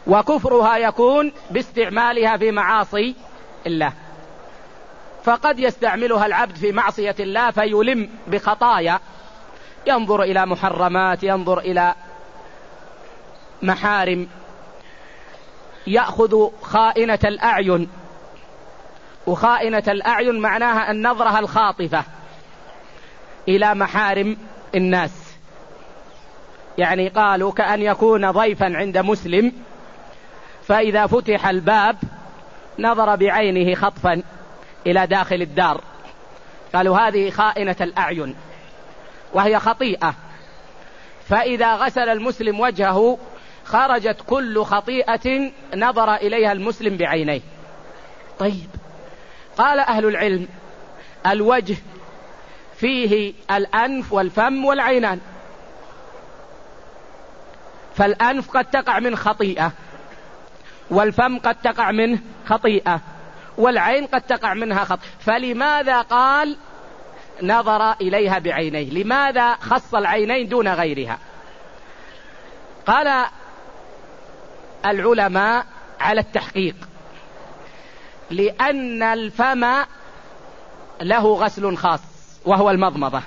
وكفرها يكون باستعمالها في معاصي الله. فقد يستعملها العبد في معصية الله فيلم بخطايا، ينظر إلى محرمات، ينظر إلى محارم، يأخذ خائنة الأعين. وخائنة الأعين معناها النظرة الخاطفة إلى محارم الناس، يعني قالوا كأن يكون ضيفا عند مسلم فإذا فتح الباب نظر بعينه خطفا إلى داخل الدار، قالوا هذه خائنة الأعين وهي خطيئة. فإذا غسل المسلم وجهه خرجت كل خطيئة نظر إليها المسلم بعينيه. طيب، قال أهل العلم الوجه فيه الأنف والفم والعينان، فالأنف قد تقع من خطيئة، والفم قد تقع منه خطيئة، والعين قد تقع منها خطيئة، فلماذا قال نظر إليها بعينيه؟ لماذا خص العينين دون غيرها؟ قال العلماء على التحقيق لأن الفم له غسل خاص وهو المضمضة،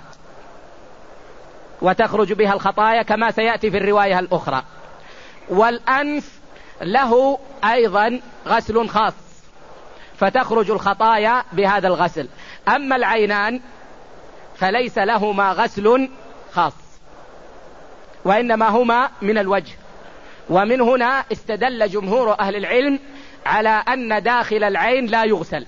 وتخرج بها الخطايا كما سيأتي في الرواية الأخرى، والأنف له أيضا غسل خاص فتخرج الخطايا بهذا الغسل. أما العينان فليس لهما غسل خاص وإنما هما من الوجه. ومن هنا استدل جمهور أهل العلم على أن داخل العين لا يغسل،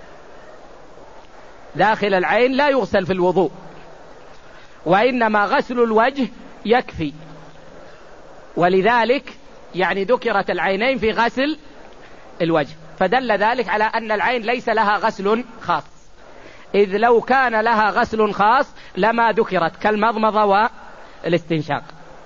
داخل العين لا يغسل في الوضوء، وإنما غسل الوجه يكفي. ولذلك يعني ذكرت العينين في غسل الوجه، فدل ذلك على أن العين ليس لها غسل خاص، إذ لو كان لها غسل خاص لما ذكرت كالمضمضة والاستنشاق.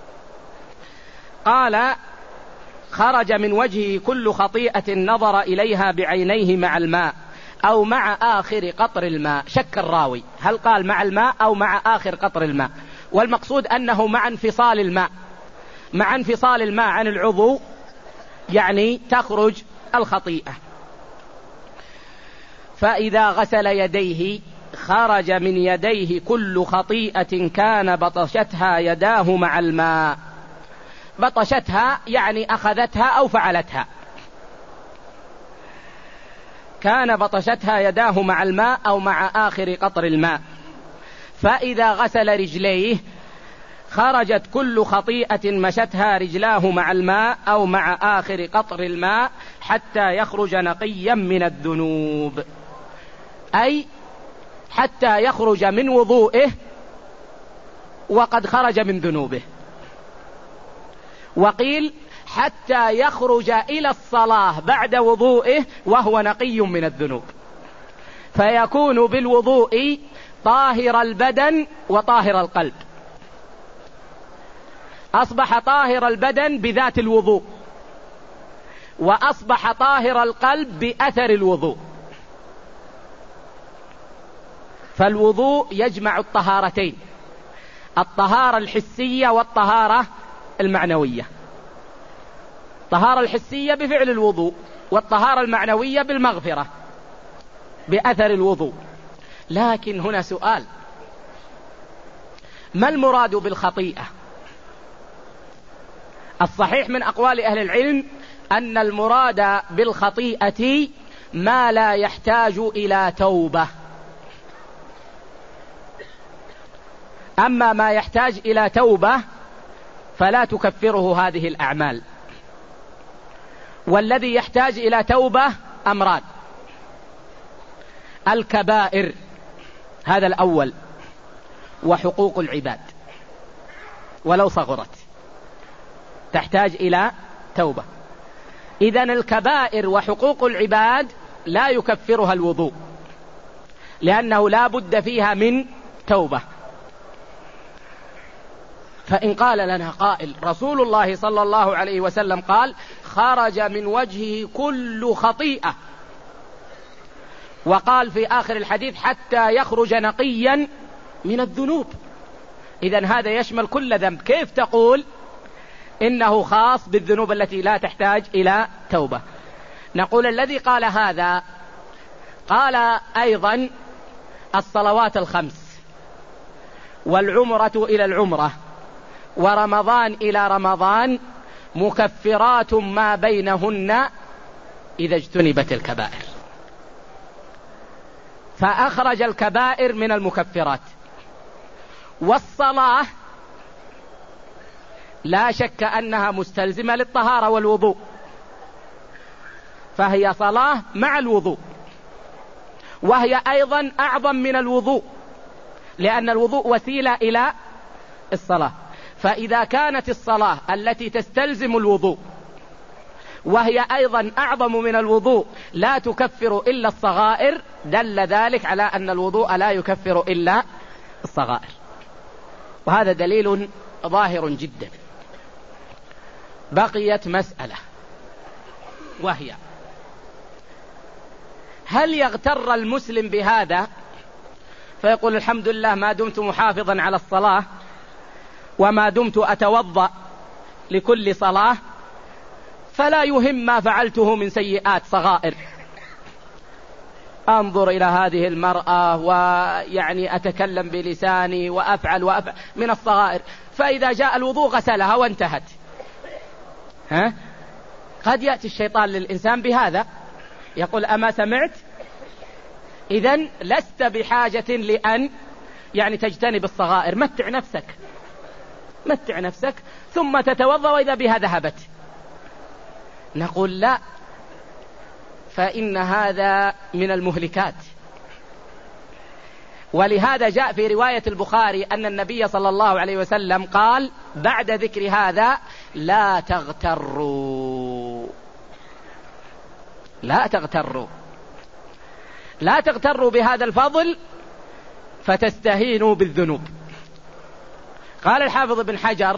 قال خرج من وجهه كل خطيئة نظر إليها بعينيه مع الماء أو مع آخر قطر الماء. شك الراوي هل قال مع الماء أو مع آخر قطر الماء، والمقصود أنه مع انفصال الماء، مع انفصال الماء عن العضو يعني تخرج الخطيئة. فإذا غسل يديه خرج من يديه كل خطيئة كان بطشتها يداه مع الماء. بطشتها يعني أخذتها أو فعلتها، كان بطشتها يداه مع الماء أو مع آخر قطر الماء. فإذا غسل رجليه خرجت كل خطيئة مشتها رجلاه مع الماء أو مع آخر قطر الماء حتى يخرج نقيا من الذنوب، أي حتى يخرج من وضوئه وقد خرج من ذنوبه. وقيل حتى يخرج إلى الصلاة بعد وضوئه وهو نقي من الذنوب، فيكون بالوضوء طاهر البدن وطاهر القلب. أصبح طاهر البدن بذات الوضوء، وأصبح طاهر القلب بأثر الوضوء. فالوضوء يجمع الطهارتين، الطهارة الحسية والطهارة المعنوية. الطهارة الحسية بفعل الوضوء، والطهارة المعنوية بالمغفرة بأثر الوضوء. لكن هنا سؤال: ما المراد بالخطيئة؟ الصحيح من أقوال أهل العلم أن المراد بالخطيئة ما لا يحتاج إلى توبة، أما ما يحتاج إلى توبة فلا تكفره هذه الأعمال. والذي يحتاج إلى توبة أمران: الكبائر هذا الأول، وحقوق العباد ولو صغرت تحتاج إلى توبة. إذن الكبائر وحقوق العباد لا يكفرها الوضوء، لأنه لا بد فيها من توبة. فإن قال لنا قائل: رسول الله صلى الله عليه وسلم قال خرج من وجهه كل خطيئة، وقال في آخر الحديث حتى يخرج نقيا من الذنوب، إذن هذا يشمل كل ذنب. كيف تقول إنه خاص بالذنوب التي لا تحتاج إلى توبة. نقول الذي قال هذا قال أيضا الصلوات الخمس والعمرة إلى العمرة ورمضان إلى رمضان مكفرات ما بينهن إذا اجتنبت الكبائر، فأخرج الكبائر من المكفرات. والصلاة لا شك أنها مستلزمة للطهارة والوضوء، فهي صلاة مع الوضوء، وهي أيضا أعظم من الوضوء، لأن الوضوء وسيلة إلى الصلاة. فإذا كانت الصلاة التي تستلزم الوضوء وهي أيضا أعظم من الوضوء لا تكفر إلا الصغائر، دل ذلك على أن الوضوء لا يكفر إلا الصغائر، وهذا دليل ظاهر جدا. بقيت مسألة، وهي هل يغتر المسلم بهذا فيقول الحمد لله ما دمت محافظا على الصلاة وما دمت أتوضأ لكل صلاة فلا يهم ما فعلته من سيئات صغائر، أنظر إلى هذه المرأة ويعني أتكلم بلساني وأفعل من الصغائر، فإذا جاء الوضوء غسلها وانتهت. قد يأتي الشيطان للإنسان بهذا، يقول أما سمعت؟ إذن لست بحاجة لأن يعني تجتنب الصغائر، متع نفسك ثم تتوضأ وإذا بها ذهبت. نقول لا، فإن هذا من المهلكات. ولهذا جاء في رواية البخاري أن النبي صلى الله عليه وسلم قال بعد ذكر هذا لا تغتروا بهذا الفضل فتستهينوا بالذنوب. قال الحافظ ابن حجر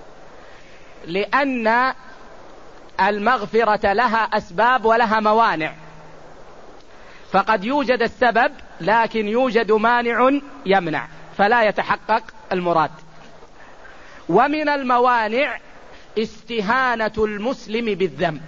لأن المغفرة لها أسباب ولها موانع، فقد يوجد السبب لكن يوجد مانع يمنع فلا يتحقق المراد. ومن الموانع استهانة المسلم بالذنب،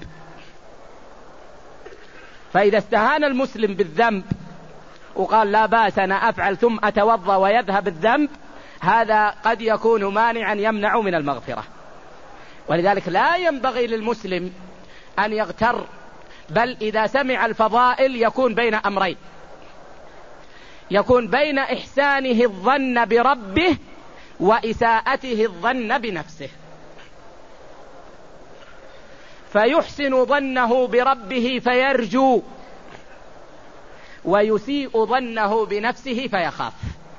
فإذا استهان المسلم بالذنب وقال لا بأس أنا أفعل ثم أتوضأ ويذهب الذنب، هذا قد يكون مانعا يمنع من المغفرة. ولذلك لا ينبغي للمسلم أن يغتر، بل إذا سمع الفضائل يكون بين أمرين، يكون بين إحسانه الظن بربه وإساءته الظن بنفسه، فيحسن ظنه بربه فيرجو، ويسيء ظنه بنفسه فيخاف،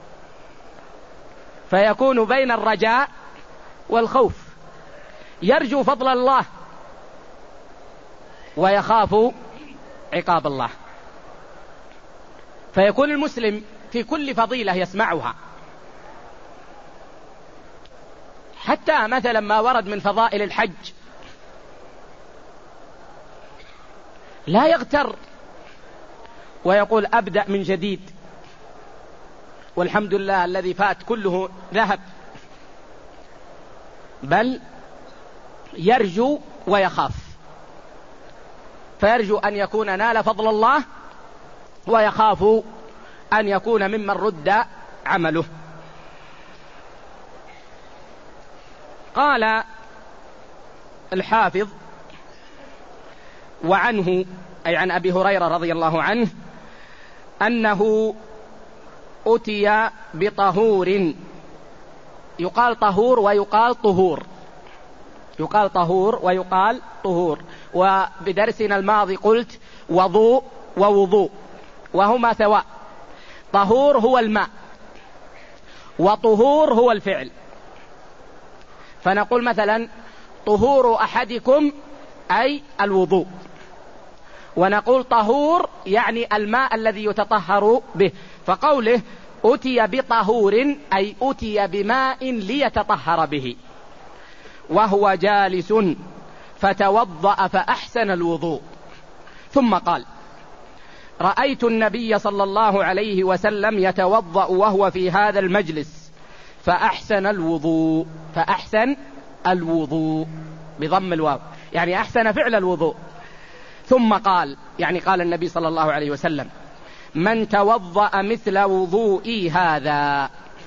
فيكون بين الرجاء والخوف، يرجو فضل الله ويخاف عقاب الله. فيكون المسلم في كل فضيلة يسمعها، حتى مثلا ما ورد من فضائل الحج لا يغتر ويقول أبدأ من جديد والحمد لله الذي فات كله ذهب، بل يرجو ويخاف، فيرجو أن يكون نال فضل الله ويخاف أن يكون ممن رد عمله. قال الحافظ وعنه أي عن أبي هريرة رضي الله عنه أنه أتي بطهور، يقال طهور ويقال طهور، يقال طهور ويقال طهور، وبدرسنا الماضي قلت وضوء ووضوء وهما سواء، طهور هو الماء وطهور هو الفعل. فنقول مثلا طهور أحدكم أي الوضوء، ونقول طهور يعني الماء الذي يتطهر به. فقوله أتي بطهور أي أتي بماء ليتطهر به، وهو جالس فتوضأ فأحسن الوضوء. ثم قال رأيت النبي صلى الله عليه وسلم يتوضأ وهو في هذا المجلس فأحسن الوضوء، فأحسن الوضوء بضم الواو، يعني أحسن فعل الوضوء. ثم قال، يعني قال النبي صلى الله عليه وسلم: من توضأ مثل وضوئي هذا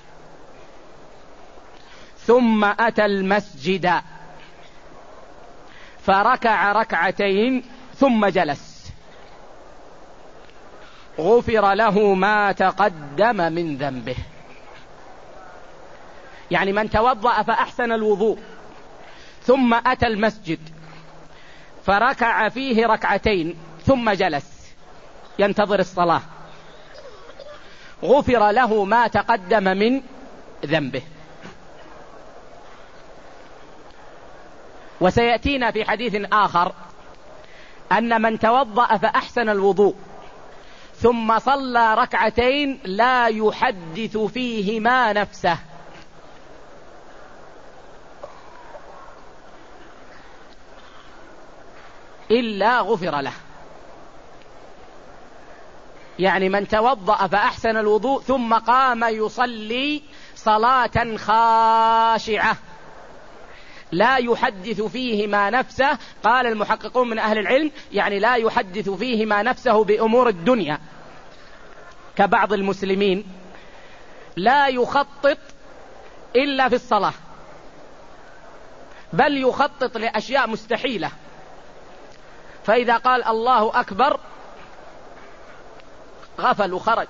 ثم أتى المسجد فركع ركعتين ثم جلس غفر له ما تقدم من ذنبه. يعني من توضأ فأحسن الوضوء ثم أتى المسجد فركع فيه ركعتين ثم جلس ينتظر الصلاة غفر له ما تقدم من ذنبه. وسيأتينا في حديث آخر أن من توضأ فأحسن الوضوء ثم صلى ركعتين لا يحدث فيهما نفسه إلا غفر له. يعني من توضأ فأحسن الوضوء ثم قام يصلي صلاة خاشعة لا يحدث فيهما نفسه، قال المحققون من أهل العلم يعني لا يحدث فيهما نفسه بأمور الدنيا، كبعض المسلمين لا يخطط إلا في الصلاة، بل يخطط لأشياء مستحيلة، فإذا قال الله أكبر غفل وخرج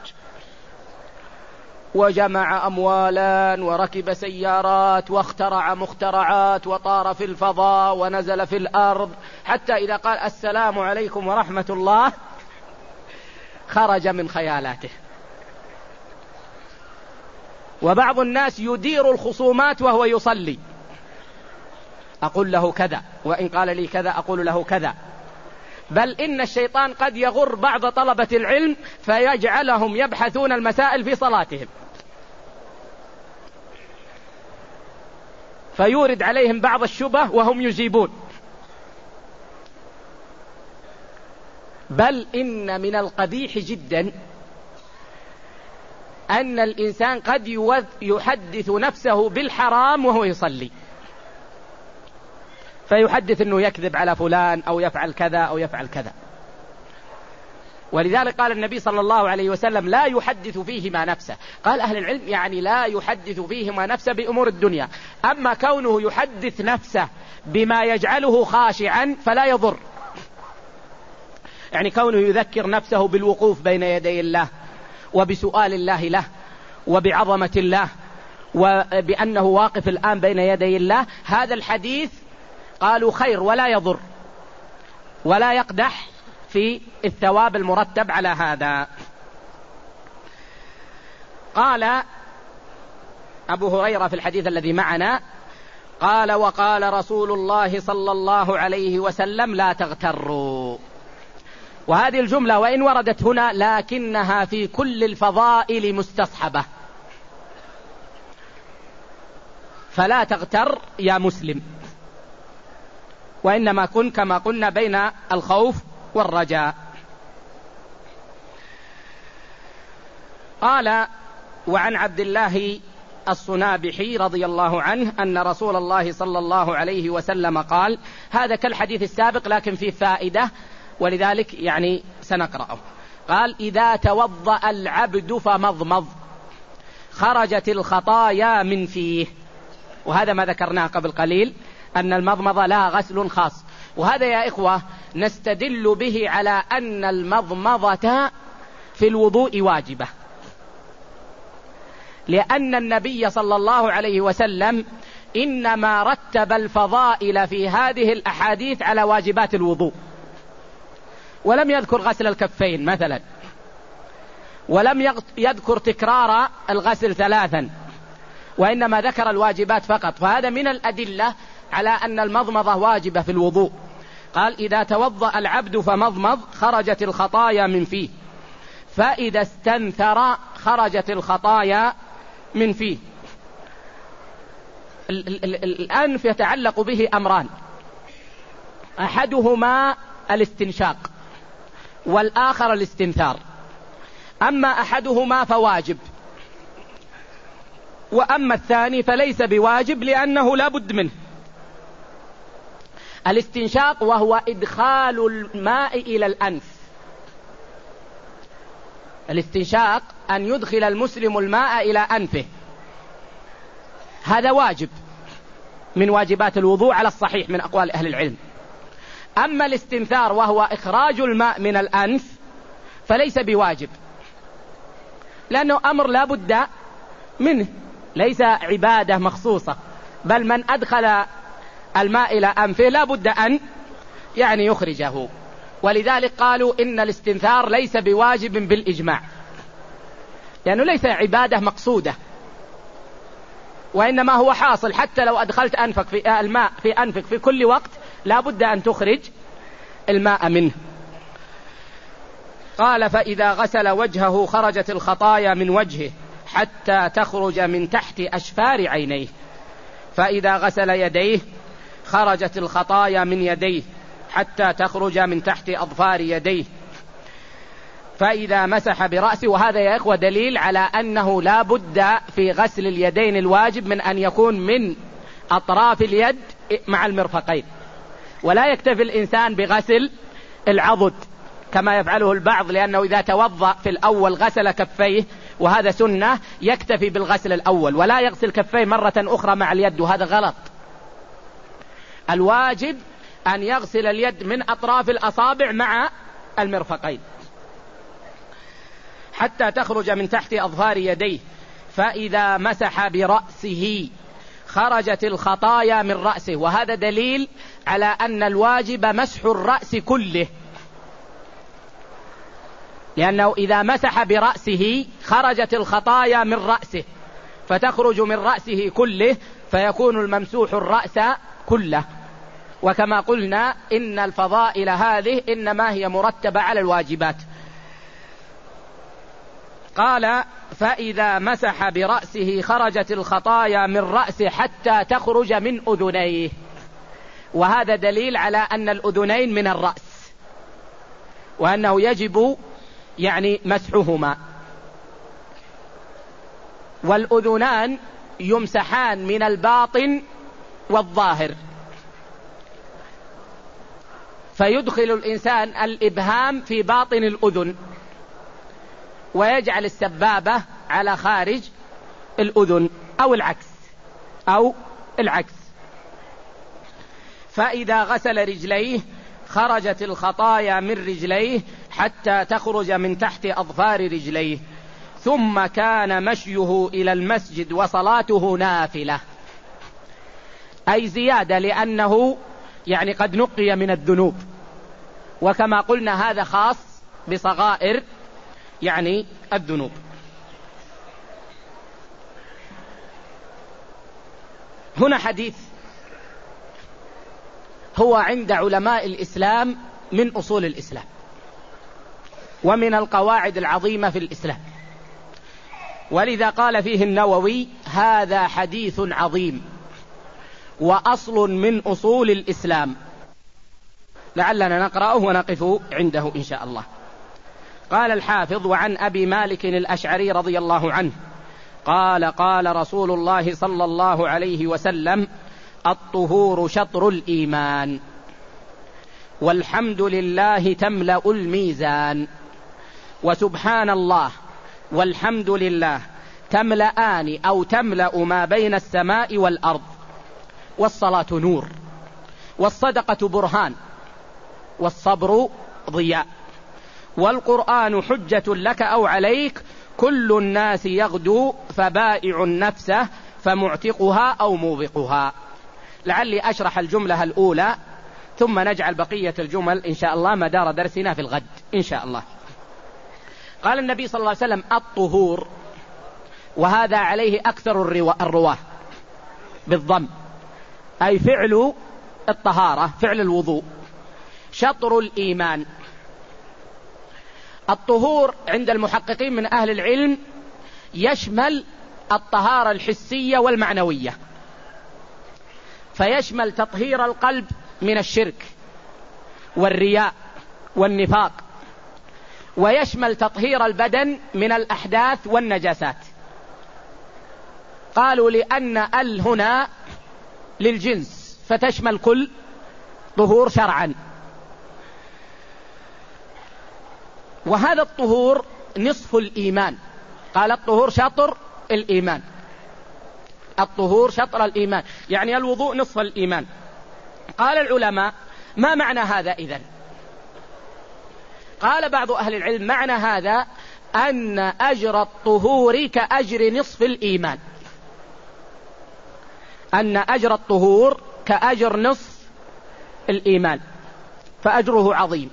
وجمع أموالا وركب سيارات واخترع مخترعات وطار في الفضاء ونزل في الأرض، حتى إذا قال السلام عليكم ورحمة الله خرج من خيالاته. وبعض الناس يدير الخصومات وهو يصلي، أقول له كذا، وإن قال لي كذا أقول له كذا، بل إن الشيطان قد يغر بعض طلبة العلم فيجعلهم يبحثون المسائل في صلاتهم، فيورد عليهم بعض الشبه وهم يجيبون. بل إن من القبيح جدا أن الإنسان قد يحدث نفسه بالحرام وهو يصلي، فيحدث أنه يكذب على فلان أو يفعل كذا أو يفعل كذا. ولذلك قال النبي صلى الله عليه وسلم لا يحدث فيهما نفسه. قال أهل العلم يعني لا يحدث فيهما نفسه بأمور الدنيا، أما كونه يحدث نفسه بما يجعله خاشعا فلا يضر، يعني كونه يذكر نفسه بالوقوف بين يدي الله وبسؤال الله له وبعظمة الله وبأنه واقف الآن بين يدي الله، هذا الحديث قالوا خير ولا يضر ولا يقدح في الثواب المرتب على هذا. قال أبو هريرة في الحديث الذي معنا قال: وقال رسول الله صلى الله عليه وسلم: لا تغتروا. وهذه الجملة وإن وردت هنا لكنها في كل الفضائل مستصحبة، فلا تغتر يا مسلم، وإنما كن كما قلنا بين الخوف والرجاء. قال: وعن عبد الله الصنابحي رضي الله عنه أن رسول الله صلى الله عليه وسلم قال، هذا كالحديث السابق لكن فيه فائدة ولذلك يعني سنقرأه. قال: إذا توضأ العبد فمضمض خرجت الخطايا من فيه. وهذا ما ذكرناه قبل قليل أن المضمضة لها غسل خاص، وهذا يا إخوة نستدل به على أن المضمضة في الوضوء واجبة، لأن النبي صلى الله عليه وسلم إنما رتب الفضائل في هذه الأحاديث على واجبات الوضوء، ولم يذكر غسل الكفين مثلا، ولم يذكر تكرار الغسل 3، وإنما ذكر الواجبات فقط، فهذا من الأدلة على أن المضمضة واجبة في الوضوء. قال: إذا توضأ العبد فمضمض خرجت الخطايا من فيه، فإذا استنثر خرجت الخطايا من فيه. الأنف يتعلق به أمران، أحدهما الاستنشاق والآخر الاستنثار. أما أحدهما فواجب، وأما الثاني فليس بواجب لأنه لا بد منه، الاستنشاق وهو إدخال الماء إلى الأنف. الاستنشاق أن يدخل المسلم الماء إلى أنفه، هذا واجب من واجبات الوضوء على الصحيح من أقوال أهل العلم. أما الاستنثار وهو إخراج الماء من الأنف فليس بواجب، لأنه أمر لا بد منه، ليس عبادة مخصوصة، بل من أدخل الماء إلى أنفه لا بد أن يخرجه. ولذلك قالوا إن الاستنثار ليس بواجب بالإجماع، لأنه ليس عبادة مقصودة، وإنما هو حاصل. حتى لو أدخلت أنفك في الماء في أنفك في كل وقت لا بد أن تخرج الماء منه. قال: فإذا غسل وجهه خرجت الخطايا من وجهه حتى تخرج من تحت أشفار عينيه. فإذا غسل يديه خرجت الخطايا من يديه حتى تخرج من تحت أظفار يديه. فإذا مسح برأسه، وهذا يا إخوة دليل على أنه لا بد في غسل اليدين الواجب من أن يكون من أطراف اليد مع المرفقين، ولا يكتفي الإنسان بغسل العضد كما يفعله البعض، لأنه إذا توضأ في الأول غسل كفيه وهذا سنة يكتفي بالغسل الأول ولا يغسل كفيه مرة أخرى مع اليد، وهذا غلط. الواجب أن يغسل اليد من أطراف الأصابع مع المرفقين حتى تخرج من تحت أظفار يديه. فإذا مسح برأسه خرجت الخطايا من رأسه، وهذا دليل على أن الواجب مسح الرأس كله، لأنه إذا مسح برأسه خرجت الخطايا من رأسه فتخرج من رأسه كله، فيكون الممسوح الرأس كله. وكما قلنا إن الفضائل هذه إنما هي مرتبة على الواجبات. قال: فإذا مسح برأسه خرجت الخطايا من رأسه حتى تخرج من أذنيه، وهذا دليل على أن الأذنين من الرأس، وأنه يجب مسحهما. والأذنان يمسحان من الباطن والظاهر، فيدخل الإنسان الإبهام في باطن الأذن ويجعل السبابة على خارج الأذن أو العكس. فإذا غسل رجليه خرجت الخطايا من رجليه حتى تخرج من تحت أظفار رجليه. ثم كان مشيه إلى المسجد وصلاته نافلة، أي زيادة، لأنه قد نقي من الذنوب، وكما قلنا هذا خاص بصغائر الذنوب. هنا حديث هو عند علماء الإسلام من أصول الإسلام ومن القواعد العظيمة في الإسلام، ولذا قال فيه النووي: هذا حديث عظيم وأصل من أصول الإسلام. لعلنا نقرأه ونقف عنده إن شاء الله. قال الحافظ: وعن أبي مالك الأشعري رضي الله عنه قال: قال رسول الله صلى الله عليه وسلم: الطهور شطر الإيمان، والحمد لله تملأ الميزان، وسبحان الله والحمد لله تملأان أو تملأ ما بين السماء والأرض، والصلاة نور، والصدقة برهان، والصبر ضياء، والقرآن حجة لك أو عليك، كل الناس يغدو فبائع نفسه فمعتقها أو موبقها. لعلي أشرح الجملة الأولى ثم نجعل بقية الجمل إن شاء الله مدار درسنا في الغد إن شاء الله. قال النبي صلى الله عليه وسلم: الطهور، وهذا عليه أكثر الرواه بالضم، أي فعل الطهارة، فعل الوضوء، شطر الإيمان. الطهور عند المحققين من أهل العلم يشمل الطهارة الحسية والمعنوية، فيشمل تطهير القلب من الشرك والرياء والنفاق، ويشمل تطهير البدن من الأحداث والنجاسات. قالوا لأن هنا للجنس فتشمل كل طهور شرعا. وهذا الطهور نصف الإيمان. قال الطهور شطر الإيمان. الطهور شطر الإيمان، يعني الوضوء نصف الإيمان. قال العلماء: ما معنى هذا إذن؟ قال بعض أهل العلم: معنى هذا أن أجر الطهور كأجر نصف الإيمان، أن أجر الطهور كأجر نصف الإيمان، فأجره عظيم.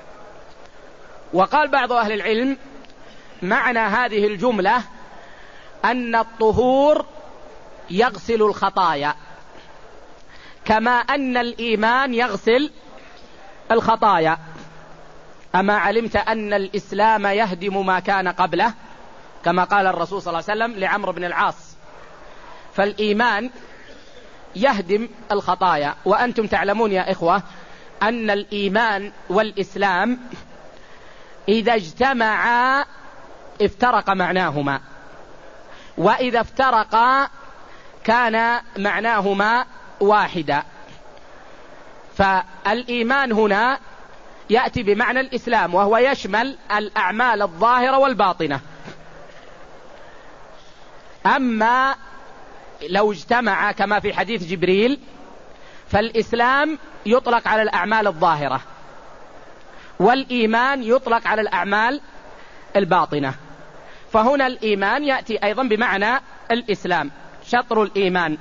وقال بعض أهل العلم: معنى هذه الجملة أن الطهور يغسل الخطايا كما أن الإيمان يغسل الخطايا. أما علمت أن الإسلام يهدم ما كان قبله، كما قال الرسول صلى الله عليه وسلم لعمرو بن العاص. فالإيمان يهدم الخطايا. وأنتم تعلمون يا إخوة أن الإيمان والإسلام إذا اجتمعا افترق معناهما، وإذا افترقا كان معناهما واحدا. فالإيمان هنا يأتي بمعنى الإسلام، وهو يشمل الأعمال الظاهرة والباطنة. أما لو اجتمع كما في حديث جبريل، فالإسلام يطلق على الأعمال الظاهرة، والإيمان يطلق على الأعمال الباطنة. فهنا الإيمان يأتي أيضا بمعنى الإسلام، شطر الإيمان.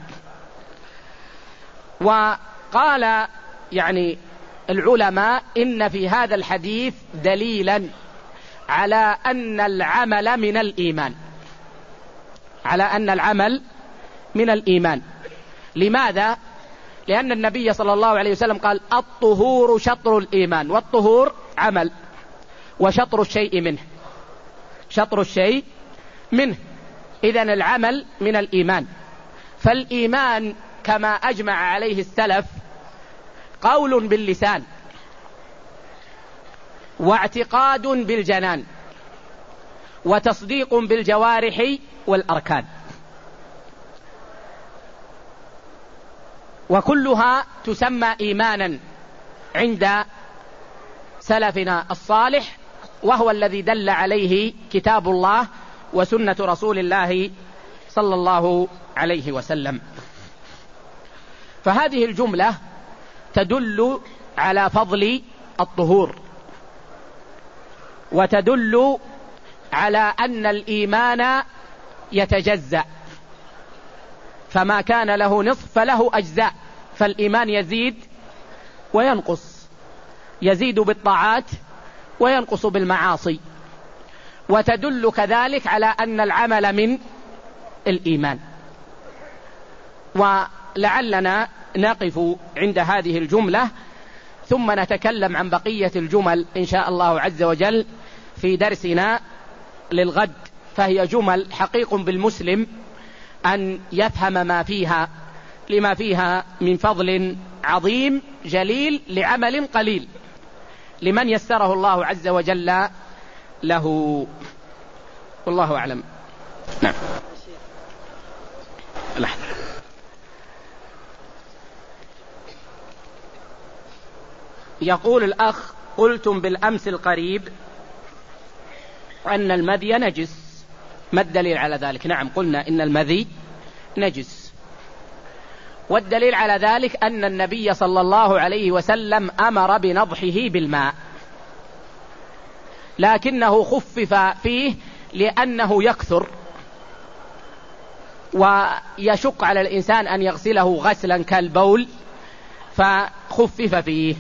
وقال يعني العلماء: إن في هذا الحديث دليلا على أن العمل من الإيمان، على أن العمل من الإيمان. لماذا؟ لأن النبي صلى الله عليه وسلم قال: الطهور شطر الإيمان. والطهور عمل، وشطر الشيء منه، شطر الشيء منه. إذن العمل من الإيمان. فالإيمان كما أجمع عليه السلف قول باللسان، واعتقاد بالجنان، وتصديق بالجوارح والأركان، وكلها تسمى إيمانا عند سلفنا الصالح، وهو الذي دل عليه كتاب الله وسنة رسول الله صلى الله عليه وسلم. فهذه الجملة تدل على فضل الطهور، وتدل على أن الإيمان يتجزأ، فما كان له نصف فله أجزاء. فالإيمان يزيد وينقص، يزيد بالطاعات وينقص بالمعاصي. وتدل كذلك على أن العمل من الإيمان. ولعلنا نقف عند هذه الجملة، ثم نتكلم عن بقية الجمل إن شاء الله عز وجل في درسنا للغد. فهي جمل حقيق بالمسلم أن يفهم ما فيها، لما فيها من فضل عظيم جليل لعمل قليل لمن يسره الله عز وجل له. والله أعلم. نعم. لحظة. يقول الأخ: قلتم بالأمس القريب أن المذي نجس، ما الدليل على ذلك؟ نعم، قلنا إن المذي نجس، والدليل على ذلك أن النبي صلى الله عليه وسلم أمر بنضحه بالماء، لكنه خفف فيه لأنه يكثر ويشق على الإنسان أن يغسله غسلا كالبول، فخفف فيه.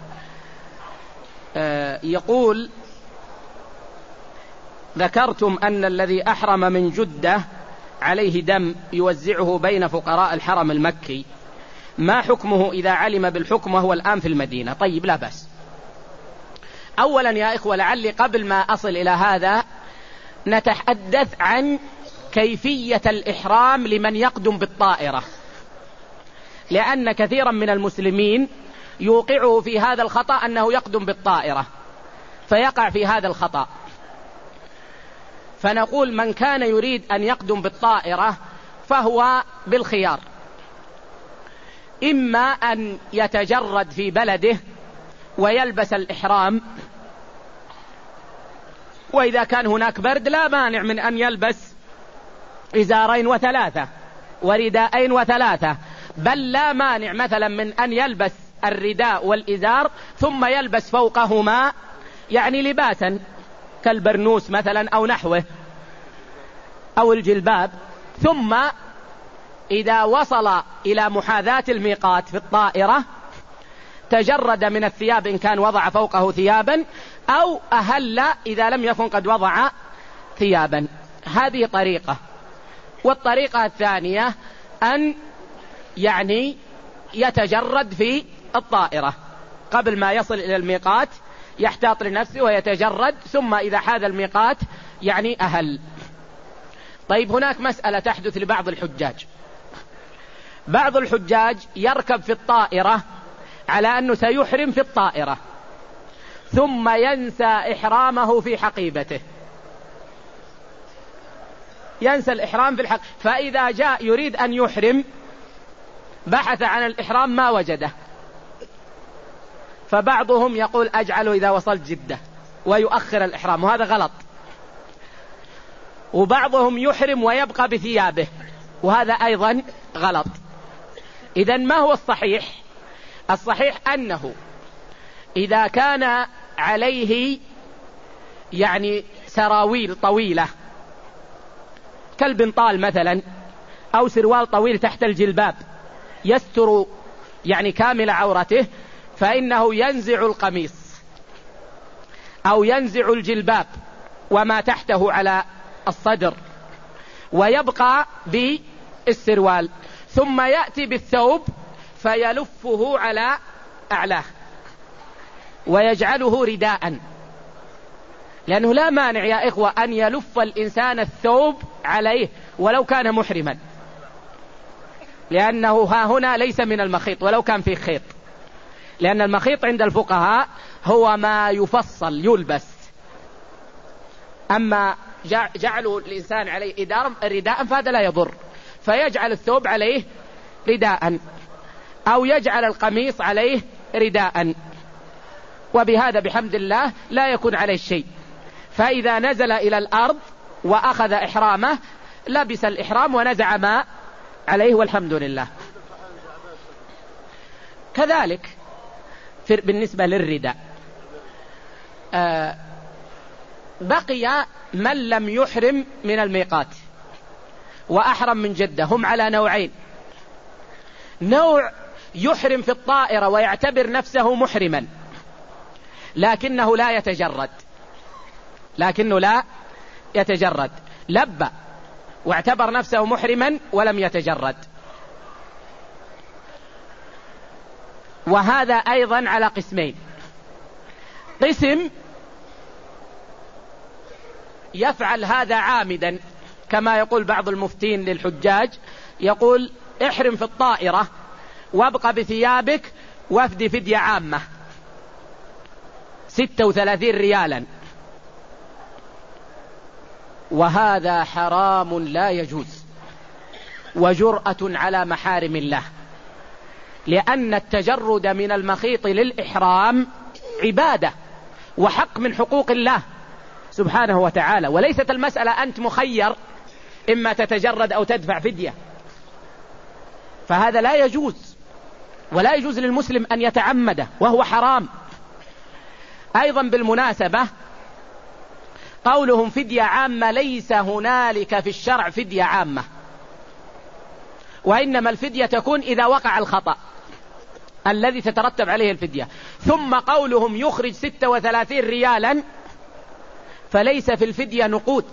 يقول: ذكرتم أن الذي أحرم من جدة عليه دم يوزعه بين فقراء الحرم المكي، ما حكمه إذا علم بالحكم وهو الآن في المدينة؟ طيب، لا بأس. أولا يا إخوة، لعلي قبل ما أصل إلى هذا نتحدث عن كيفية الإحرام لمن يقدم بالطائرة، لأن كثيرا من المسلمين يوقعه في هذا الخطأ أنه يقدم بالطائرة فيقع في هذا الخطأ. فنقول: من كان يريد أن يقدم بالطائرة فهو بالخيار، إما أن يتجرد في بلده ويلبس الإحرام، وإذا كان هناك برد لا مانع من أن يلبس إزارين وثلاثة ورداءين وثلاثة، بل لا مانع مثلا من أن يلبس الرداء والإزار ثم يلبس فوقهما يعني لباسا كالبرنوس مثلا أو نحوه أو الجلباب. ثم إذا وصل إلى محاذاة الميقات في الطائرة تجرد من الثياب إن كان وضع فوقه ثيابا، أو أهل إذا لم يكن قد وضع ثيابا. هذه طريقة. والطريقة الثانية أن يعني يتجرد في الطائرة قبل ما يصل إلى الميقات، يحتاط لنفسه ويتجرد، ثم إذا حاذ الميقات يعني أهل. طيب هناك مسألة تحدث لبعض الحجاج. بعض الحجاج يركب في الطائرة على أنه سيحرم في الطائرة ثم ينسى إحرامه في حقيبته، ينسى الإحرام في الحقيبة، فإذا جاء يريد أن يحرم بحث عن الإحرام ما وجده. فبعضهم يقول أجعله إذا وصلت جدة ويؤخر الإحرام، وهذا غلط. وبعضهم يحرم ويبقى بثيابه، وهذا أيضا غلط. إذن ما هو الصحيح؟ الصحيح أنه إذا كان عليه يعني سراويل طويلة كالبنطال مثلا، أو سروال طويل تحت الجلباب يستر يعني كامل عورته، فإنه ينزع القميص أو ينزع الجلباب وما تحته على الصدر ويبقى بالسروال، ثم يأتي بالثوب فيلفه على أعلاه ويجعله رداء، لأنه لا مانع يا إخوة أن يلف الإنسان الثوب عليه ولو كان محرما، لأنه ها هنا ليس من المخيط ولو كان فيه خيط، لأن المخيط عند الفقهاء هو ما يفصل يلبس، أما جعله الإنسان عليه رداء فهذا لا يضر، فيجعل الثوب عليه رداء أو يجعل القميص عليه رداء، وبهذا بحمد الله لا يكون عليه شيء. فإذا نزل إلى الأرض وأخذ إحرامه لبس الإحرام ونزع ما عليه والحمد لله. كذلك بالنسبة للرداء بقي من لم يحرم من الميقات وأحرم من جدة، هم على نوعين: نوع يحرم في الطائرة ويعتبر نفسه محرما لكنه لا يتجرد، لبى واعتبر نفسه محرما ولم يتجرد، وهذا أيضا على قسمين: قسم يفعل هذا عامدا كما يقول بعض المفتين للحجاج، يقول احرم في الطائرة وابقى بثيابك وافدي فدية عامة 36 ريالا، وهذا حرام لا يجوز وجرأة على محارم الله، لأن التجرد من المخيط للإحرام عبادة وحق من حقوق الله سبحانه وتعالى، وليست المسألة أنت مخير إما تتجرد أو تدفع فدية، فهذا لا يجوز، ولا يجوز للمسلم أن يتعمده وهو حرام. أيضا بالمناسبة قولهم فدية عامة، ليس هنالك في الشرع فدية عامة، وإنما الفدية تكون إذا وقع الخطأ الذي تترتب عليه الفدية. ثم قولهم يخرج 36 ريالا، فليس في الفدية نقود،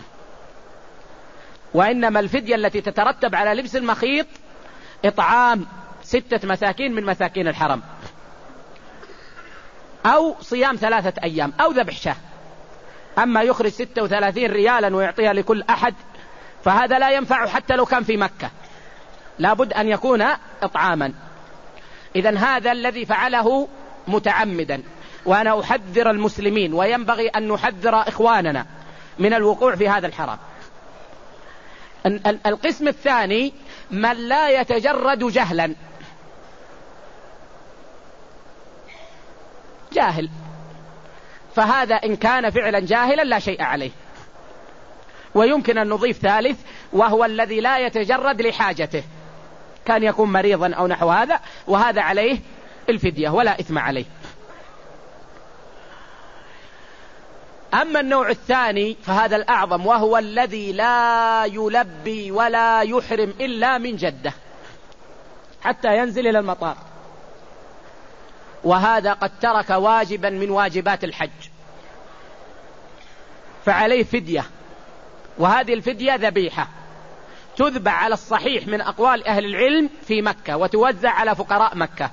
وإنما الفدية التي تترتب على لبس المخيط إطعام 6 مساكين من مساكين الحرم، أو صيام 3 أيام، أو ذبح شاة. أما يخرج 36 ريالا ويعطيها لكل أحد فهذا لا ينفع حتى لو كان في مكة، لابد أن يكون إطعاما. إذن هذا الذي فعله متعمدا، وأنا أحذر المسلمين وينبغي أن نحذر إخواننا من الوقوع في هذا الحرام. القسم الثاني من لا يتجرد جهلا، جاهل، فهذا إن كان فعلا جاهلا لا شيء عليه. ويمكن أن نضيف ثالث، وهو الذي لا يتجرد لحاجته، كان يكون مريضا أو نحو هذا، وهذا عليه الفدية ولا إثم عليه. أما النوع الثاني فهذا الأعظم، وهو الذي لا يلبي ولا يحرم إلا من جدة حتى ينزل إلى المطار، وهذا قد ترك واجبا من واجبات الحج، فعليه فدية، وهذه الفدية ذبيحة تذبح على الصحيح من أقوال أهل العلم في مكة، وتوزع على فقراء مكة.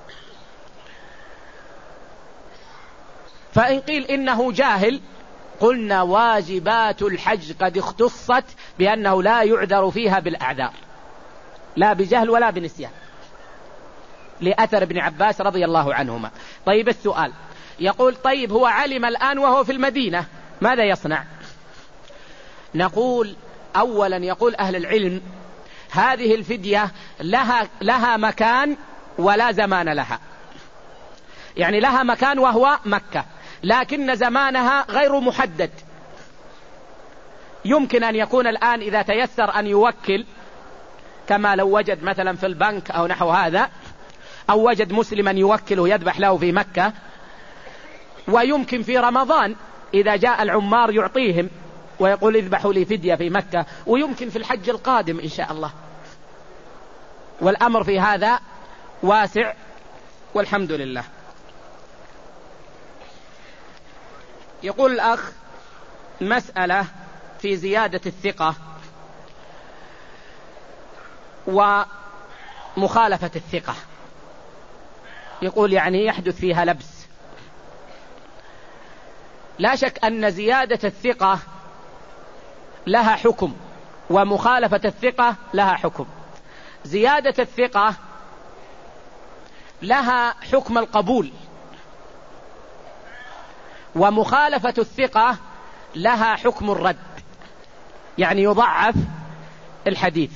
فإن قيل إنه جاهل، قلنا واجبات الحج قد اختصت بأنه لا يعذر فيها بالأعذار، لا بجهل ولا بنسيان، لأثر ابن عباس رضي الله عنهما. طيب السؤال يقول طيب هو علم الآن وهو في المدينة، ماذا يصنع؟ نقول أولا يقول أهل العلم هذه الفدية لها مكان ولا زمان لها، يعني لها مكان وهو مكة، لكن زمانها غير محدد. يمكن أن يكون الآن إذا تيسر أن يوكل، كما لو وجد مثلا في البنك أو نحو هذا، أو وجد مسلما يوكله يذبح له في مكة، ويمكن في رمضان إذا جاء العمار يعطيهم ويقول اذبحوا لي فدية في مكة، ويمكن في الحج القادم إن شاء الله. والأمر في هذا واسع والحمد لله. يقول الأخ مسألة في زيادة الثقة ومخالفة الثقة، يقول يعني يحدث فيها لبس. لا شك أن زيادة الثقة لها حكم، ومخالفة الثقة لها حكم. زيادة الثقة لها حكم القبول، ومخالفة الثقة لها حكم الرد، يعني يضعف الحديث.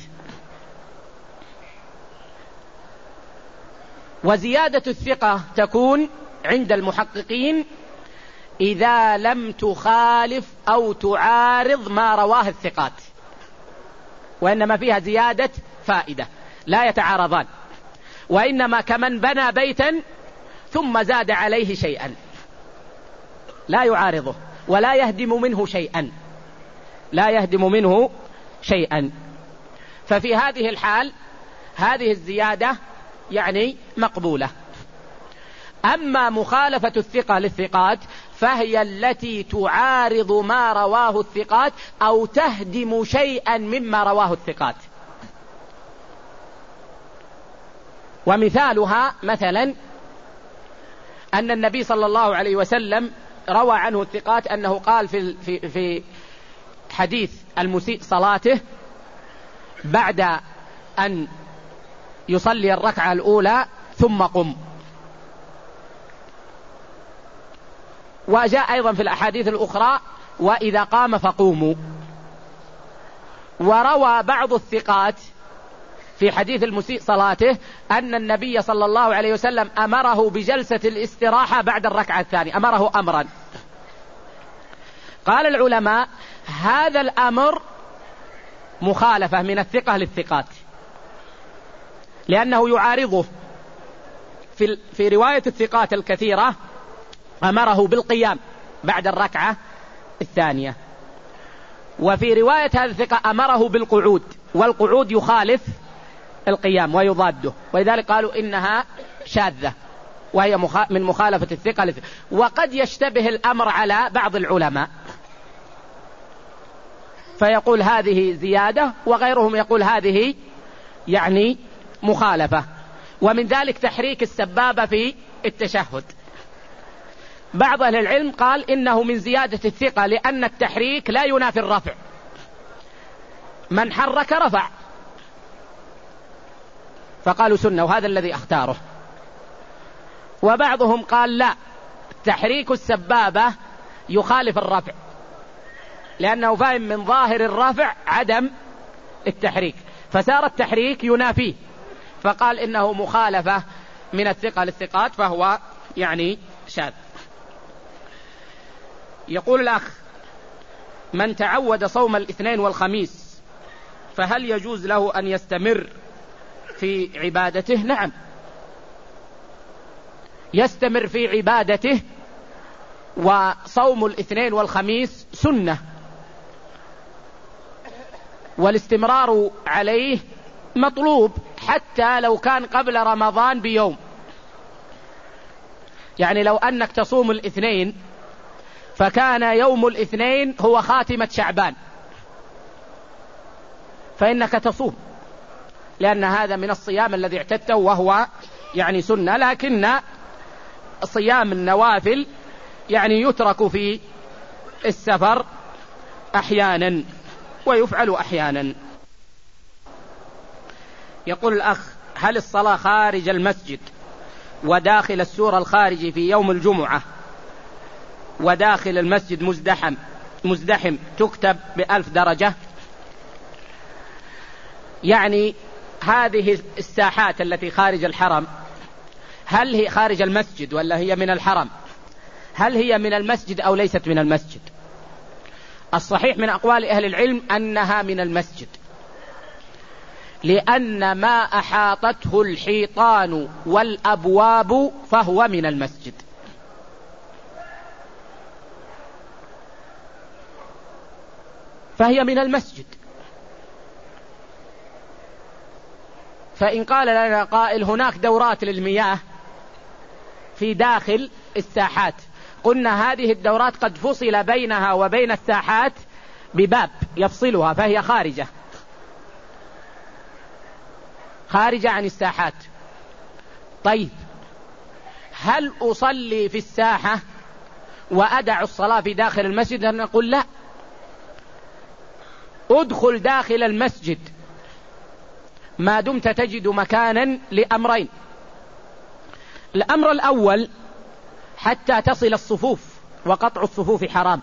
وزيادة الثقة تكون عند المحققين إذا لم تخالف أو تعارض ما رواه الثقات، وإنما فيها زيادة فائدة، لا يتعارضان، وإنما كمن بنى بيتا ثم زاد عليه شيئا لا يعارضه ولا يهدم منه شيئا، لا يهدم منه شيئا. ففي هذه الحال هذه الزيادة يعني مقبولة. أما مخالفة الثقة للثقات فهي التي تعارض ما رواه الثقات أو تهدم شيئا مما رواه الثقات. ومثالها مثلا أن النبي صلى الله عليه وسلم روى عنه الثقات أنه قال في حديث المسيء صلاته بعد أن يصلي الركعة الأولى ثم قم. وجاء أيضا في الأحاديث الأخرى وإذا قام فقوموا. وروى بعض الثقات في حديث المسيء صلاته أن النبي صلى الله عليه وسلم أمره بجلسة الاستراحة بعد الركعة الثانية، أمره أمرا. قال العلماء هذا الأمر مخالفة من الثقة للثقات، لأنه يعارضه. في رواية الثقات الكثيرة أمره بالقيام بعد الركعة الثانية، وفي رواية هذا الثقة أمره بالقعود، والقعود يخالف القيام ويضاده، ولذلك قالوا إنها شاذة وهي من مخالفة الثقة للثقة. وقد يشتبه الأمر على بعض العلماء فيقول هذه زيادة، وغيرهم يقول هذه يعني مخالفة. ومن ذلك تحريك السبابة في التشهد. بعض أهل العلم قال إنه من زيادة الثقة، لأن التحريك لا ينافي الرفع، من حرك رفع، فقالوا سنة، وهذا الذي اختاره. وبعضهم قال لا، تحريك السبابة يخالف الرفع، لأنه فاهم من ظاهر الرفع عدم التحريك، فسار التحريك ينافيه، فقال إنه مخالفة من الثقة للثقات، فهو يعني شاذ. يقول الأخ: من تعود صوم الاثنين والخميس فهل يجوز له أن يستمر في عبادته؟ نعم، يستمر في عبادته، وصوم الاثنين والخميس سنة، والاستمرار عليه مطلوب حتى لو كان قبل رمضان بيوم. يعني لو أنك تصوم الاثنين فكان يوم الاثنين هو خاتمة شعبان فإنك تصوم، لأن هذا من الصيام الذي اعتدته وهو يعني سنة. لكن صيام النوافل يعني يترك في السفر أحيانا ويفعل أحيانا. يقول الأخ: هل الصلاة خارج المسجد وداخل السور الخارجي في يوم الجمعة وداخل المسجد مزدحم تكتب ب1000 درجة؟ يعني هذه الساحات التي خارج الحرم، هل هي خارج المسجد ولا هي من الحرم؟ هل هي من المسجد أو ليست من المسجد؟ الصحيح من أقوال أهل العلم أنها من المسجد، لأن ما أحاطته الحيطان والأبواب فهو من المسجد. فهي من المسجد. فإن قال لنا قائل هناك دورات للمياه في داخل الساحات، قلنا هذه الدورات قد فصل بينها وبين الساحات بباب يفصلها، فهي خارجة عن الساحات. طيب، هل أصلي في الساحة وأدع الصلاة في داخل المسجد؟ نقول لا، ادخل داخل المسجد ما دمت تجد مكانا لأمرين. الأمر الأول حتى تصل الصفوف، وقطع الصفوف حرام،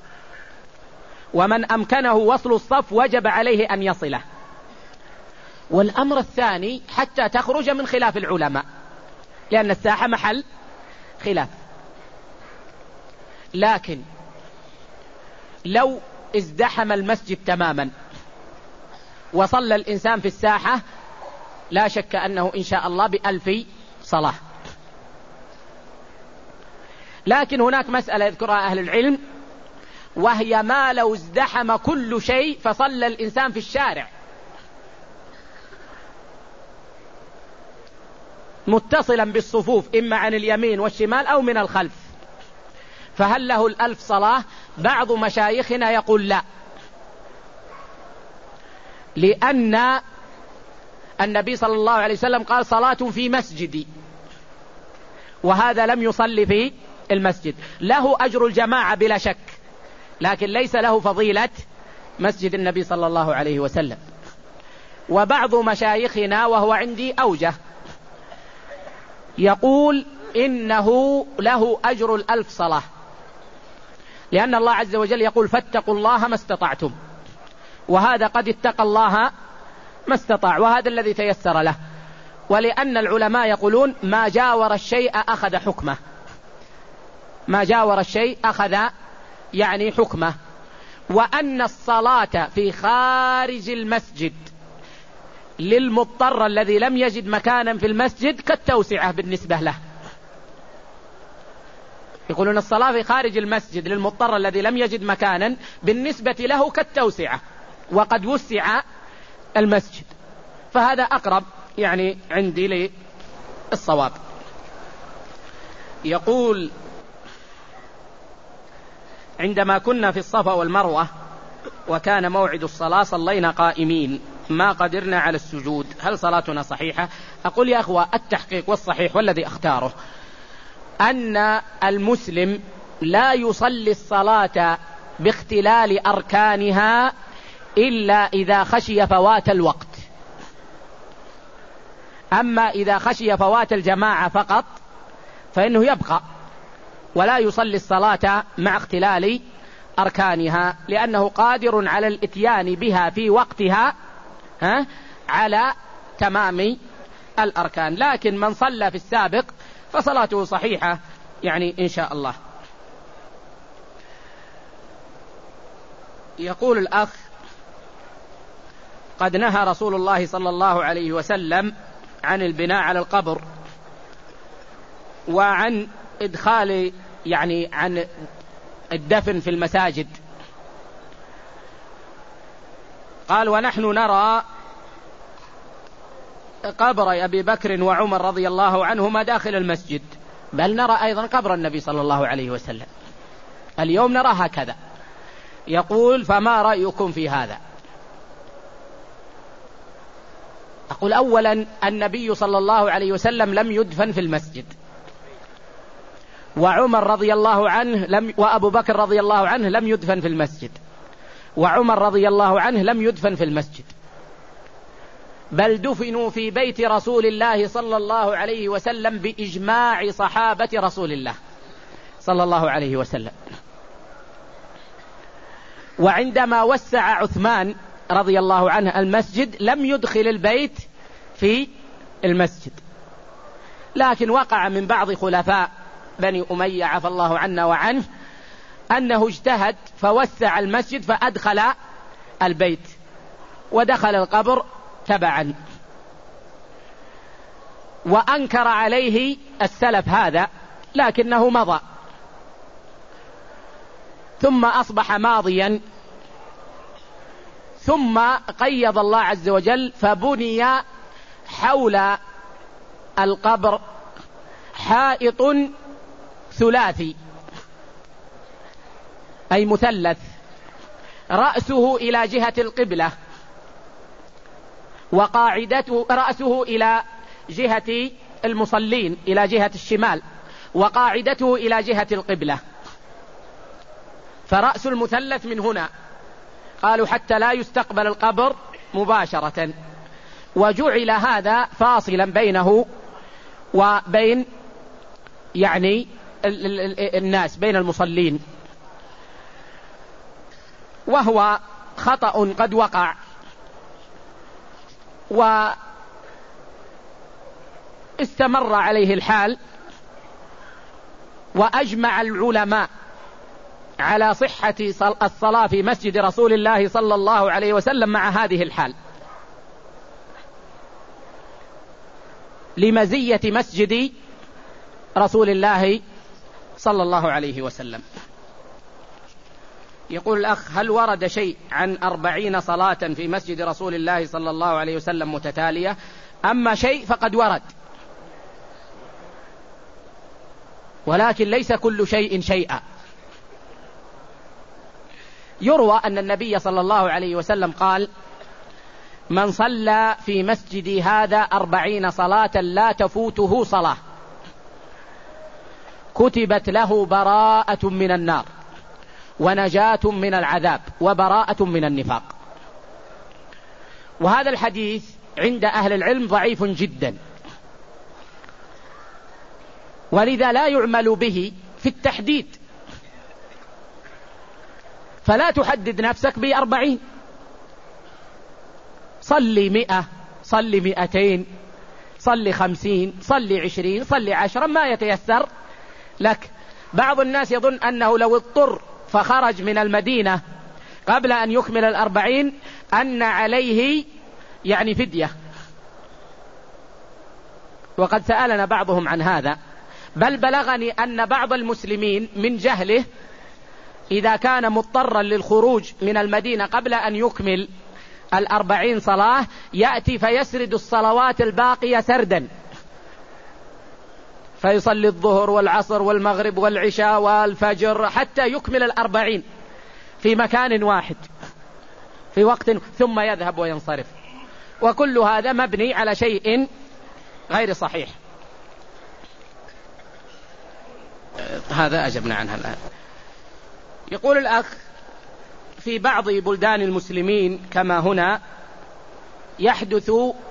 ومن أمكنه وصل الصف وجب عليه أن يصله. والأمر الثاني حتى تخرج من خلاف العلماء، لأن الساحة محل خلاف. لكن لو ازدحم المسجد تماما وصلى الإنسان في الساحة لا شك أنه إن شاء الله ب1000 صلاة. لكن هناك مسألة يذكرها أهل العلم، وهي ما لو ازدحم كل شيء فصلى الإنسان في الشارع متصلا بالصفوف إما عن اليمين والشمال أو من الخلف، فهل له 1000 صلاة؟ بعض مشايخنا يقول لا، لأن النبي صلى الله عليه وسلم قال صلاة في مسجدي، وهذا لم يصلي في المسجد. له أجر الجماعة بلا شك، لكن ليس له فضيلة مسجد النبي صلى الله عليه وسلم. وبعض مشايخنا وهو عندي أوجه يقول إنه له أجر 1000 صلاة، لأن الله عز وجل يقول فاتقوا الله ما استطعتم، وهذا قد اتقى الله ما استطاع، وهذا الذي تيسر له. ولأن العلماء يقولون ما جاور الشيء أخذ حكمه، ما جاور الشيء أخذ يعني حكمه. وأن الصلاة في خارج المسجد للمضطر الذي لم يجد مكانا في المسجد كالتوسعة بالنسبة له. يقولون الصلاة في خارج المسجد للمضطر الذي لم يجد مكانا بالنسبة له كالتوسعة، وقد وسع المسجد، فهذا أقرب يعني عندي للصواب. يقول عندما كنا في الصفا والمروة وكان موعد الصلاة صلينا قائمين ما قدرنا على السجود، هل صلاتنا صحيحة؟ أقول يا أخوة التحقيق والصحيح والذي أختاره أن المسلم لا يصلي الصلاة باختلال أركانها إلا إذا خشي فوات الوقت. أما إذا خشي فوات الجماعة فقط فإنه يبقى ولا يصلي الصلاة مع اختلال أركانها، لأنه قادر على الإتيان بها في وقتها على تمام الأركان. لكن من صلى في السابق فصلاته صحيحة يعني إن شاء الله. يقول الأخ: قد نهى رسول الله صلى الله عليه وسلم عن البناء على القبر وعن إدخال عن الدفن في المساجد. قال: ونحن نرى قبر أبي بكر وعمر رضي الله عنهما داخل المسجد، بل نرى أيضا قبر النبي صلى الله عليه وسلم اليوم نرى هكذا. يقول: فما رأيكم في هذا؟ أقول: أولا النبي صلى الله عليه وسلم لم يدفن في المسجد، وعمر رضي الله عنه وأبو بكر رضي الله عنه لم يدفن في المسجد، وعمر رضي الله عنه لم يدفن في المسجد، بل دفنوا في بيت رسول الله صلى الله عليه وسلم بإجماع صحابة رسول الله صلى الله عليه وسلم. وعندما وسع عثمان رضي الله عنه المسجد لم يدخل البيت في المسجد، لكن وقع من بعض خلفاء بني أمية عفى الله عنا وعنه أنه اجتهد فوسع المسجد فأدخل البيت ودخل القبر تبعا، وأنكر عليه السلف هذا لكنه مضى، ثم أصبح ماضيا، ثم قيض الله عز وجل فبني حول القبر حائط ثلاثي أي مثلث، رأسه إلى جهة القبلة، وقاعدته رأسه إلى جهة المصلين إلى جهة الشمال، وقاعدته إلى جهة القبلة، فرأس المثلث من هنا. قالوا حتى لا يستقبل القبر مباشرة، وجعل هذا فاصلا بينه وبين الناس، بين المصلين، وهو خطأ قد وقع. واستمر عليه الحال، وأجمع العلماء على صحة الصلاة في مسجد رسول الله صلى الله عليه وسلم مع هذه الحال، لمزية مسجد رسول الله صلى الله عليه وسلم. يقول الأخ: هل ورد شيء عن 40 صلاة في مسجد رسول الله صلى الله عليه وسلم متتالية؟ أما شيء فقد ورد، ولكن ليس كل شيء شيئا. يروى أن النبي صلى الله عليه وسلم قال: من صلى في مسجدي هذا 40 صلاة لا تفوته صلاة كتبت له براءة من النار ونجاة من العذاب وبراءة من النفاق. وهذا الحديث عند أهل العلم ضعيف جدا، ولذا لا يعمل به في التحديد، فلا تحدد نفسك ب40، صلي 100، صلي 200، صلي 50، صلي 20، صلي 10، ما يتيسر لك. بعض الناس يظن أنه لو اضطر فخرج من المدينة قبل أن يكمل 40 أن عليه فدية، وقد سألنا بعضهم عن هذا، بل بلغني أن بعض المسلمين من جهله إذا كان مضطرا للخروج من المدينة قبل أن يكمل 40 صلاة يأتي فيسرد الصلوات الباقية سردا، فيصلي الظهر والعصر والمغرب والعشاء والفجر حتى يكمل 40 في مكان واحد في وقت، ثم يذهب وينصرف، وكل هذا مبني على شيء غير صحيح. هذا أجبنا عنها الآن. يقول الأخ: في بعض بلدان المسلمين كما هنا يحدث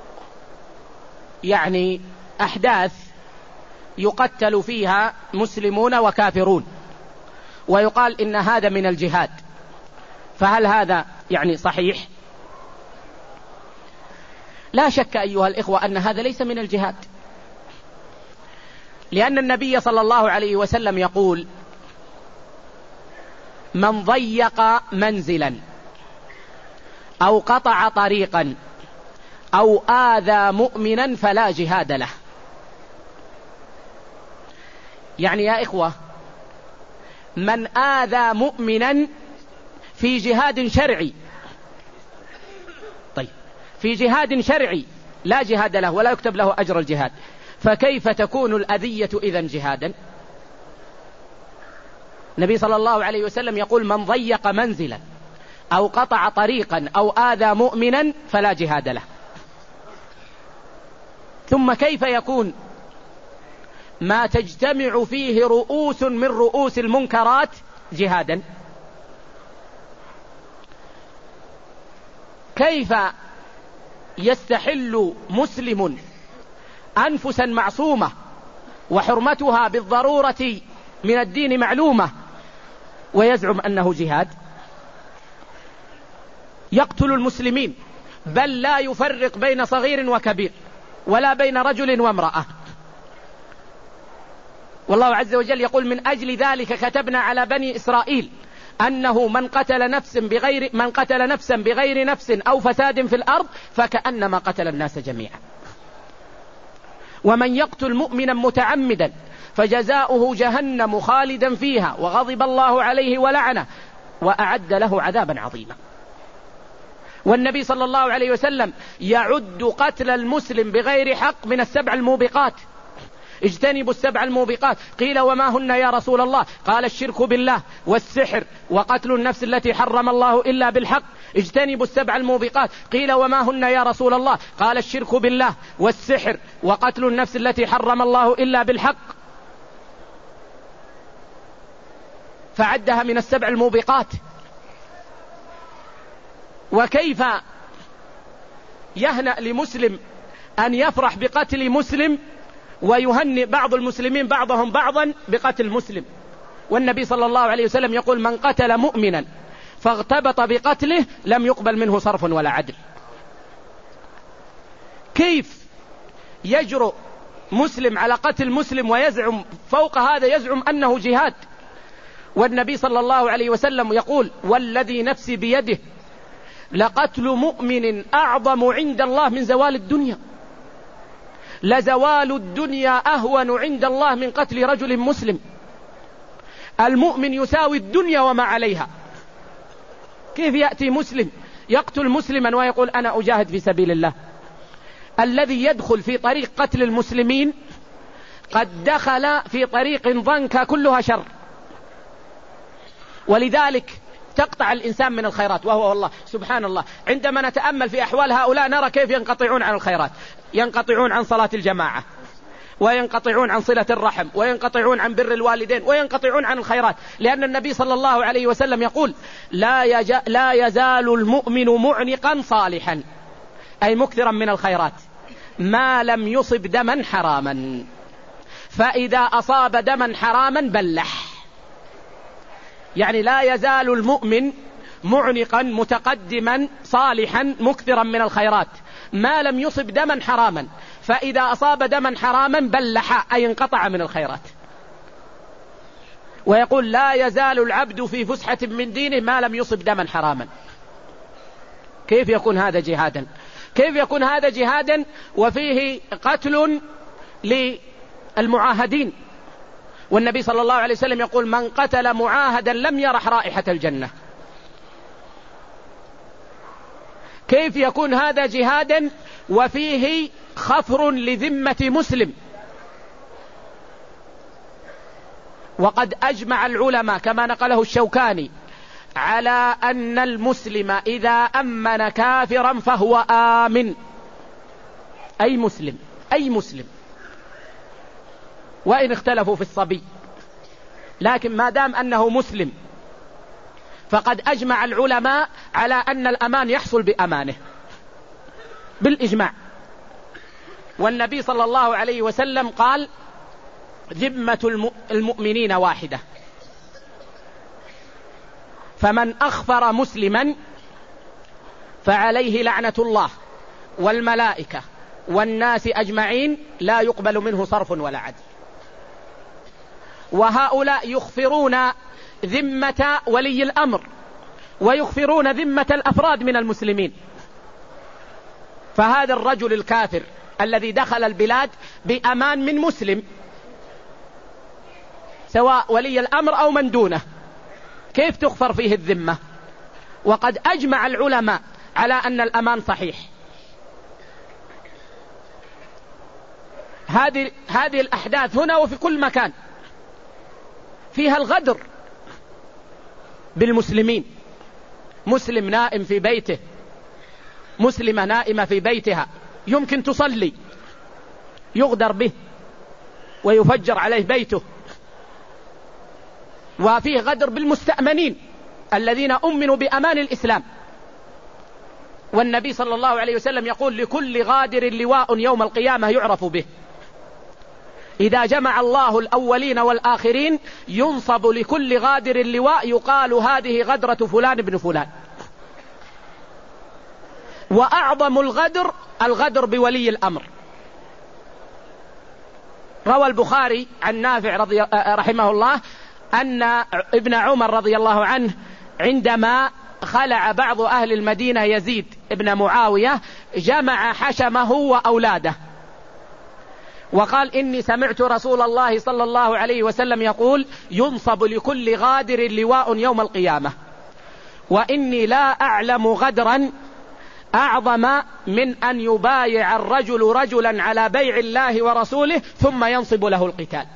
أحداث يقتل فيها مسلمون وكافرون، ويقال إن هذا من الجهاد، فهل هذا صحيح؟ لا شك أيها الإخوة أن هذا ليس من الجهاد، لأن النبي صلى الله عليه وسلم يقول: من ضيق منزلا أو قطع طريقا أو آذى مؤمنا فلا جهاد له. يعني يا إخوة، من آذى مؤمنا في جهاد شرعي، طيب في جهاد شرعي لا جهاد له ولا يكتب له أجر الجهاد، فكيف تكون الأذية إذن جهادا؟ النبي صلى الله عليه وسلم يقول: من ضيق منزلا أو قطع طريقا أو آذى مؤمنا فلا جهاد له. ثم كيف يكون ما تجتمع فيه رؤوس من رؤوس المنكرات جهادا؟ كيف يستحل مسلم أنفسا معصومة وحرمتها بالضرورة من الدين معلومة ويزعم أنه جهاد؟ يقتل المسلمين، بل لا يفرق بين صغير وكبير ولا بين رجل وامرأة. والله عز وجل يقول: من أجل ذلك كتبنا على بني إسرائيل أنه من قتل نفسا بغير نفس أو فساد في الأرض فكأنما قتل الناس جميعا. ومن يقتل مؤمنا متعمدا فجزاؤه جهنم خالدا فيها وغضب الله عليه ولعنه وأعد له عذابا عظيما. والنبي صلى الله عليه وسلم يعد قتل المسلم بغير حق من 7 الموبقات. اجتنبوا 7 الموبقات. قيل: وما هن يا رسول الله؟ قال: الشرك بالله والسحر وقتل النفس التي حرم الله إلا بالحق. اجتنبوا 7 الموبقات. قيل: وما هن يا رسول الله؟ قال: الشرك بالله والسحر وقتل النفس التي حرم الله إلا بالحق. فعدها من 7 الموبقات. وكيف يهنأ لمسلم أن يفرح بقتل مسلم ويهنئ بعض المسلمين بعضهم بعضا بقتل مسلم؟ والنبي صلى الله عليه وسلم يقول: من قتل مؤمنا فاغتبط بقتله لم يقبل منه صرف ولا عدل. كيف يجرؤ مسلم على قتل مسلم ويزعم فوق هذا يزعم أنه جهاد؟ والنبي صلى الله عليه وسلم يقول: والذي نفسي بيده لقتل مؤمن أعظم عند الله من زوال الدنيا، لزوال الدنيا أهون عند الله من قتل رجل مسلم. المؤمن يساوي الدنيا وما عليها. كيف يأتي مسلم يقتل مسلما ويقول: أنا أجاهد في سبيل الله؟ الذي يدخل في طريق قتل المسلمين قد دخل في طريق ضنك كلها شر. ولذلك تقطع الإنسان من الخيرات. وهو والله سبحان الله عندما نتأمل في أحوال هؤلاء نرى كيف ينقطعون عن الخيرات، ينقطعون عن صلاة الجماعة، وينقطعون عن صلة الرحم، وينقطعون عن بر الوالدين، وينقطعون عن الخيرات. لأن النبي صلى الله عليه وسلم يقول: لا يزال المؤمن معنقا صالحا، أي مكثرا من الخيرات، ما لم يصب دما حراما، فإذا أصاب دما حراما بلح. يعني لا يزال المؤمن معنقا متقدما صالحا مكثرا من الخيرات ما لم يصب دما حراما، فإذا أصاب دما حراما بلح، أي انقطع من الخيرات. ويقول: لا يزال العبد في فسحة من دينه ما لم يصب دما حراما. كيف يكون هذا جهادا؟ كيف يكون هذا جهادا وفيه قتل للمعاهدين؟ والنبي صلى الله عليه وسلم يقول: من قتل معاهدا لم يرح رائحة الجنة. كيف يكون هذا جهادا وفيه خفر لذمة مسلم؟ وقد أجمع العلماء كما نقله الشوكاني على أن المسلم إذا أمن كافرا فهو آمن. أي مسلم وإن اختلفوا في الصبي، لكن ما دام أنه مسلم فقد أجمع العلماء على أن الأمان يحصل بأمانه بالإجماع. والنبي صلى الله عليه وسلم قال: ذمة المؤمنين واحدة، فمن أخفر مسلما فعليه لعنة الله والملائكة والناس أجمعين لا يقبل منه صرف ولا عدل. وهؤلاء يخفرون ذمة ولي الأمر ويخفرون ذمة الأفراد من المسلمين. فهذا الرجل الكافر الذي دخل البلاد بأمان من مسلم سواء ولي الأمر أو من دونه، كيف تخفر فيه الذمة؟ وقد أجمع العلماء على أن الأمان صحيح. هذه الأحداث هنا وفي كل مكان فيها الغدر بالمسلمين. مسلم نائم في بيته، مسلمة نائمة في بيتها يمكن تصلي، يغدر به ويفجر عليه بيته. وفيه غدر بالمستأمنين الذين أمنوا بأمان الإسلام. والنبي صلى الله عليه وسلم يقول: لكل غادر لواء يوم القيامة يعرف به. إذا جمع الله الأولين والآخرين ينصب لكل غادر لواء يقال: هذه غدرة فلان ابن فلان. وأعظم الغدر بولي الأمر. روى البخاري عن نافع رحمه الله أن ابن عمر رضي الله عنه عندما خلع بعض أهل المدينة يزيد ابن معاوية جمع حشمه وأولاده وقال: إني سمعت رسول الله صلى الله عليه وسلم يقول: ينصب لكل غادر لواء يوم القيامة، وإني لا أعلم غدرا أعظم من أن يبايع الرجل رجلا على بيع الله ورسوله ثم ينصب له القتال.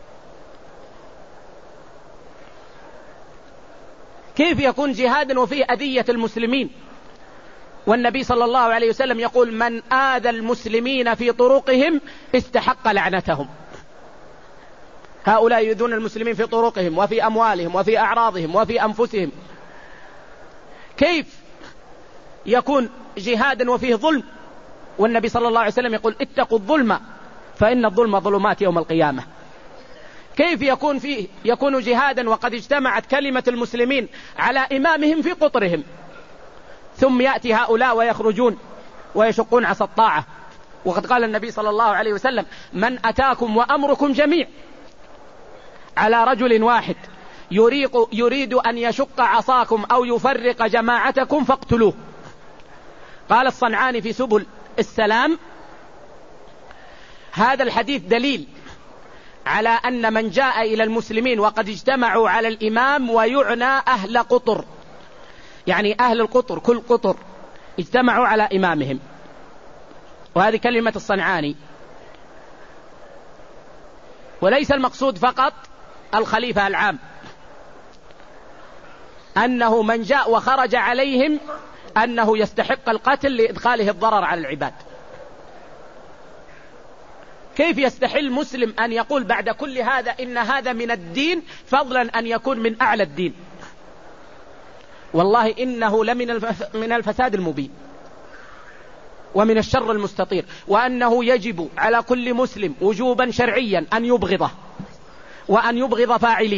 كيف يكون جهادا وفيه أذية المسلمين؟ والنبي صلى الله عليه وسلم يقول: من آذى المسلمين في طرقهم استحق لعنتهم. هؤلاء يؤذون المسلمين في طرقهم وفي أموالهم وفي أعراضهم وفي أنفسهم. كيف يكون جهادا وفيه ظلم؟ والنبي صلى الله عليه وسلم يقول: اتقوا الظلم فإن الظلم ظلمات يوم القيامة. كيف يكون جهادا وقد اجتمعت كلمة المسلمين على إمامهم في قطرهم، ثم يأتي هؤلاء ويخرجون ويشقون عصا الطاعة؟ وقد قال النبي صلى الله عليه وسلم: من أتاكم وأمركم جميع على رجل واحد يريد أن يشق عصاكم أو يفرق جماعتكم فاقتلوه. قال الصنعاني في سبل السلام: هذا الحديث دليل على أن من جاء إلى المسلمين وقد اجتمعوا على الإمام، ويعنى أهل قطر، يعني أهل القطر كل قطر اجتمعوا على إمامهم. وهذه كلمة الصنعاني. وليس المقصود فقط الخليفة العام، أنه من جاء وخرج عليهم أنه يستحق القتل لإدخاله الضرر على العباد. كيف يستحل مسلم أن يقول بعد كل هذا إن هذا من الدين، فضلا أن يكون من أعلى الدين؟ والله إنه من الفساد المبين ومن الشر المستطير، وأنه يجب على كل مسلم وجوبا شرعيا أن يبغضه وأن يبغض فاعليه،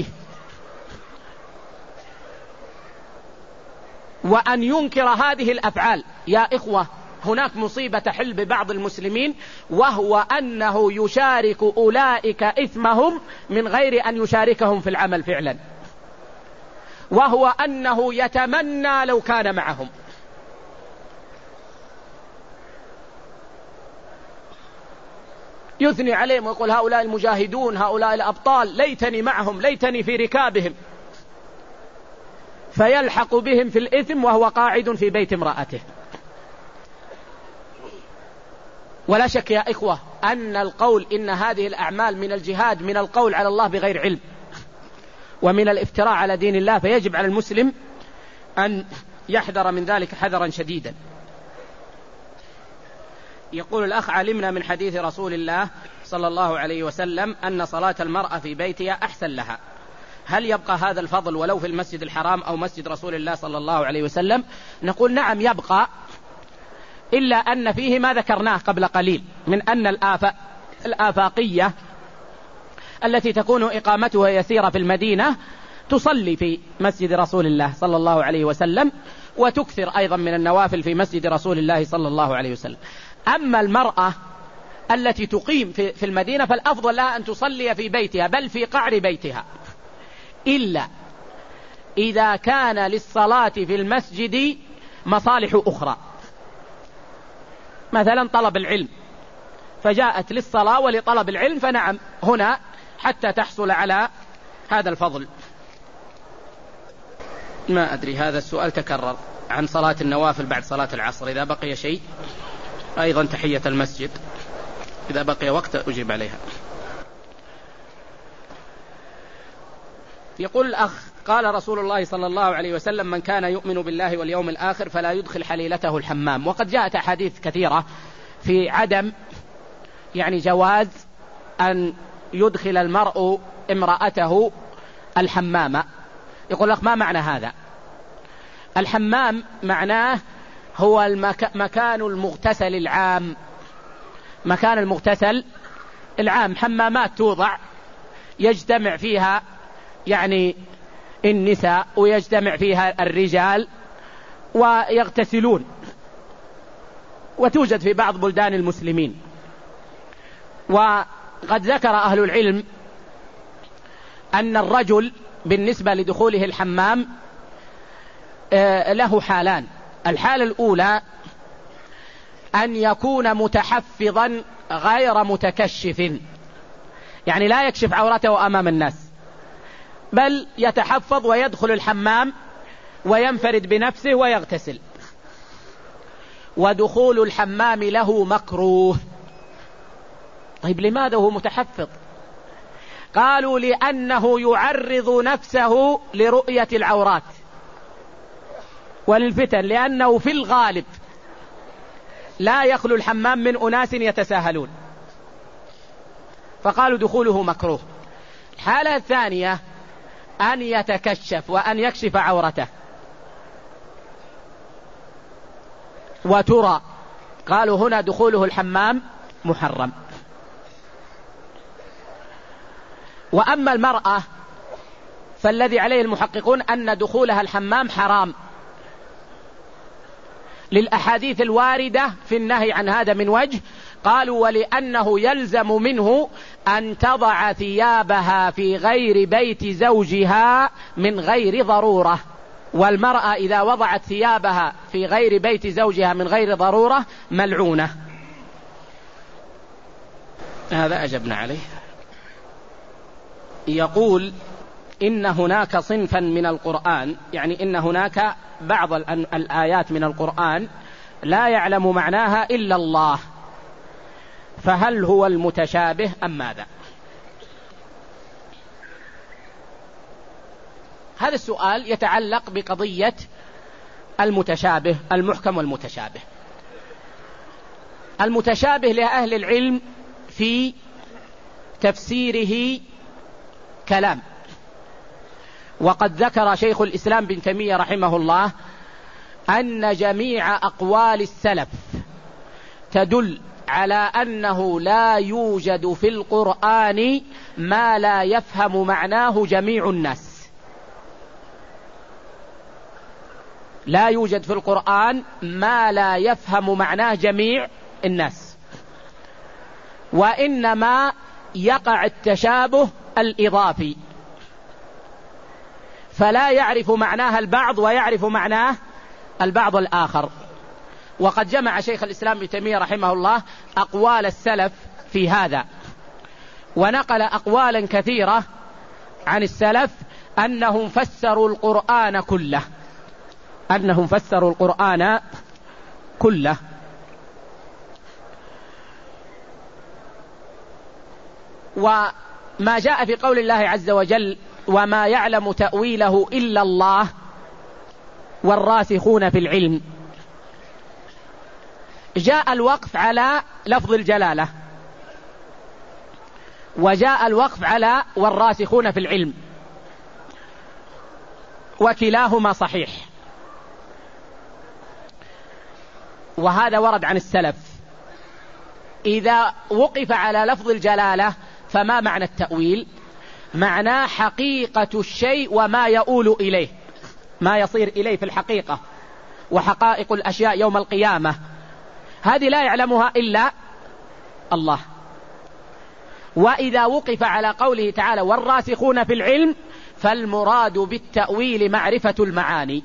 وأن ينكر هذه الأفعال. يا إخوة، هناك مصيبة تحل ببعض المسلمين، وهو أنه يشارك أولئك إثمهم من غير أن يشاركهم في العمل فعلا، وهو أنه يتمنى لو كان معهم. يثني عليهم ويقول: هؤلاء المجاهدون، هؤلاء الأبطال، ليتني معهم، ليتني في ركابهم، فيلحق بهم في الإثم وهو قاعد في بيت امرأته. ولا شك يا إخوة أن القول إن هذه الأعمال من الجهاد من القول على الله بغير علم ومن الافتراء على دين الله، فيجب على المسلم أن يحذر من ذلك حذرا شديدا. يقول الأخ: علمنا من حديث رسول الله صلى الله عليه وسلم أن صلاة المرأة في بيتها أحسن لها، هل يبقى هذا الفضل ولو في المسجد الحرام أو مسجد رسول الله صلى الله عليه وسلم؟ نقول: نعم يبقى، إلا أن فيه ما ذكرناه قبل قليل من أن الآفاقية التي تكون إقامتها يسيرة في المدينة تصلي في مسجد رسول الله صلى الله عليه وسلم، وتكثر أيضا من النوافل في مسجد رسول الله صلى الله عليه وسلم. أما المرأة التي تقيم في المدينة فالأفضل لها أن تصلي في بيتها بل في قعر بيتها، إلا إذا كان للصلاة في المسجد مصالح أخرى، مثلا طلب العلم، فجاءت للصلاة ولطلب العلم، فنعم هنا حتى تحصل على هذا الفضل. ما أدري هذا السؤال تكرر عن صلاة النوافل بعد صلاة العصر، إذا بقي شيء، أيضا تحية المسجد إذا بقي وقت أجيب عليها. يقول الأخ: قال رسول الله صلى الله عليه وسلم: من كان يؤمن بالله واليوم الآخر فلا يدخل حليلته الحمام. وقد جاءت أحاديث كثيرة في عدم جواز أن يدخل المرء امرأته الحمام. يقول الأخ: ما معنى هذا؟ الحمام معناه هو مكان المغتسل العام، مكان المغتسل العام، حمامات توضع يجتمع فيها النساء ويجتمع فيها الرجال ويغتسلون، وتوجد في بعض بلدان المسلمين. وقد ذكر أهل العلم أن الرجل بالنسبة لدخوله الحمام له حالان: الحالة الأولى أن يكون متحفظا غير متكشف، لا يكشف عورته أمام الناس، بل يتحفظ ويدخل الحمام وينفرد بنفسه ويغتسل. ودخول الحمام له مكروه. طيب لماذا هو متحفظ؟ قالوا: لأنه يعرض نفسه لرؤية العورات وللفتن، لأنه في الغالب لا يخلو الحمام من أناس يتساهلون، فقالوا دخوله مكروه. الحالة الثانية أن يتكشف وأن يكشف عورته وترى، قالوا هنا دخوله الحمام محرم. وأما المرأة فالذي عليه المحققون أن دخولها الحمام حرام، للأحاديث الواردة في النهي عن هذا من وجه. قالوا: ولأنه يلزم منه أن تضع ثيابها في غير بيت زوجها من غير ضرورة، والمرأة إذا وضعت ثيابها في غير بيت زوجها من غير ضرورة ملعونة. هذا أجبنا عليه. يقول: إن هناك صنفا من القرآن، إن هناك بعض الآيات من القرآن لا يعلم معناها إلا الله، فهل هو المتشابه أم ماذا؟ هذا السؤال يتعلق بقضية المتشابه، المحكم والمتشابه. المتشابه لأهل العلم في تفسيره كلام، وقد ذكر شيخ الإسلام ابن تيمية رحمه الله أن جميع أقوال السلف تدل على أنه لا يوجد في القرآن ما لا يفهم معناه جميع الناس. لا يوجد في القرآن ما لا يفهم معناه جميع الناس، وإنما يقع التشابه الإضافي، فلا يعرف معناها البعض ويعرف معناه البعض الآخر. وقد جمع شيخ الإسلام ابن تيمية رحمه الله أقوال السلف في هذا، ونقل أقوالا كثيرة عن السلف أنهم فسروا القرآن كله، أنهم فسروا القرآن كله. وما جاء في قول الله عز وجل: وما يعلم تأويله إلا الله والراسخون في العلم، جاء الوقف على لفظ الجلالة، وجاء الوقف على والراسخون في العلم، وكلاهما صحيح، وهذا ورد عن السلف. إذا وقف على لفظ الجلالة فما معنى التأويل؟ معناه حقيقة الشيء وما يؤول إليه، ما يصير إليه في الحقيقة، وحقائق الأشياء يوم القيامة، هذه لا يعلمها الله. وإذا وقف على قوله تعالى والراسخون في العلم فالمراد بالتأويل معرفة المعاني،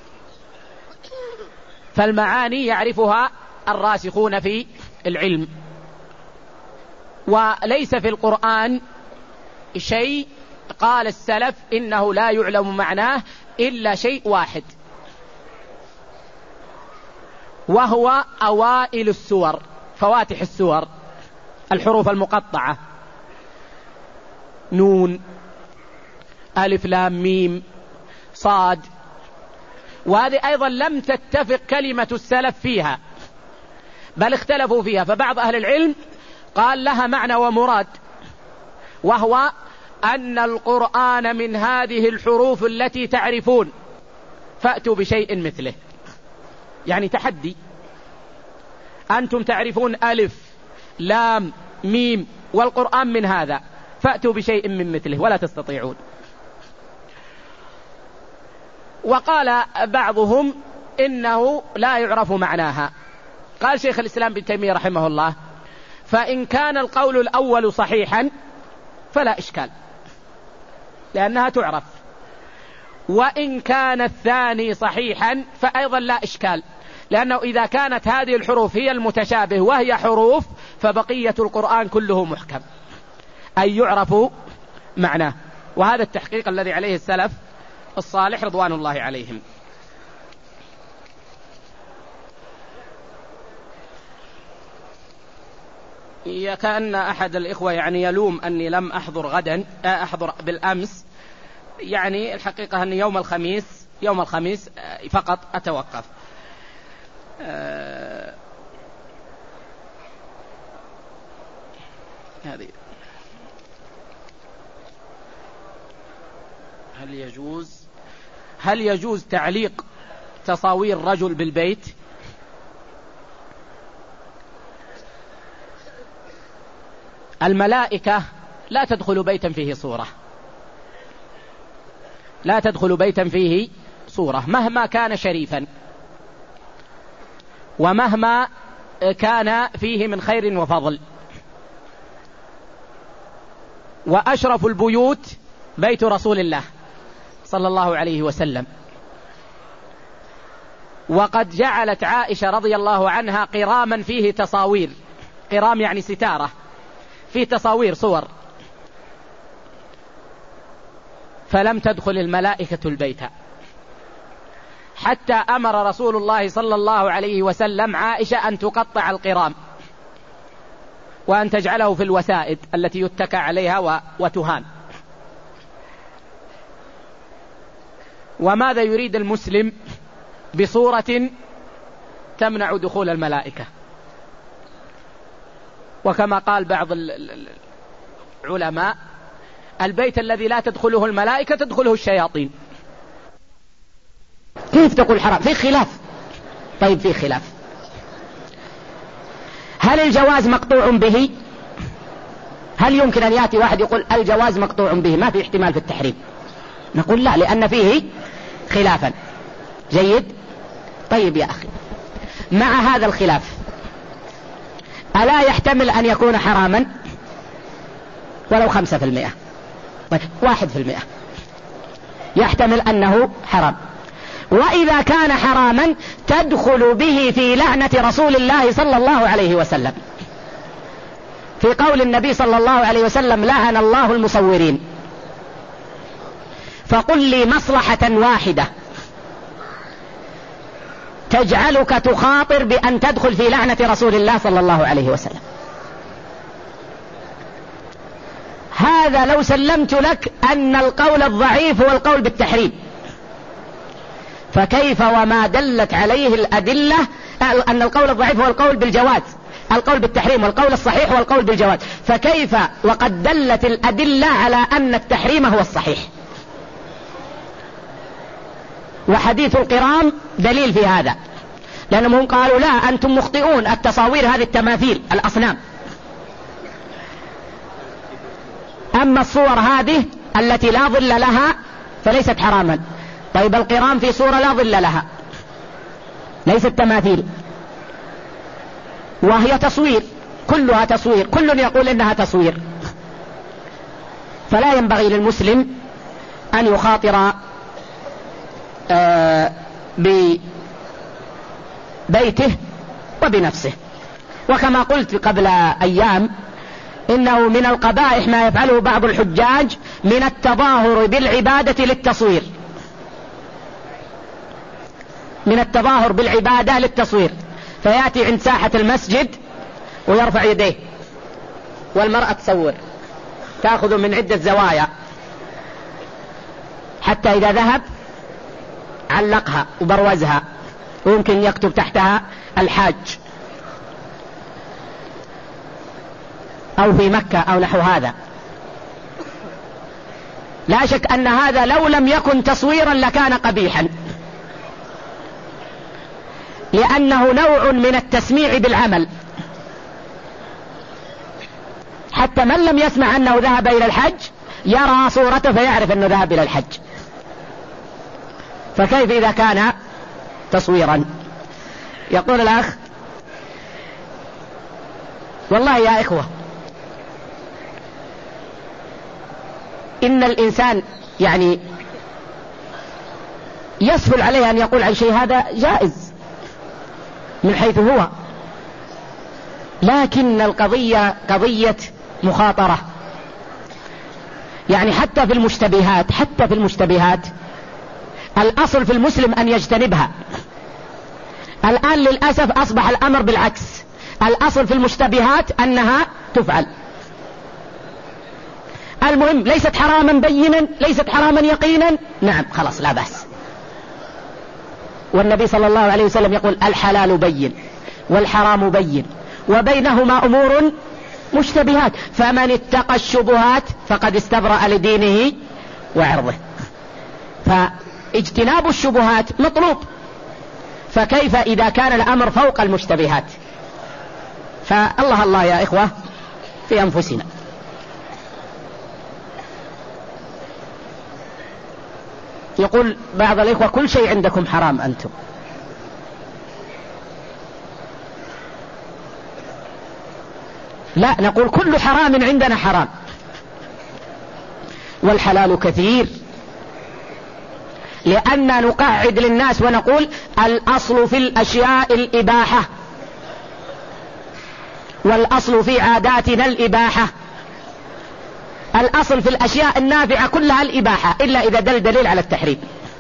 فالمعاني يعرفها الراسخون في العلم. وليس في القرآن شيء قال السلف إنه لا يعلم معناه إلا شيء واحد، وهو أوائل السور، فواتح السور، الحروف المقطعة، نون، ألف لام ميم صاد. وهذه أيضا لم تتفق كلمة السلف فيها، بل اختلفوا فيها. فبعض أهل العلم قال لها معنى ومراد، وهو أن القرآن من هذه الحروف التي تعرفون فأتوا بشيء مثله. يعني تحدي، أنتم تعرفون ألف لام ميم والقرآن من هذا، فأتوا بشيء من مثله، ولا تستطيعون. وقال بعضهم إنه لا يعرف معناها. قال شيخ الإسلام ابن تيمية رحمه الله فإن كان القول الأول صحيحا فلا إشكال لأنها تعرف، وإن كان الثاني صحيحا فأيضا لا إشكال، لأنه إذا كانت هذه الحروف هي المتشابه وهي حروف فبقية القرآن كله محكم، أي يعرف معناه. وهذا التحقيق الذي عليه السلف الصالح رضوان الله عليهم. كأن أحد الإخوة يعني يلوم أني لم أحضر بالأمس. يعني الحقيقة أن يوم الخميس فقط أتوقف. هذه هل يجوز تعليق تصاوير رجل بالبيت؟ الملائكة لا تدخل بيتا فيه صورة، لا تدخل بيتا فيه صورة مهما كان شريفا ومهما كان فيه من خير وفضل. وأشرف البيوت بيت رسول الله صلى الله عليه وسلم. وقد جعلت عائشة رضي الله عنها قراما فيه تصاوير، قرام يعني ستارة فيه تصاوير صور، فلم تدخل الملائكة البيت، حتى أمر رسول الله صلى الله عليه وسلم عائشة أن تقطع القرام وأن تجعله في الوسائد التي يتكى عليها وتهان. وماذا يريد المسلم بصورة تمنع دخول الملائكة؟ وكما قال بعض العلماء البيت الذي لا تدخله الملائكة تدخله الشياطين. كيف تقول حرام؟ في خلاف. طيب في خلاف، هل الجواز مقطوع به؟ هل يمكن أن يأتي واحد يقول الجواز مقطوع به ما في احتمال في التحريم؟ نقول لا، لأن فيه خلافا. جيد. طيب يا أخي، مع هذا الخلاف ألا يحتمل أن يكون حراما ولو 5%؟ طيب 1% يحتمل أنه حرام. وإذا كان حراما تدخل به في لعنة رسول الله صلى الله عليه وسلم، في قول النبي صلى الله عليه وسلم لعن الله المصورين. فقل لي مصلحة واحدة تجعلك تخاطر بأن تدخل في لعنة رسول الله صلى الله عليه وسلم. هذا لو سلمت لك أن القول الضعيف هو القول بالتحريم، فكيف وما دلت عليه الأدلة أن القول الضعيف هو القول بالجواز، القول بالتحريم، والقول الصحيح هو القول بالجواز، فكيف وقد دلت الأدلة على أن التحريم هو الصحيح؟ وحديث القرام دليل في هذا، لأنهم قالوا لا أنتم مخطئون، التصاوير هذه التماثيل الأصنام، أما الصور هذه التي لا ظل لها فليست حراما. طيب القرام في صورة لا ظل لها، ليست تماثيل وهي تصوير، كلها تصوير، كل يقول إنها تصوير. فلا ينبغي للمسلم أن يخاطر ببيته وبنفسه. وكما قلت قبل أيام إنه من القبائح ما يفعله بعض الحجاج من التظاهر بالعبادة للتصوير، من التظاهر بالعبادة للتصوير، فيأتي عند ساحة المسجد ويرفع يديه، والمرأة تصور، تأخذ من عدة زوايا حتى إذا ذهب علقها وبروزها، ويمكن يكتب تحتها الحاج أو في مكة أو نحو هذا. لا شك أن هذا لو لم يكن تصويرا لكان قبيحا، لأنه نوع من التسميع بالعمل، حتى من لم يسمع أنه ذهب إلى الحج يرى صورته فيعرف أنه ذهب إلى الحج، فكيف إذا كان تصويرا؟ يقول الأخ: والله يا إخوة، إن الإنسان يعني يسهل عليه أن يقول عن شيء هذا جائز من حيث هو، لكن القضية قضية مخاطرة. يعني حتى في المشتبهات الأصل في المسلم أن يجتنبها. الآن للأسف أصبح الأمر بالعكس، الأصل في المشتبهات أنها تفعل. المهم ليست حراما بينا، ليست حراما يقينا، نعم خلاص لا بأس. والنبي صلى الله عليه وسلم يقول: الحلال بين والحرام بين وبينهما أمور مشتبهات، فمن اتقى الشبهات فقد استبرأ لدينه وعرضه. فاجتناب الشبهات مطلوب، فكيف إذا كان الأمر فوق المشتبهات؟ فالله الله يا إخوة في أنفسنا. يقول بعض الإخوة: كل شيء عندكم حرام أنتم. لا، نقول كل حرام عندنا حرام، والحلال كثير، لأن نقعد للناس ونقول الأصل في الأشياء الإباحة، والأصل في عاداتنا الإباحة. الأصل في الأشياء النافعة كلها الإباحة، إلا إذا دل دليل على التحريم.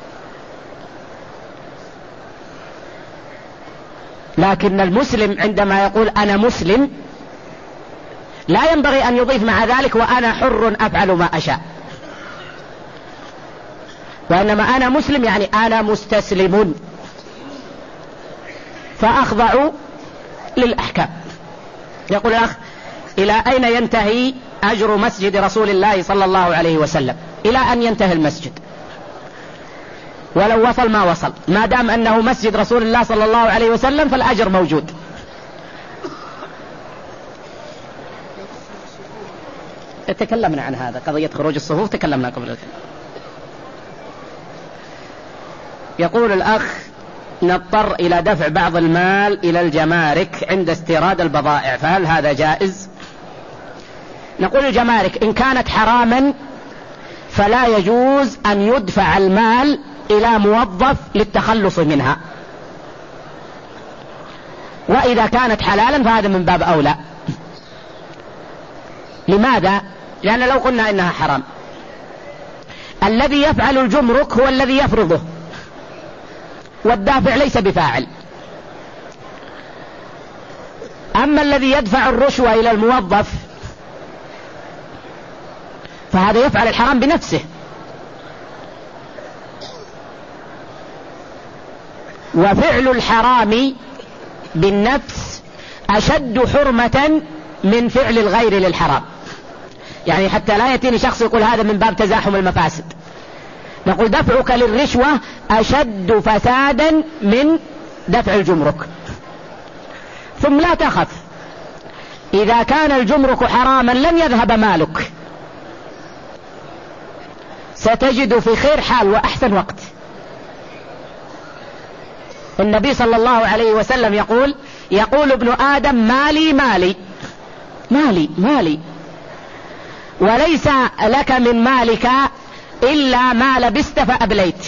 لكن المسلم عندما يقول أنا مسلم لا ينبغي أن يضيف مع ذلك وأنا حر أفعل ما أشاء، وإنما أنا مسلم يعني أنا مستسلم فأخضع للأحكام. يقول الأخ: إلى أين ينتهي أجر مسجد رسول الله صلى الله عليه وسلم؟ إلى أن ينتهي المسجد، ولو وصل ما وصل، ما دام أنه مسجد رسول الله صلى الله عليه وسلم فالأجر موجود. تكلمنا عن هذا، قضية خروج الصفوف تكلمنا قبل ذلك. يقول الأخ: نضطر إلى دفع بعض المال إلى الجمارك عند استيراد البضائع، فهل هذا جائز؟ نقول الجمارك إن كانت حراما فلا يجوز أن يدفع المال إلى موظف للتخلص منها، وإذا كانت حلالا فهذا من باب أولى. لماذا؟ لأن لو قلنا إنها حرام الذي يفعل الجمرك هو الذي يفرضه، والدافع ليس بفاعل. أما الذي يدفع الرشوة إلى الموظف فهذا يفعل الحرام بنفسه. وفعل الحرام بالنفس أشد حرمة من فعل الغير للحرام. يعني حتى لا يأتيني شخص يقول هذا من باب تزاحم المفاسد، نقول دفعك للرشوة أشد فسادا من دفع الجمرك. ثم لا تخف، إذا كان الجمرك حراما لن يذهب مالك، ستجد في خير حال وأحسن وقت. النبي صلى الله عليه وسلم يقول ابن آدم مالي مالي، مالي، وليس لك من مالك إلا ما لبست فأبليت،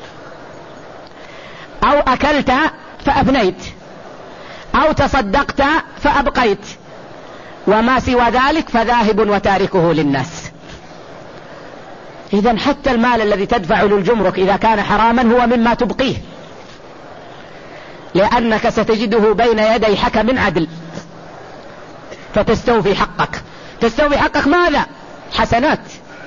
أو أكلت فأفنيت، أو تصدقت فأبقيت، وما سوى ذلك فذاهب وتاركه للناس. إذن حتى المال الذي تدفع للجمرك إذا كان حراما هو مما تبقيه، لأنك ستجده بين يدي حكم عدل فتستوفي حقك. تستوفي حقك ماذا؟ حسنات.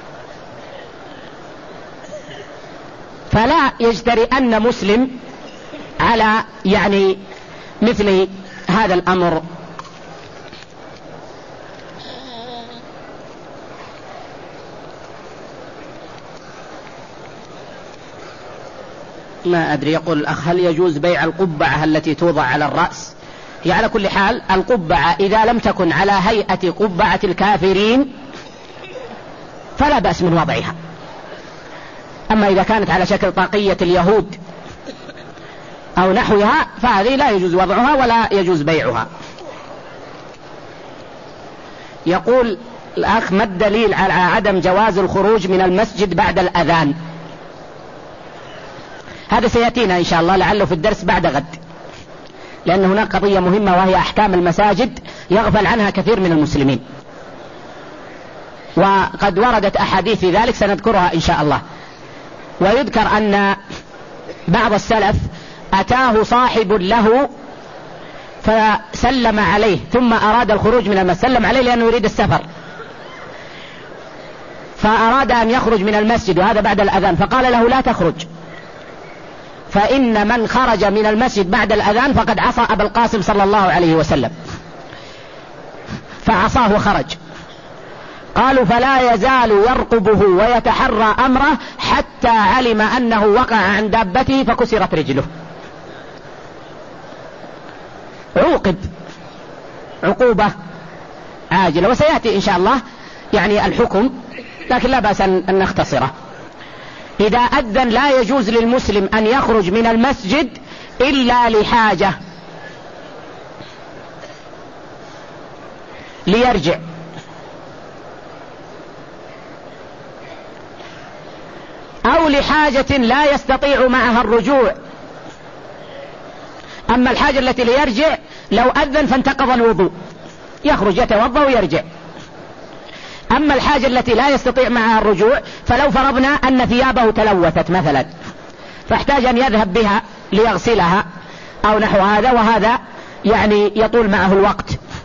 فلا يجترئن مسلم على مثل هذا الأمر. ما أدري، يقول الأخ هل يجوز بيع القبعة التي توضع على الرأس؟ هي على كل حال القبعة إذا لم تكن على هيئة قبعة الكافرين فلا بأس من وضعها، أما إذا كانت على شكل طاقية اليهود أو نحوها فهذه لا يجوز وضعها ولا يجوز بيعها. يقول الأخ ما الدليل على عدم جواز الخروج من المسجد بعد الأذان؟ هذا سيأتينا إن شاء الله لعله في الدرس بعد غد، لأن هناك قضية مهمة وهي أحكام المساجد يغفل عنها كثير من المسلمين، وقد وردت أحاديث في ذلك سنذكرها إن شاء الله. ويذكر أن بعض السلف أتاه صاحب له فسلم عليه ثم أراد الخروج من المسجد، سلم عليه لأنه يريد السفر، فأراد أن يخرج من المسجد وهذا بعد الأذان، فقال له لا تخرج، فإن من خرج من المسجد بعد الأذان فقد عصى أبا القاسم صلى الله عليه وسلم، فعصاه وخرج. قالوا فلا يزال يرقبه ويتحرى أمره حتى علم أنه وقع عن دابته فكسرت رجله، عوقب عقوبة عاجلة. وسيأتي إن شاء الله الحكم، لكن لا بأس أن نختصره. إذا أذن لا يجوز للمسلم أن يخرج من المسجد إلا لحاجة، ليرجع، أو لحاجة لا يستطيع معها الرجوع. أما الحاجة التي ليرجع لو أذن فانتقض الوضوء، يخرج يتوضأ ويرجع. أما الحاجة التي لا يستطيع معها الرجوع فلو فرضنا أن ثيابه تلوثت مثلا فاحتاج أن يذهب بها ليغسلها أو نحو هذا، وهذا يطول معه الوقت،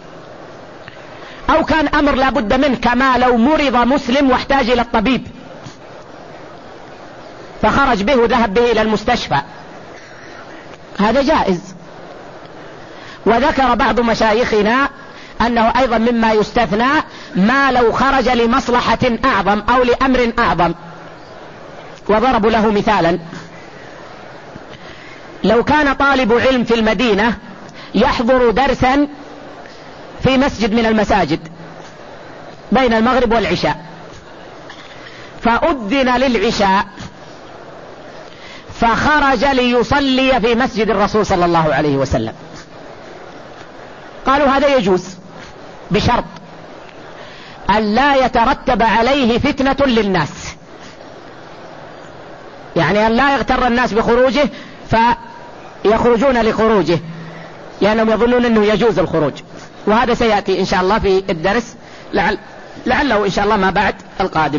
أو كان أمر لا بد منه كما لو مرض مسلم واحتاج إلى الطبيب فخرج به وذهب به إلى المستشفى، هذا جائز. وذكر بعض مشايخنا أنه أيضا مما يستثنى ما لو خرج لمصلحة أعظم أو لأمر أعظم، وضربوا له مثالا: لو كان طالب علم في المدينة يحضر درسا في مسجد من المساجد بين المغرب والعشاء، فأذن للعشاء فخرج ليصلي في مسجد الرسول صلى الله عليه وسلم، قالوا هذا يجوز بشرط أن لا يترتب عليه فتنة للناس، أن لا يغتر الناس بخروجه فيخرجون لخروجه لأنهم يظنون أنه يجوز الخروج. وهذا سيأتي إن شاء الله في الدرس لعله إن شاء الله ما بعد القادم.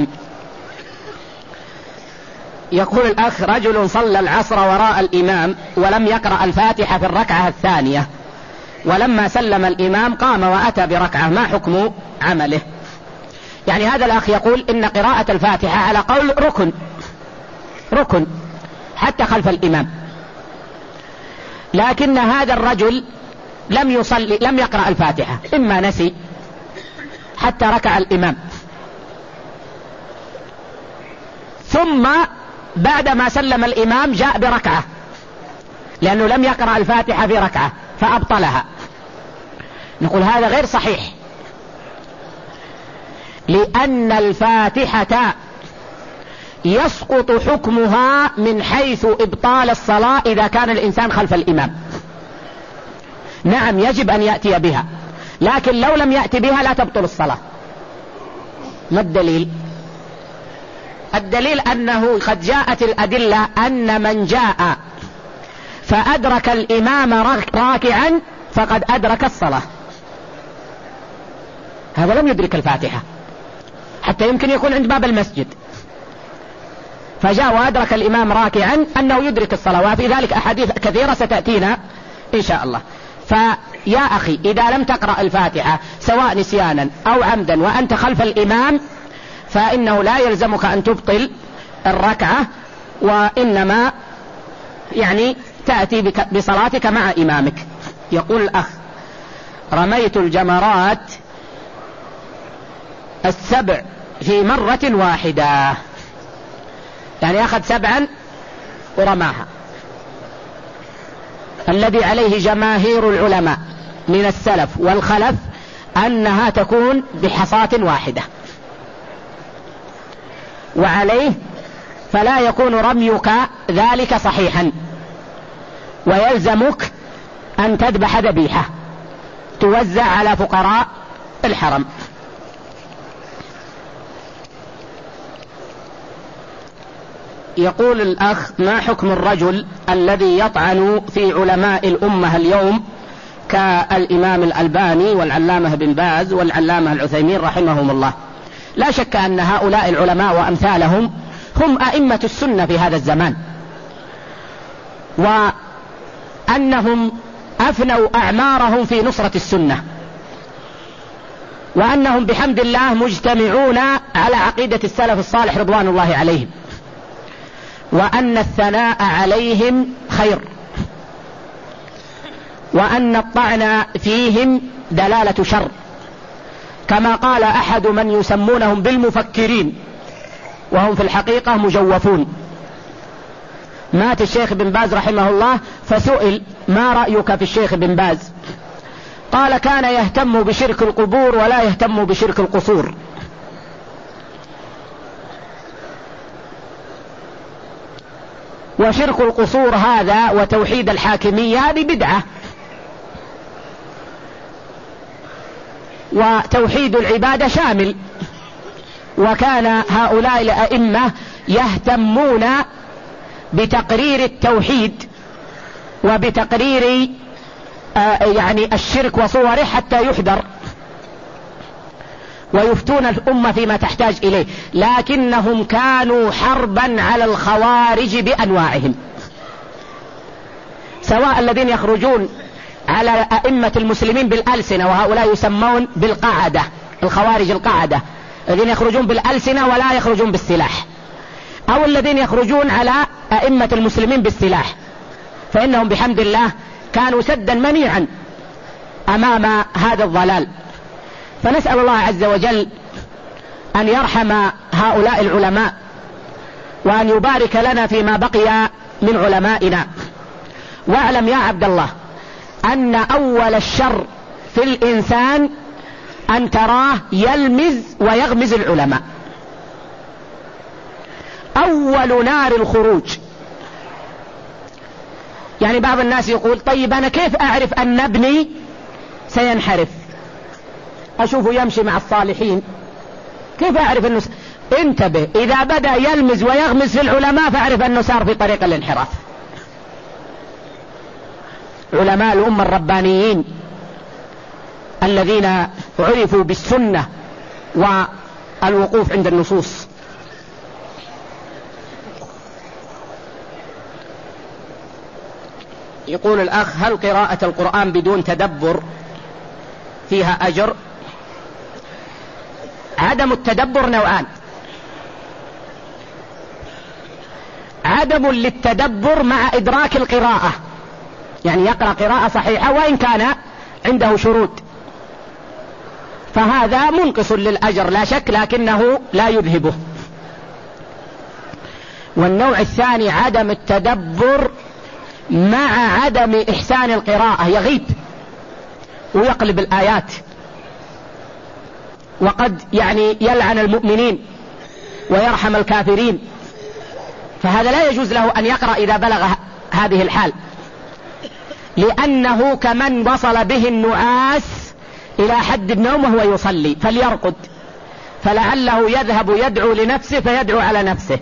يقول الأخ: رجل صلى العصر وراء الإمام ولم يقرأ الفاتحة في الركعة الثانية، ولما سلم الإمام قام وأتى بركعة، ما حكم عمله؟ هذا الأخ يقول إن قراءة الفاتحة على قول ركن حتى خلف الإمام، لكن هذا الرجل لم يقرأ الفاتحة، إما نسي حتى ركع الإمام، ثم بعدما سلم الإمام جاء بركعة لأنه لم يقرأ الفاتحة في ركعة فأبطلها. نقول هذا غير صحيح، لأن الفاتحة يسقط حكمها من حيث إبطال الصلاة إذا كان الإنسان خلف الإمام. نعم يجب أن يأتي بها، لكن لو لم يأتي بها لا تبطل الصلاة. ما الدليل؟ الدليل أنه قد جاءت الأدلة أن من جاء فأدرك الإمام راكعا فقد أدرك الصلاة. هذا لم يدرك الفاتحة، حتى يمكن يكون عند باب المسجد فجاء وأدرك الإمام راكعا أنه يدرك الصلاة، وفي ذلك أحاديث كثيرة ستأتينا إن شاء الله. فيا أخي إذا لم تقرأ الفاتحة سواء نسيانا أو عمدا وأنت خلف الإمام فإنه لا يلزمك أن تبطل الركعة، وإنما يعني تأتي بصلاتك مع إمامك. يقول الأخ: رميت الجمرات 7 في مرة واحدة، يعني أخذ 7 ورماها. الذي عليه جماهير العلماء من السلف والخلف أنها تكون بحصاة واحدة، وعليه فلا يكون رميك ذلك صحيحا، ويلزمك أن تذبح ذبيحة توزع على فقراء الحرم. يقول الأخ: ما حكم الرجل الذي يطعن في علماء الأمة اليوم كالإمام الألباني والعلامة بن باز والعلامة العثيمين رحمهم الله؟ لا شك أن هؤلاء العلماء وأمثالهم هم أئمة السنة في هذا الزمان، وأنهم أفنوا أعمارهم في نصرة السنة، وأنهم بحمد الله مجتمعون على عقيدة السلف الصالح رضوان الله عليهم، وأن الثناء عليهم خير، وأن الطعن فيهم دلالة شر، كما قال أحد من يسمونهم بالمفكرين وهم في الحقيقة مجوفون. مات الشيخ بن باز رحمه الله فسئل: ما رأيك في الشيخ بن باز؟ قال: كان يهتم بشرك القبور ولا يهتم بشرك القصور. وشرك القصور هذا وتوحيد الحاكمية هذه بدعة، وتوحيد العبادة شامل. وكان هؤلاء الأئمة يهتمون بتقرير التوحيد وبتقرير يعني الشرك وصوره حتى يحذر، ويفتون الأمة فيما تحتاج إليه، لكنهم كانوا حربا على الخوارج بأنواعهم، سواء الذين يخرجون على أئمة المسلمين بالألسنة، وهؤلاء يسمون بالقاعدة، الخوارج القاعدة، الذين يخرجون بالألسنة ولا يخرجون بالسلاح، أو الذين يخرجون على أئمة المسلمين بالسلاح، فإنهم بحمد الله كانوا سدا منيعا أمام هذا الضلال. فنسأل الله عز وجل أن يرحم هؤلاء العلماء، وأن يبارك لنا فيما بقي من علمائنا. واعلم يا عبد الله أن أول الشر في الإنسان أن تراه يلمز ويغمز العلماء. أول نار الخروج. يعني بعض الناس يقول: طيب أنا كيف أعرف أن ابني سينحرف؟ أشوفه يمشي مع الصالحين، كيف أعرف أنه انتبه، إذا بدأ يلمز ويغمز في العلماء فأعرف أنه صار في طريق الانحراف. علماء الأمة الربانيين الذين عرفوا بالسنة والوقوف عند النصوص. يقول الأخ: هل قراءة القرآن بدون تدبر فيها أجر؟ عدم التدبر نوعان: عدم للتدبر مع إدراك القراءة، يعني يقرأ قراءة صحيحة وإن كان عنده شروط، فهذا منقص للأجر لا شك، لكنه لا يذهبه. والنوع الثاني عدم التدبر مع عدم إحسان القراءة، يغيب ويقلب الآيات، وقد يعني يلعن المؤمنين ويرحم الكافرين، فهذا لا يجوز له أن يقرأ إذا بلغ هذه الحال، لأنه كمن وصل به النعاس إلى حد النوم وهو يصلي فليرقد، فلعله يذهب يدعو لنفسه فيدعو على نفسه.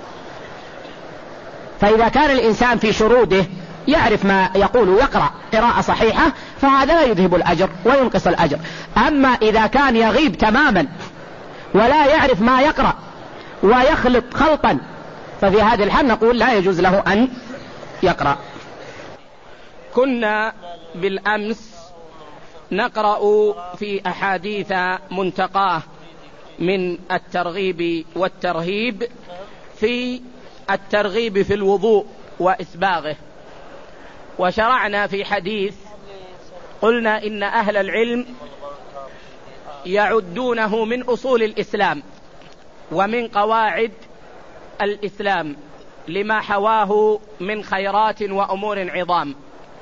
فإذا كان الإنسان في شروده يعرف ما يقول ويقرأ قراءة صحيحة فهذا لا يذهب الأجر وينقص الأجر. أما إذا كان يغيب تماما ولا يعرف ما يقرأ ويخلط خلطا ففي هذه الحال نقول لا يجوز له أن يقرأ. كنا بالأمس نقرأ في أحاديث منتقاه من الترغيب والترهيب في الترغيب في الوضوء وإسباغه، وشرعنا في حديث قلنا إن أهل العلم يعدونه من أصول الإسلام ومن قواعد الإسلام لما حواه من خيرات وأمور عظام،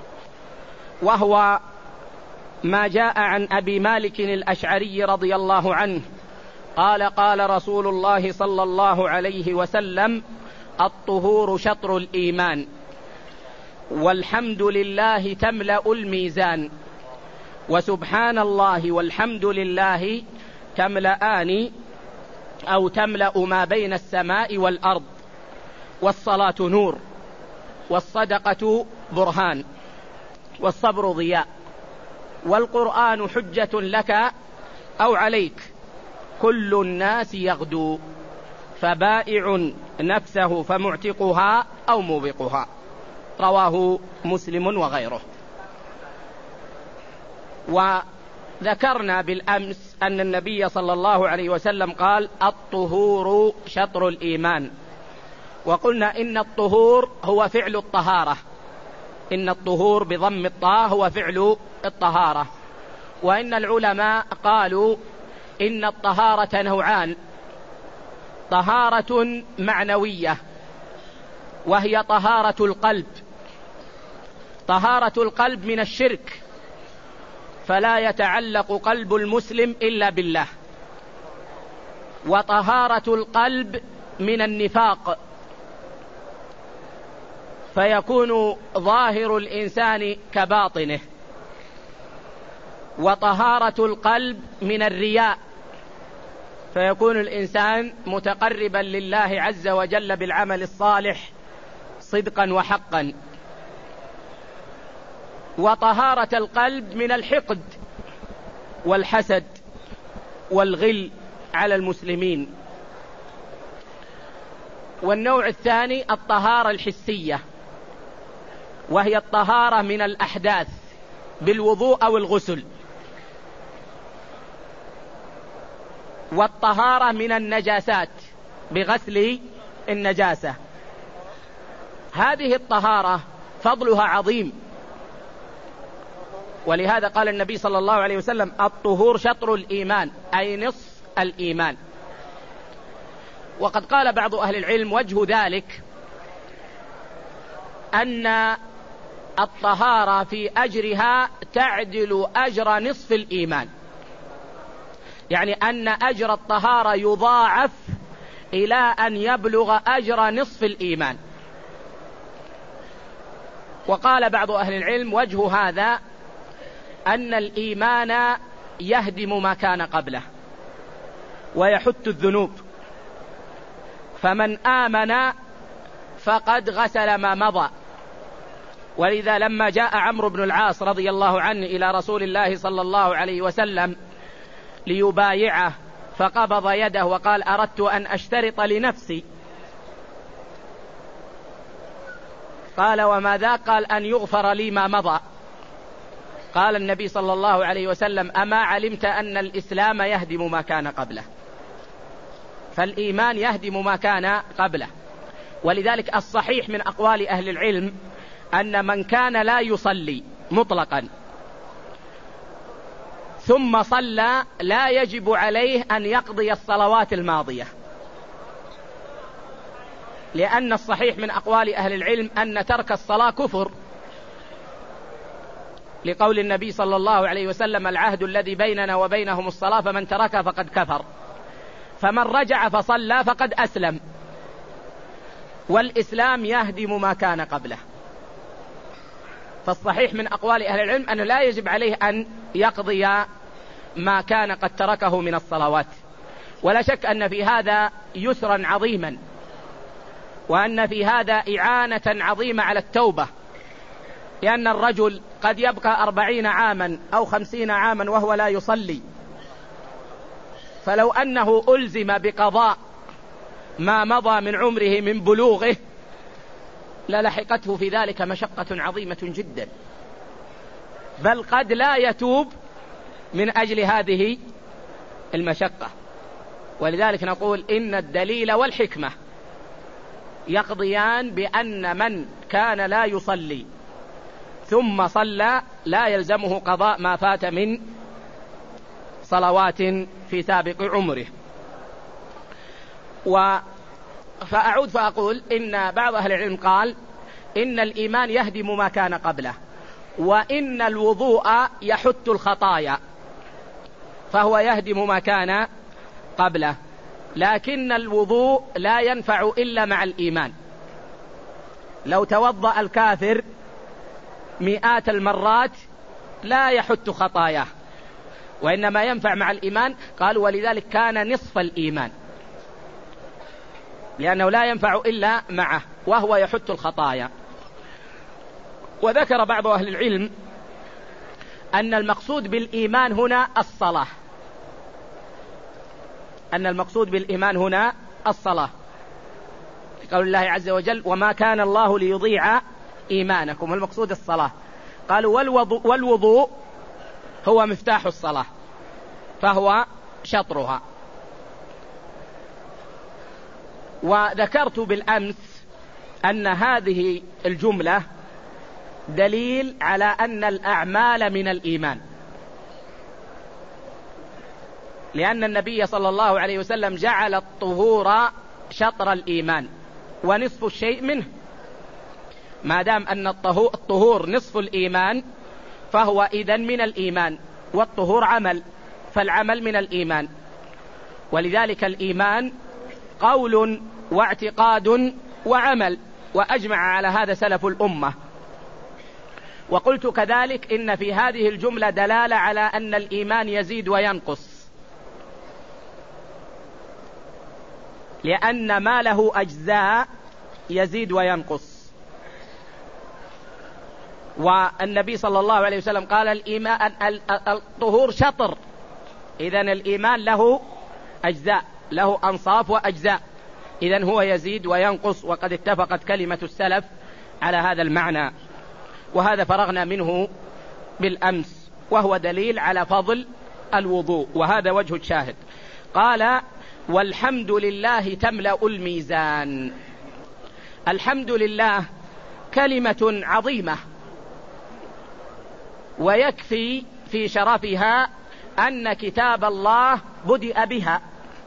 وهو ما جاء عن أبي مالك الأشعري رضي الله عنه قال قال رسول الله صلى الله عليه وسلم: الطهور شطر الإيمان، والحمد لله تملأ الميزان، وسبحان الله والحمد لله تملأان أو تملأ ما بين السماء والأرض، والصلاة نور، والصدقة برهان، والصبر ضياء، والقرآن حجة لك أو عليك، كل الناس يغدو، فبائع نفسه فمعتقها أو موبقها. رواه مسلم وغيره. وذكرنا بالأمس أن النبي صلى الله عليه وسلم قال: الطهور شطر الإيمان، وقلنا إن الطهور هو فعل الطهارة، إن الطهور بضم الطاء هو فعل الطهارة. وإن العلماء قالوا إن الطهارة نوعان: طهارة معنوية وهي طهارة القلب، طهارة القلب من الشرك، فلا يتعلق قلب المسلم إلا بالله، وطهارة القلب من النفاق، فيكون ظاهر الإنسان كباطنه، وطهارة القلب من الرياء، فيكون الإنسان متقربا لله عز وجل بالعمل الصالح صدقا وحقا، وطهارة القلب من الحقد والحسد والغل على المسلمين. والنوع الثاني الطهارة الحسية، وهي الطهارة من الأحداث بالوضوء أو الغسل، والطهارة من النجاسات بغسل النجاسة. هذه الطهارة فضلها عظيم، ولهذا قال النبي صلى الله عليه وسلم: الطهور شطر الإيمان، أي نصف الإيمان. وقد قال بعض أهل العلم وجه ذلك أن الطهارة في أجرها تعدل أجر نصف الإيمان، يعني أن أجر الطهارة يضاعف إلى أن يبلغ أجر نصف الإيمان. وقال بعض أهل العلم وجه هذا أن الإيمان يهدم ما كان قبله ويحت الذنوب، فمن آمن فقد غسل ما مضى. ولذا لما جاء عمرو بن العاص رضي الله عنه إلى رسول الله صلى الله عليه وسلم ليبايعه فقبض يده وقال: أردت أن أشترط لنفسي. قال: وماذا؟ قال: أن يغفر لي ما مضى. قال النبي صلى الله عليه وسلم: أما علمت أن الإسلام يهدم ما كان قبله؟ فالإيمان يهدم ما كان قبله. ولذلك الصحيح من أقوال أهل العلم أن من كان لا يصلي مطلقا ثم صلى لا يجب عليه أن يقضي الصلوات الماضية، لأن الصحيح من أقوال أهل العلم أن ترك الصلاة كفر، لقول النبي صلى الله عليه وسلم: العهد الذي بيننا وبينهم الصلاة فمن تركها فقد كفر. فمن رجع فصلى فقد أسلم، والإسلام يهدم ما كان قبله. فالصحيح من أقوال أهل العلم أنه لا يجب عليه أن يقضي ما كان قد تركه من الصلوات. ولا شك أن في هذا يسرا عظيما، وأن في هذا إعانة عظيمة على التوبة، لأن الرجل قد يبقى 40 عاما أو 50 عاما وهو لا يصلي، فلو أنه ألزم بقضاء ما مضى من عمره من بلوغه للحقته في ذلك مشقة عظيمة جدا، بل قد لا يتوب من أجل هذه المشقة. ولذلك نقول إن الدليل والحكمة يقضيان بأن من كان لا يصلي ثم صلى لا يلزمه قضاء ما فات من صلوات في سابق عمره. فأعود فأقول إن بعض أهل العلم قال إن الإيمان يهدم ما كان قبله، وإن الوضوء يحت الخطايا، فهو يهدم ما كان قبله، لكن الوضوء لا ينفع إلا مع الإيمان. لو توضأ الكافر مئات المرات لا يحت خطاياه، وإنما ينفع مع الإيمان. قالوا ولذلك كان نصف الإيمان، لأنه لا ينفع إلا معه وهو يحت الخطايا. وذكر بعض أهل العلم أن المقصود بالإيمان هنا الصلاة، أن المقصود بالإيمان هنا الصلاة، قول الله عز وجل وما كان الله ليضيع إيمانكم، والمقصود الصلاة. قالوا والوضوء هو مفتاح الصلاة فهو شطرها. وذكرت بالأمس أن هذه الجملة دليل على أن الأعمال من الإيمان، لأن النبي صلى الله عليه وسلم جعل الطهور شطر الإيمان ونصف الشيء منه. ما دام أن الطهور نصف الإيمان فهو إذن من الإيمان، والطهور عمل، فالعمل من الإيمان. ولذلك الإيمان قول واعتقاد وعمل، وأجمع على هذا سلف الأمة. وقلت كذلك إن في هذه الجملة دلالة على أن الإيمان يزيد وينقص، لأن ما له أجزاء يزيد وينقص. والنبي صلى الله عليه وسلم قال الإيمان الطهور شطر، إذن الإيمان له أجزاء، له أنصاف وأجزاء، إذن هو يزيد وينقص. وقد اتفقت كلمة السلف على هذا المعنى، وهذا فرغنا منه بالأمس، وهو دليل على فضل الوضوء، وهذا وجه الشاهد. قال والحمد لله تملأ الميزان. الحمد لله كلمة عظيمة، ويكفي في شرفها أن كتاب الله بدأ بها،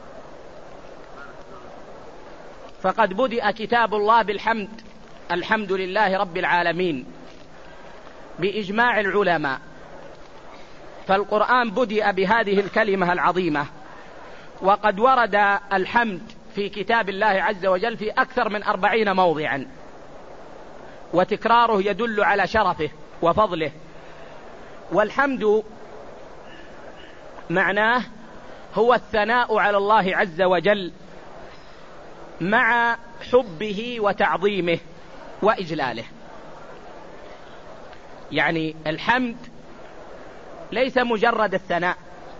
فقد بدأ كتاب الله بالحمد، الحمد لله رب العالمين بإجماع العلماء، فالقرآن بدأ بهذه الكلمة العظيمة. وقد ورد الحمد في كتاب الله عز وجل في أكثر من 40 موضعا، وتكراره يدل على شرفه وفضله. والحمد معناه هو الثناء على الله عز وجل مع حبه وتعظيمه وإجلاله. يعني الحمد ليس مجرد الثناء،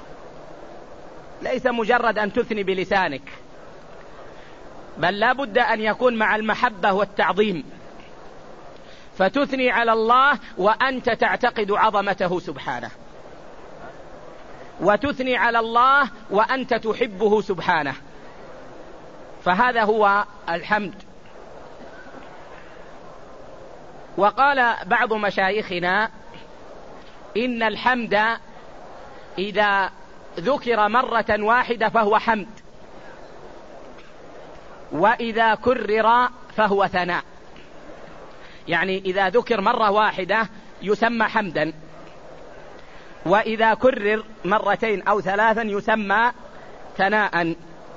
ليس مجرد أن تثني بلسانك، بل لا بد أن يكون مع المحبة والتعظيم، فتثني على الله وأنت تعتقد عظمته سبحانه، وتثني على الله وأنت تحبه سبحانه، فهذا هو الحمد. وقال بعض مشايخنا إن الحمد إذا ذكر مرة واحدة فهو حمد، وإذا كرر فهو ثناء. يعني إذا ذكر مرة واحدة يسمى حمدا، وإذا كرر مرتين أو ثلاثا يسمى ثناء.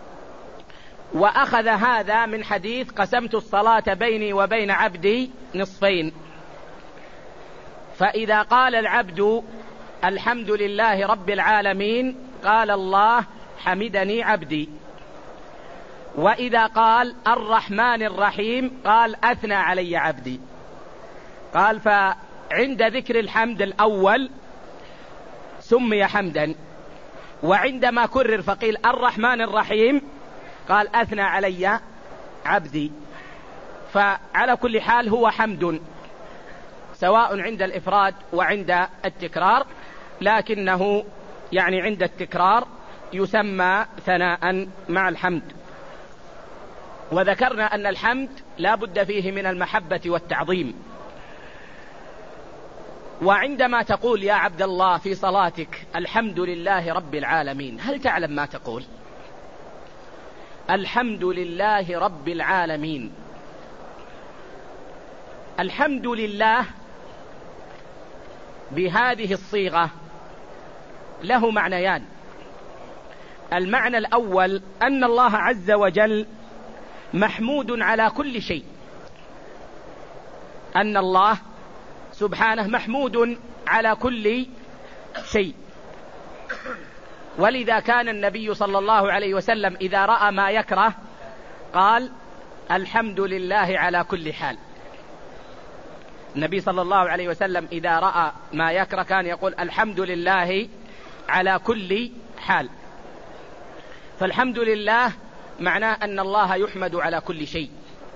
وأخذ هذا من حديث قسمت الصلاة بيني وبين عبدي نصفين، فإذا قال العبد الحمد لله رب العالمين قال الله حمدني عبدي. وإذا قال الرحمن الرحيم قال أثنى علي عبدي. قال فعند ذكر الحمد الأول سمي حمدا، وعندما كرر فقيل الرحمن الرحيم قال أثنى علي عبدي. فعلى كل حال هو حمد سواء عند الإفراد وعند التكرار، لكنه يعني عند التكرار يسمى ثناء مع الحمد. وذكرنا أن الحمد لا بد فيه من المحبة والتعظيم. وعندما تقول يا عبد الله في صلاتك الحمد لله رب العالمين، هل تعلم ما تقول؟ الحمد لله رب العالمين. الحمد لله بهذه الصيغة له معنيان. المعنى الأول أن الله عز وجل محمود على كل شيء، أن الله سبحانه محمود على كل شيء. ولذا كان النبي صلى الله عليه وسلم إذا رأى ما يكره قال الحمد لله على كل حال. النبي صلى الله عليه وسلم إذا رأى ما يكره كان يقول الحمد لله على كل حال. فالحمد لله معناه أن الله يحمد على كل شيء.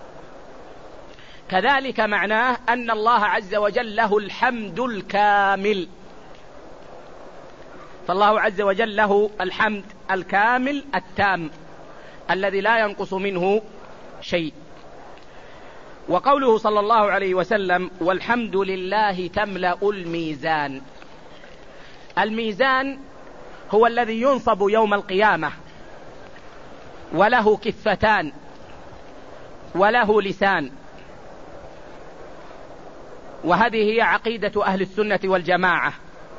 كذلك معناه أن الله عز وجل له الحمد الكامل، فالله عز وجل له الحمد الكامل التام الذي لا ينقص منه شيء. وقوله صلى الله عليه وسلم والحمد لله تملأ الميزان. الميزان هو الذي ينصب يوم القيامة، وله كفتان وله لسان، وهذه هي عقيدة أهل السنة والجماعة.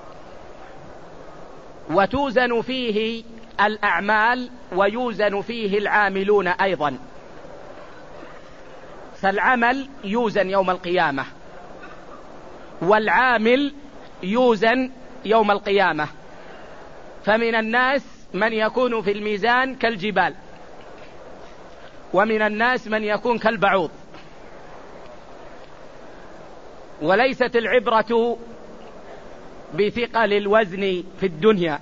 وتوزن فيه الأعمال ويوزن فيه العاملون أيضا. فالعمل يوزن يوم القيامة، والعامل يوزن يوم القيامة. فمن الناس من يكون في الميزان كالجبال، ومن الناس من يكون كالبعوض. وليست العبرة بثقل الوزن في الدنيا،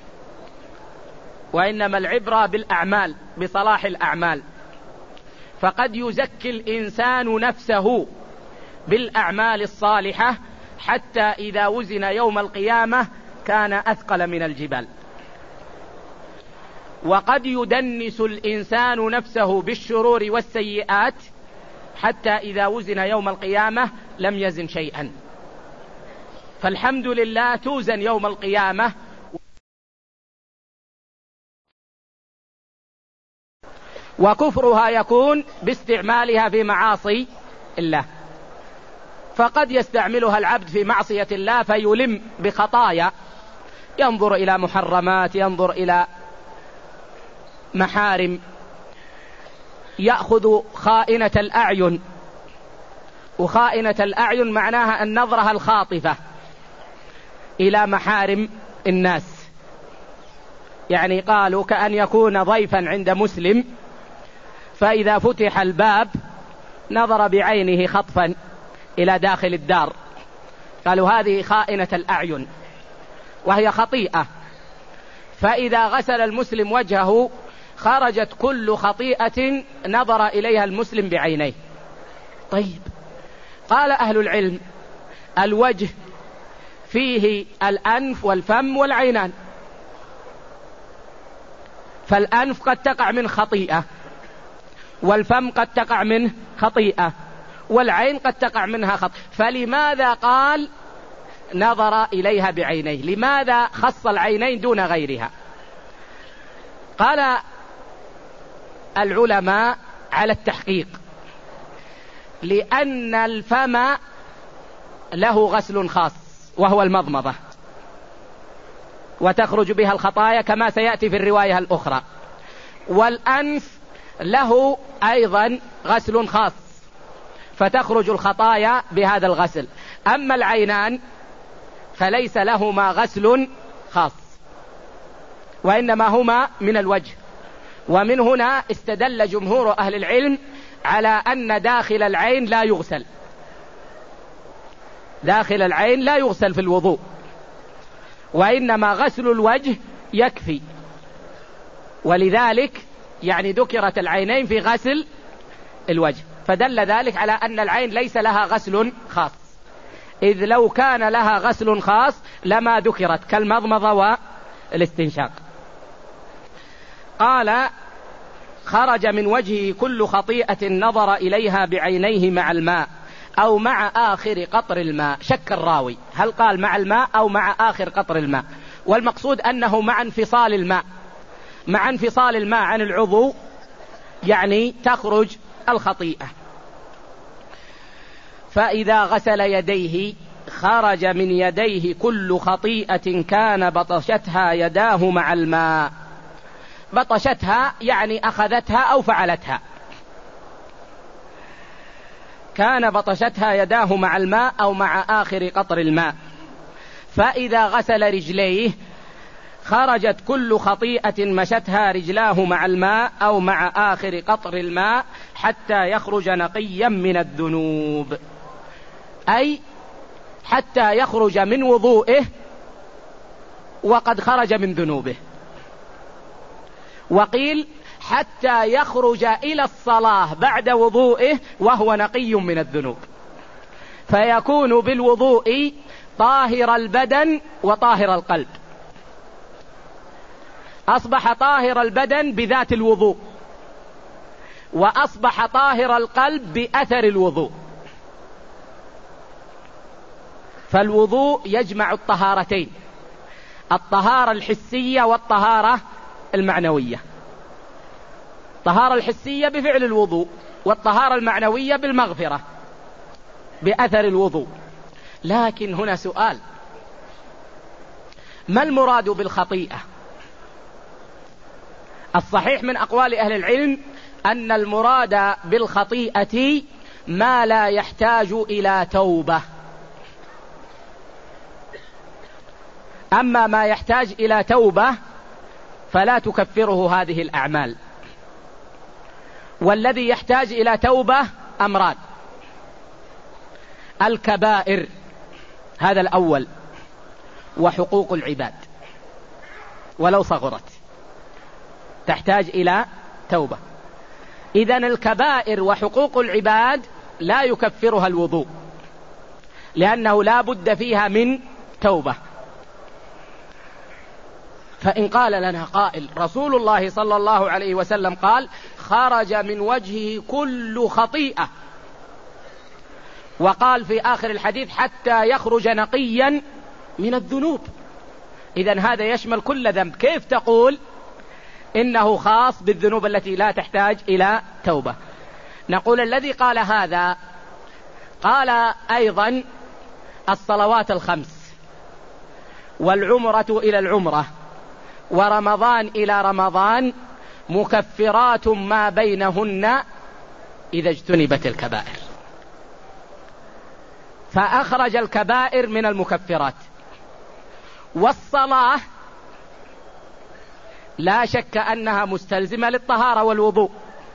وإنما العبرة بالأعمال، بصلاح الأعمال. فقد يزكي الإنسان نفسه بالأعمال الصالحة حتى إذا وزن يوم القيامة كان أثقل من الجبال. وقد يدنس الإنسان نفسه بالشرور والسيئات حتى إذا وزن يوم القيامة لم يزن شيئا. فالحمد لله توزن يوم القيامة. وكفرها يكون باستعمالها في معاصي الله، فقد يستعملها العبد في معصية الله فيلم بخطايا، ينظر إلى محرمات، ينظر إلى محارم، يأخذ خائنة الأعين. وخائنة الأعين معناها النظرة الخاطفة إلى محارم الناس. يعني قالوا كأن يكون ضيفا عند مسلم فإذا فتح الباب نظر بعينه خطفا إلى داخل الدار. قالوا هذه خائنة الأعين، وهي خطيئة. فإذا غسل المسلم وجهه خرجت كل خطيئة نظر إليها المسلم بعينيه. طيب، قال أهل العلم الوجه فيه الأنف والفم والعينان. فالأنف قد تقع من خطيئة، والفم قد تقع منه خطيئة، والعين قد تقع منها خطيئة. فلماذا قال نظر إليها بعينيه؟ لماذا خص العينين دون غيرها؟ قال العلماء على التحقيق لأن الفم له غسل خاص وهو المضمضة، وتخرج بها الخطايا كما سيأتي في الرواية الأخرى. والأنف له أيضا غسل خاص فتخرج الخطايا بهذا الغسل. أما العينان فليس لهما غسل خاص، وإنما هما من الوجه. ومن هنا استدل جمهور أهل العلم على أن داخل العين لا يغسل، داخل العين لا يغسل في الوضوء، وإنما غسل الوجه يكفي. ولذلك يعني ذكرت العينين في غسل الوجه، فدل ذلك على أن العين ليس لها غسل خاص، إذ لو كان لها غسل خاص لما ذكرت كالمضمضة والاستنشاق. قال: خرج من وجهه كل خطيئة نظر إليها بعينيه مع الماء أو مع آخر قطر الماء. شك الراوي هل قال مع الماء أو مع آخر قطر الماء، والمقصود أنه مع انفصال الماء، مع انفصال الماء عن العضو يعني تخرج الخطيئة. فإذا غسل يديه خرج من يديه كل خطيئة كان بطشتها يداه مع الماء. بطشتها يعني أخذتها أو فعلتها، كان بطشتها يداه مع الماء أو مع آخر قطر الماء. فإذا غسل رجليه خرجت كل خطيئة مشتها رجلاه مع الماء أو مع آخر قطر الماء حتى يخرج نقيا من الذنوب، أي حتى يخرج من وضوئه وقد خرج من ذنوبه. وقيل حتى يخرج إلى الصلاة بعد وضوئه وهو نقي من الذنوب، فيكون بالوضوء طاهر البدن وطاهر القلب. أصبح طاهر البدن بذات الوضوء، وأصبح طاهر القلب بأثر الوضوء. فالوضوء يجمع الطهارتين، الطهارة الحسية والطهارة المعنوية. الطهارة الحسية بفعل الوضوء، والطهارة المعنوية بالمغفرة بأثر الوضوء. لكن هنا سؤال: ما المراد بالخطيئة؟ الصحيح من أقوال أهل العلم أن المراد بالخطيئة ما لا يحتاج إلى توبة. أما ما يحتاج إلى توبة فلا تكفره هذه الأعمال. والذي يحتاج إلى توبة أمران: الكبائر هذا الأول، وحقوق العباد ولو صغرت تحتاج إلى توبة. إذن الكبائر وحقوق العباد لا يكفرها الوضوء، لأنه لا بد فيها من توبة. فإن قال لنا قائل: رسول الله صلى الله عليه وسلم قال: خرج من وجهه كل خطيئة، وقال في آخر الحديث: حتى يخرج نقيا من الذنوب. إذن هذا يشمل كل ذنب، كيف تقول إنه خاص بالذنوب التي لا تحتاج إلى توبة؟ نقول الذي قال هذا قال أيضا: الصلوات الخمس، والعمرة إلى العمرة، ورمضان إلى رمضان مكفرات ما بينهن إذا اجتنبت الكبائر. فأخرج الكبائر من المكفرات. والصلاة لا شك أنها مستلزمة للطهارة والوضوء،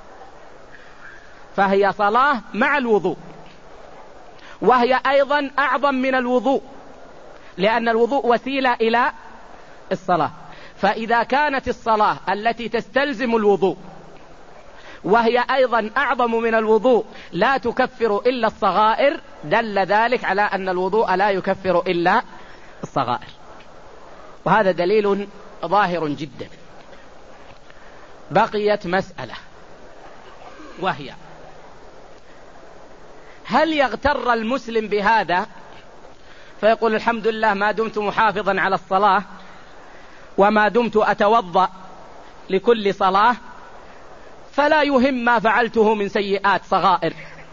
فهي صلاة مع الوضوء، وهي أيضا أعظم من الوضوء، لأن الوضوء وسيلة إلى الصلاة. فإذا كانت الصلاة التي تستلزم الوضوء وهي أيضا أعظم من الوضوء لا تكفر إلا الصغائر، دل ذلك على أن الوضوء لا يكفر إلا الصغائر. وهذا دليل ظاهر جدا. بقيت مسألة، وهي: هل يغتر المسلم بهذا فيقول: الحمد لله ما دمت محافظا على الصلاة وما دمت أتوضأ لكل صلاة فلا يهم ما فعلته من سيئات صغائر،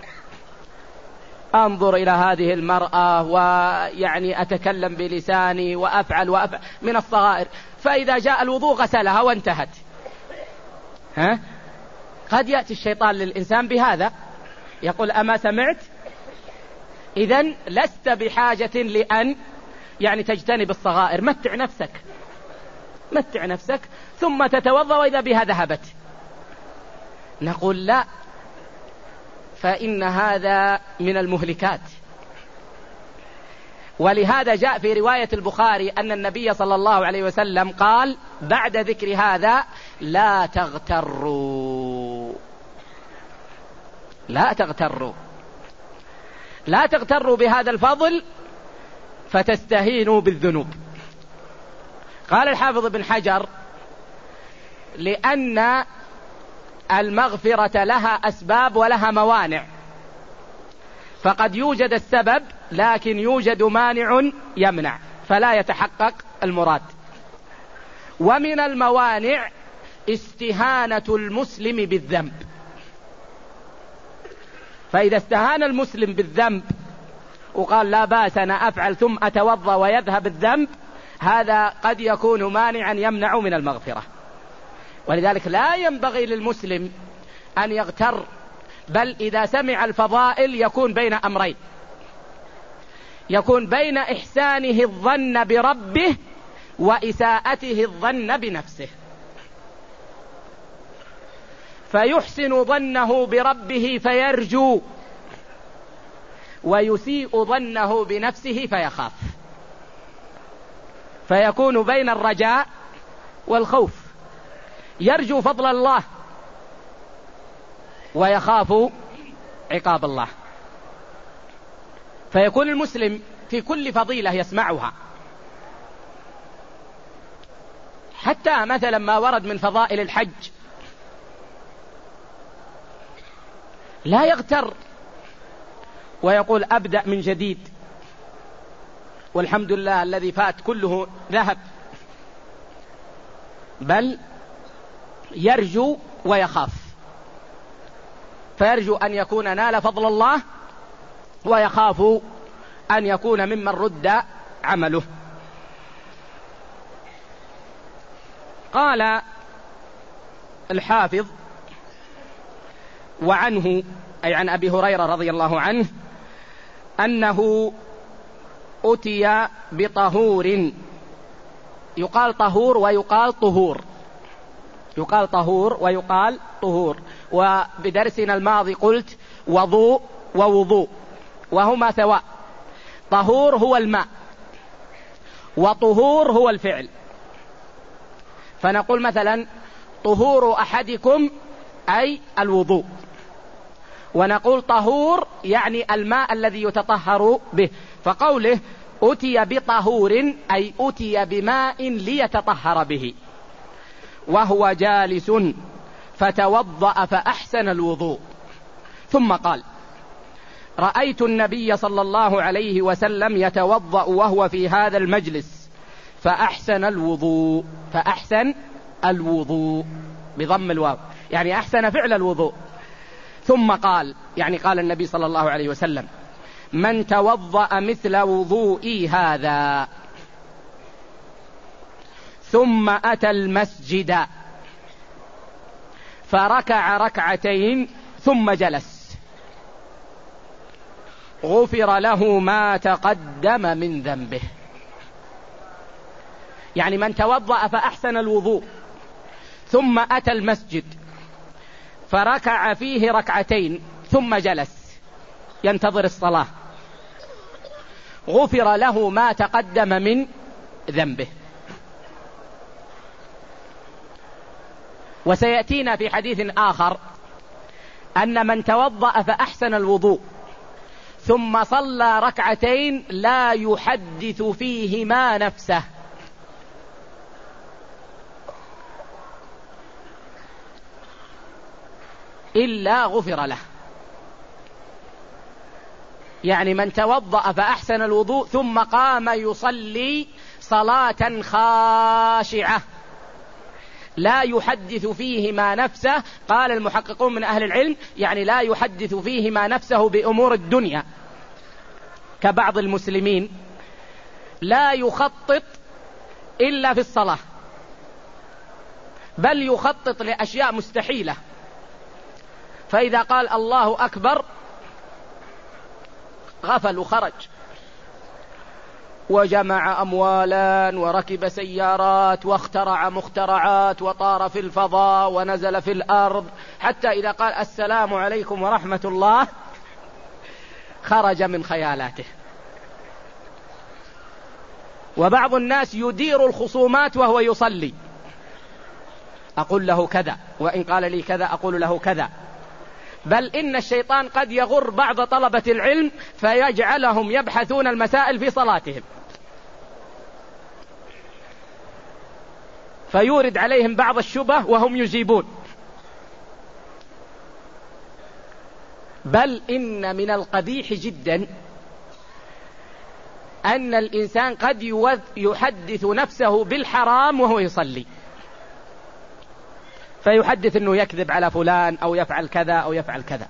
أنظر إلى هذه المرأة ويعني أتكلم بلساني وأفعل من الصغائر، فإذا جاء الوضوء غسلها وانتهت. قد يأتي الشيطان للإنسان بهذا، يقول: أما سمعت؟ إذن لست بحاجة لأن يعني تجتنب الصغائر، متع نفسك ثم تتوضأ وإذا بها ذهبت. نقول لا، فإن هذا من المهلكات. ولهذا جاء في رواية البخاري أن النبي صلى الله عليه وسلم قال بعد ذكر هذا: لا تغتروا بهذا الفضل فتستهينوا بالذنوب. قال الحافظ ابن حجر: لأن المغفرة لها أسباب ولها موانع، فقد يوجد السبب لكن يوجد مانع يمنع فلا يتحقق المراد. ومن الموانع استهانة المسلم بالذنب، فإذا استهان المسلم بالذنب وقال لا بأس أنا أفعل ثم أتوضأ ويذهب الذنب، هذا قد يكون مانعا يمنع من المغفرة. ولذلك لا ينبغي للمسلم أن يغتر، بل إذا سمع الفضائل يكون بين أمرين: يكون بين إحسانه الظن بربه وإساءته الظن بنفسه، فيحسن ظنه بربه فيرجو، ويسيء ظنه بنفسه فيخاف، فيكون بين الرجاء والخوف، يرجو فضل الله ويخاف عقاب الله. فيكون المسلم في كل فضيلة يسمعها، حتى مثلا ما ورد من فضائل الحج، لا يغتر ويقول أبدأ من جديد والحمد لله الذي فات كله ذهب، بل يرجو ويخاف، فيرجو أن يكون نال فضل الله ويخاف أن يكون ممن رد عمله. قال الحافظ: وعنه أي عن أبي هريرة رضي الله عنه أنه أتي بطهور، يقال طهور ويقال طهور، يقال طهور ويقال طهور، وبدرسنا الماضي قلت وضوء ووضوء وهما سواء، طهور هو الماء وطهور هو الفعل. فنقول مثلا طهور أحدكم أي الوضوء، ونقول طهور يعني الماء الذي يتطهر به. فقوله أتي بطهور أي أتي بماء ليتطهر به، وهو جالس فتوضأ فأحسن الوضوء، ثم قال: رأيت النبي صلى الله عليه وسلم يتوضأ وهو في هذا المجلس فأحسن الوضوء. فأحسن الوضوء بضم الواو، يعني أحسن فعل الوضوء. ثم قال، يعني قال النبي صلى الله عليه وسلم: من توضأ مثل وضوئي هذا ثم أتى المسجد فركع ركعتين ثم جلس غفر له ما تقدم من ذنبه. يعني من توضأ فأحسن الوضوء ثم أتى المسجد فركع فيه ركعتين ثم جلس ينتظر الصلاة، غفر له ما تقدم من ذنبه. وسيأتينا في حديث آخر أن من توضأ فأحسن الوضوء ثم صلى ركعتين لا يحدث فيهما نفسه إلا غفر له. يعني من توضأ فأحسن الوضوء ثم قام يصلي صلاة خاشعة لا يحدث فيهما نفسه، قال المحققون من أهل العلم يعني لا يحدث فيهما نفسه بأمور الدنيا، كبعض المسلمين لا يخطط إلا في الصلاة، بل يخطط لأشياء مستحيلة، فإذا قال الله أكبر غفل وخرج. وجمع أموالا وركب سيارات واخترع مخترعات وطار في الفضاء ونزل في الأرض، حتى إذا قال السلام عليكم ورحمة الله خرج من خيالاته. وبعض الناس يدير الخصومات وهو يصلي، أقول له كذا، وإن قال لي كذا أقول له كذا. بل إن الشيطان قد يغر بعض طلبة العلم فيجعلهم يبحثون المسائل في صلاتهم، فيورد عليهم بعض الشبه وهم يجيبون. بل إن من القبيح جدا أن الإنسان قد يحدث نفسه بالحرام وهو يصلي، فيحدث أنه يكذب على فلان أو يفعل كذا أو يفعل كذا.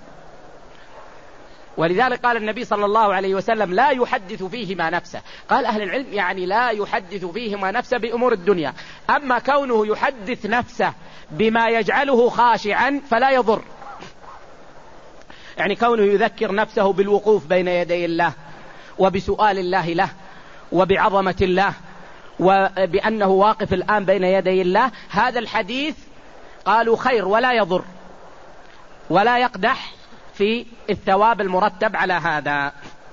ولذلك قال النبي صلى الله عليه وسلم لا يحدث فيهما نفسه. قال أهل العلم يعني لا يحدث فيهما نفسه بأمور الدنيا، أما كونه يحدث نفسه بما يجعله خاشعا فلا يضر. يعني كونه يذكر نفسه بالوقوف بين يدي الله وبسؤال الله له وبعظمة الله وبأنه واقف الآن بين يدي الله، هذا الحديث قالوا خير ولا يضر ولا يقدح في الثواب المرتب على هذا.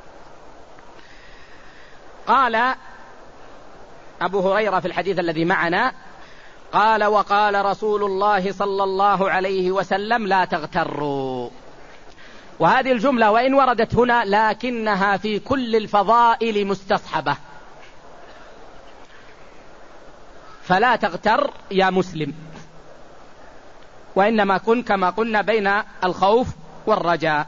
قال أبو هريرة في الحديث الذي معنا قال وقال رسول الله صلى الله عليه وسلم لا تغتروا. وهذه الجملة وإن وردت هنا لكنها في كل الفضائل مستصحبة، فلا تغتر يا مسلم، وإنما كن كما قلنا بين الخوف والرجاء.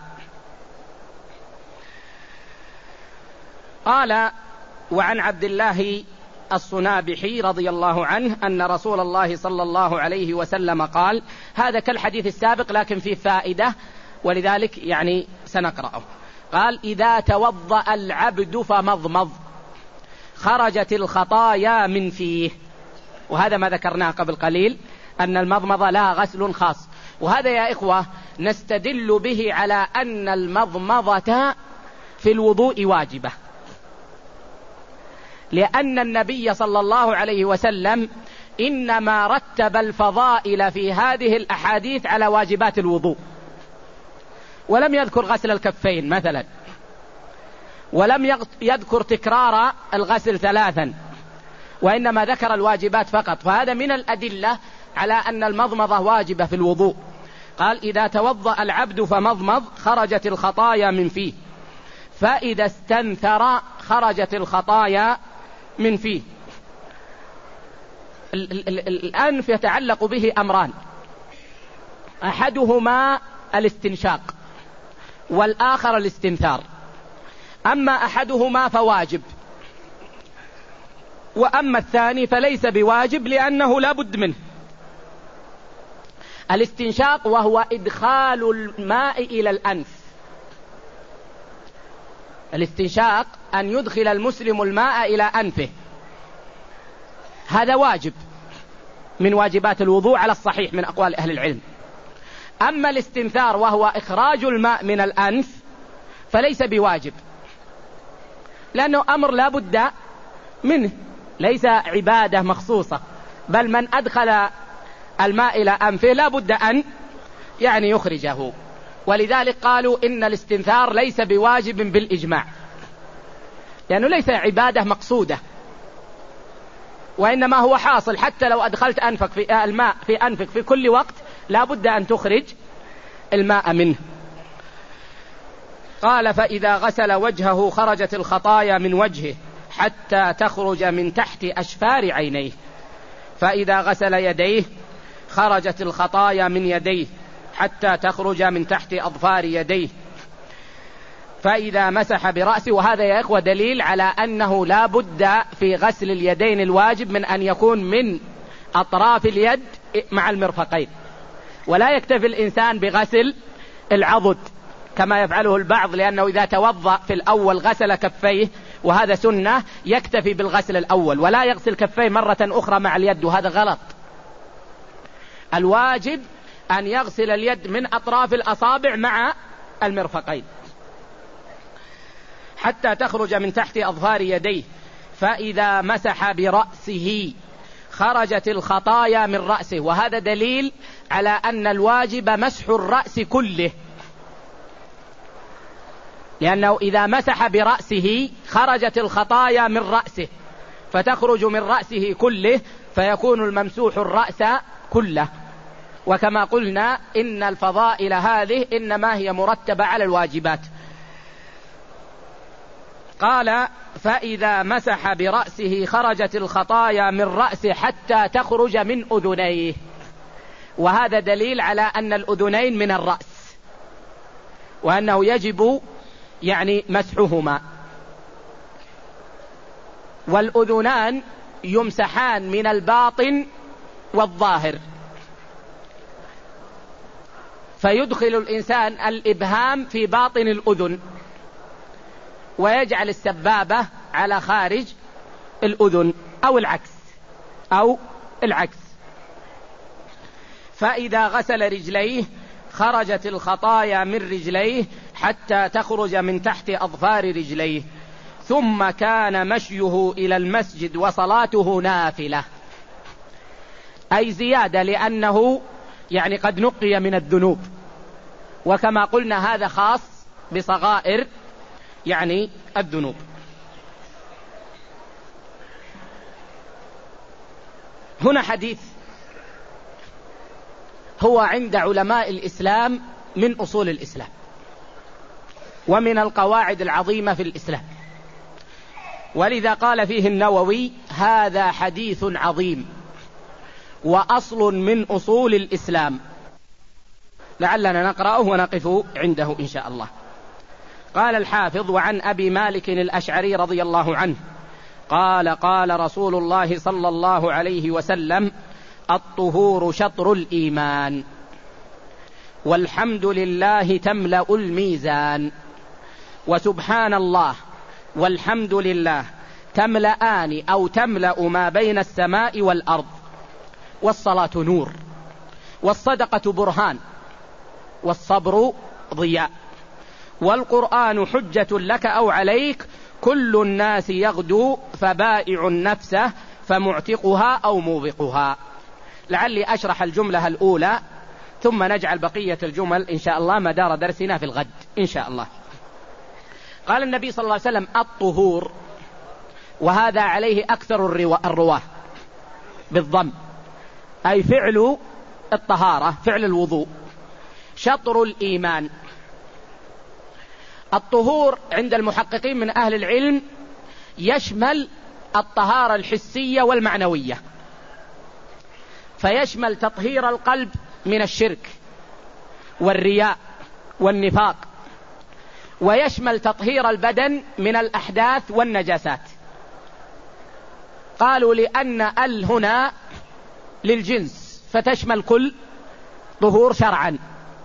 قال وعن عبد الله الصنابحي رضي الله عنه أن رسول الله صلى الله عليه وسلم قال، هذا كالحديث السابق لكن فيه فائدة ولذلك يعني سنقرأه. قال إذا توضأ العبد فمضمض خرجت الخطايا من فيه. وهذا ما ذكرناه قبل قليل أن المضمضة لها غسل خاص، وهذا يا إخوة نستدل به على أن المضمضة في الوضوء واجبة، لأن النبي صلى الله عليه وسلم إنما رتب الفضائل في هذه الأحاديث على واجبات الوضوء، ولم يذكر غسل الكفين مثلا، ولم يذكر تكرار الغسل 3، وإنما ذكر الواجبات فقط. فهذا من الأدلة على أن المضمضة واجبة في الوضوء. قال إذا توضأ العبد فمضمض خرجت الخطايا من فيه، فإذا استنثر خرجت الخطايا من فيه. الأنف يتعلق به أمران، أحدهما الاستنشاق والآخر الاستنثار. أما أحدهما فواجب، وأما الثاني فليس بواجب لأنه لا بد منه. الاستنشاق وهو إدخال الماء إلى الأنف. الاستنشاق أن يدخل المسلم الماء إلى أنفه، هذا واجب من واجبات الوضوء على الصحيح من أقوال أهل العلم. أما الاستنثار وهو إخراج الماء من الأنف فليس بواجب، لأنه أمر لا بد منه، ليس عبادة مخصوصة، بل من أدخل الماء إلى أنفه لا بد أن يعني يخرجه. ولذلك قالوا إن الاستنثار ليس بواجب بالإجماع، لأنه ليس عبادة مقصودة، وإنما هو حاصل. حتى لو أدخلت أنفك في الماء في أنفك في كل وقت لا بد أن تخرج الماء منه. قال فإذا غسل وجهه خرجت الخطايا من وجهه حتى تخرج من تحت أشفار عينيه، فإذا غسل يديه خرجت الخطايا من يديه حتى تخرج من تحت أظفار يديه، فإذا مسح برأسه. وهذا يا إخوة دليل على أنه لا بد في غسل اليدين الواجب من أن يكون من أطراف اليد مع المرفقين، ولا يكتفي الإنسان بغسل العضد كما يفعله البعض، لأنه إذا توضأ في الأول غسل كفيه وهذا سنة يكتفي بالغسل الأول ولا يغسل كفيه مرة أخرى مع اليد، وهذا غلط. الواجب أن يغسل اليد من أطراف الأصابع مع المرفقين حتى تخرج من تحت أظفار يديه، فإذا مسح برأسه خرجت الخطايا من رأسه، وهذا دليل على أن الواجب مسح الرأس كله، لأنه إذا مسح برأسه خرجت الخطايا من رأسه، فتخرج من رأسه كله، فيكون الممسوح الرأس كله. وكما قلنا إن الفضائل هذه إنما هي مرتبة على الواجبات. قال فإذا مسح برأسه خرجت الخطايا من رأسه حتى تخرج من أذنيه، وهذا دليل على أن الأذنين من الرأس، وأنه يجب مسحهما. والأذنان يمسحان من الباطن والظاهر، فيدخل الإنسان الإبهام في باطن الأذن ويجعل السبابة على خارج الأذن أو العكس. فإذا غسل رجليه خرجت الخطايا من رجليه حتى تخرج من تحت أظفار رجليه، ثم كان مشيه إلى المسجد وصلاته نافلة، أي زيادة، لأنه قد نقي من الذنوب، وكما قلنا هذا خاص بصغائر الذنوب. هنا حديث هو عند علماء الإسلام من أصول الإسلام ومن القواعد العظيمة في الإسلام، ولذا قال فيه النووي هذا حديث عظيم وأصل من أصول الإسلام، لعلنا نقرأه ونقف عنده إن شاء الله. قال الحافظ: وعن أبي مالك الأشعري رضي الله عنه قال: قال رسول الله صلى الله عليه وسلم: الطهور شطر الإيمان، والحمد لله تملأ الميزان، وسبحان الله والحمد لله تملأان أو تملأ ما بين السماء والأرض، والصلاة نور، والصدقة برهان، والصبر ضياء، والقرآن حجة لك أو عليك، كل الناس يغدو فبائع نفسه فمعتقها أو موبقها. لعلي أشرح الجملة الأولى ثم نجعل بقية الجمل إن شاء الله مدار درسنا في الغد إن شاء الله. قال النبي صلى الله عليه وسلم: الطهور، وهذا عليه أكثر الرواه بالضم، أي فعل الطهارة، فعل الوضوء، شطر الإيمان. الطهور عند المحققين من أهل العلم يشمل الطهارة الحسية والمعنوية، فيشمل تطهير القلب من الشرك والرياء والنفاق، ويشمل تطهير البدن من الأحداث والنجاسات. قالوا لأن هنا للجنس فتشمل كل طهور شرعا.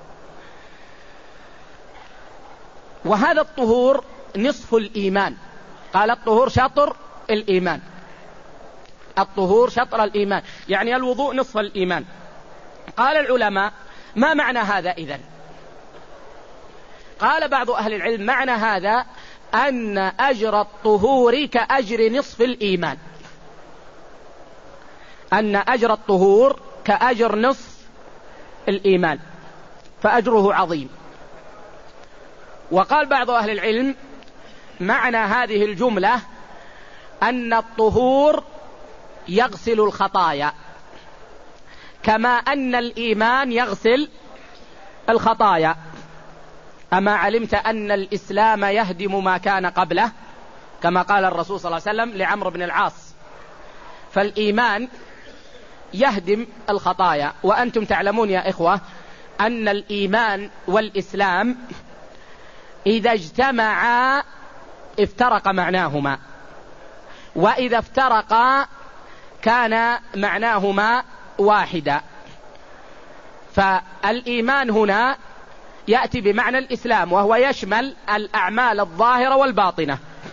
وهذا الطهور نصف الإيمان، قال الطهور شطر الإيمان، الطهور شطر الإيمان، يعني الوضوء نصف الإيمان. قال العلماء: ما معنى هذا إذن؟ قال بعض أهل العلم: معنى هذا أن أجر الطهور كأجر نصف الإيمان، أن أجر الطهور كأجر نصف الإيمان، فأجره عظيم. وقال بعض أهل العلم: معنى هذه الجملة أن الطهور يغسل الخطايا كما أن الإيمان يغسل الخطايا. أما علمت أن الإسلام يهدم ما كان قبله، كما قال الرسول صلى الله عليه وسلم لعمرو بن العاص. فالإيمان يهدم الخطايا، وأنتم تعلمون يا إخوة أن الإيمان والإسلام إذا اجتمعا افترق معناهما، وإذا افترقا كان معناهما واحدا. فالإيمان هنا يأتي بمعنى الإسلام، وهو يشمل الأعمال الظاهرة والباطنة.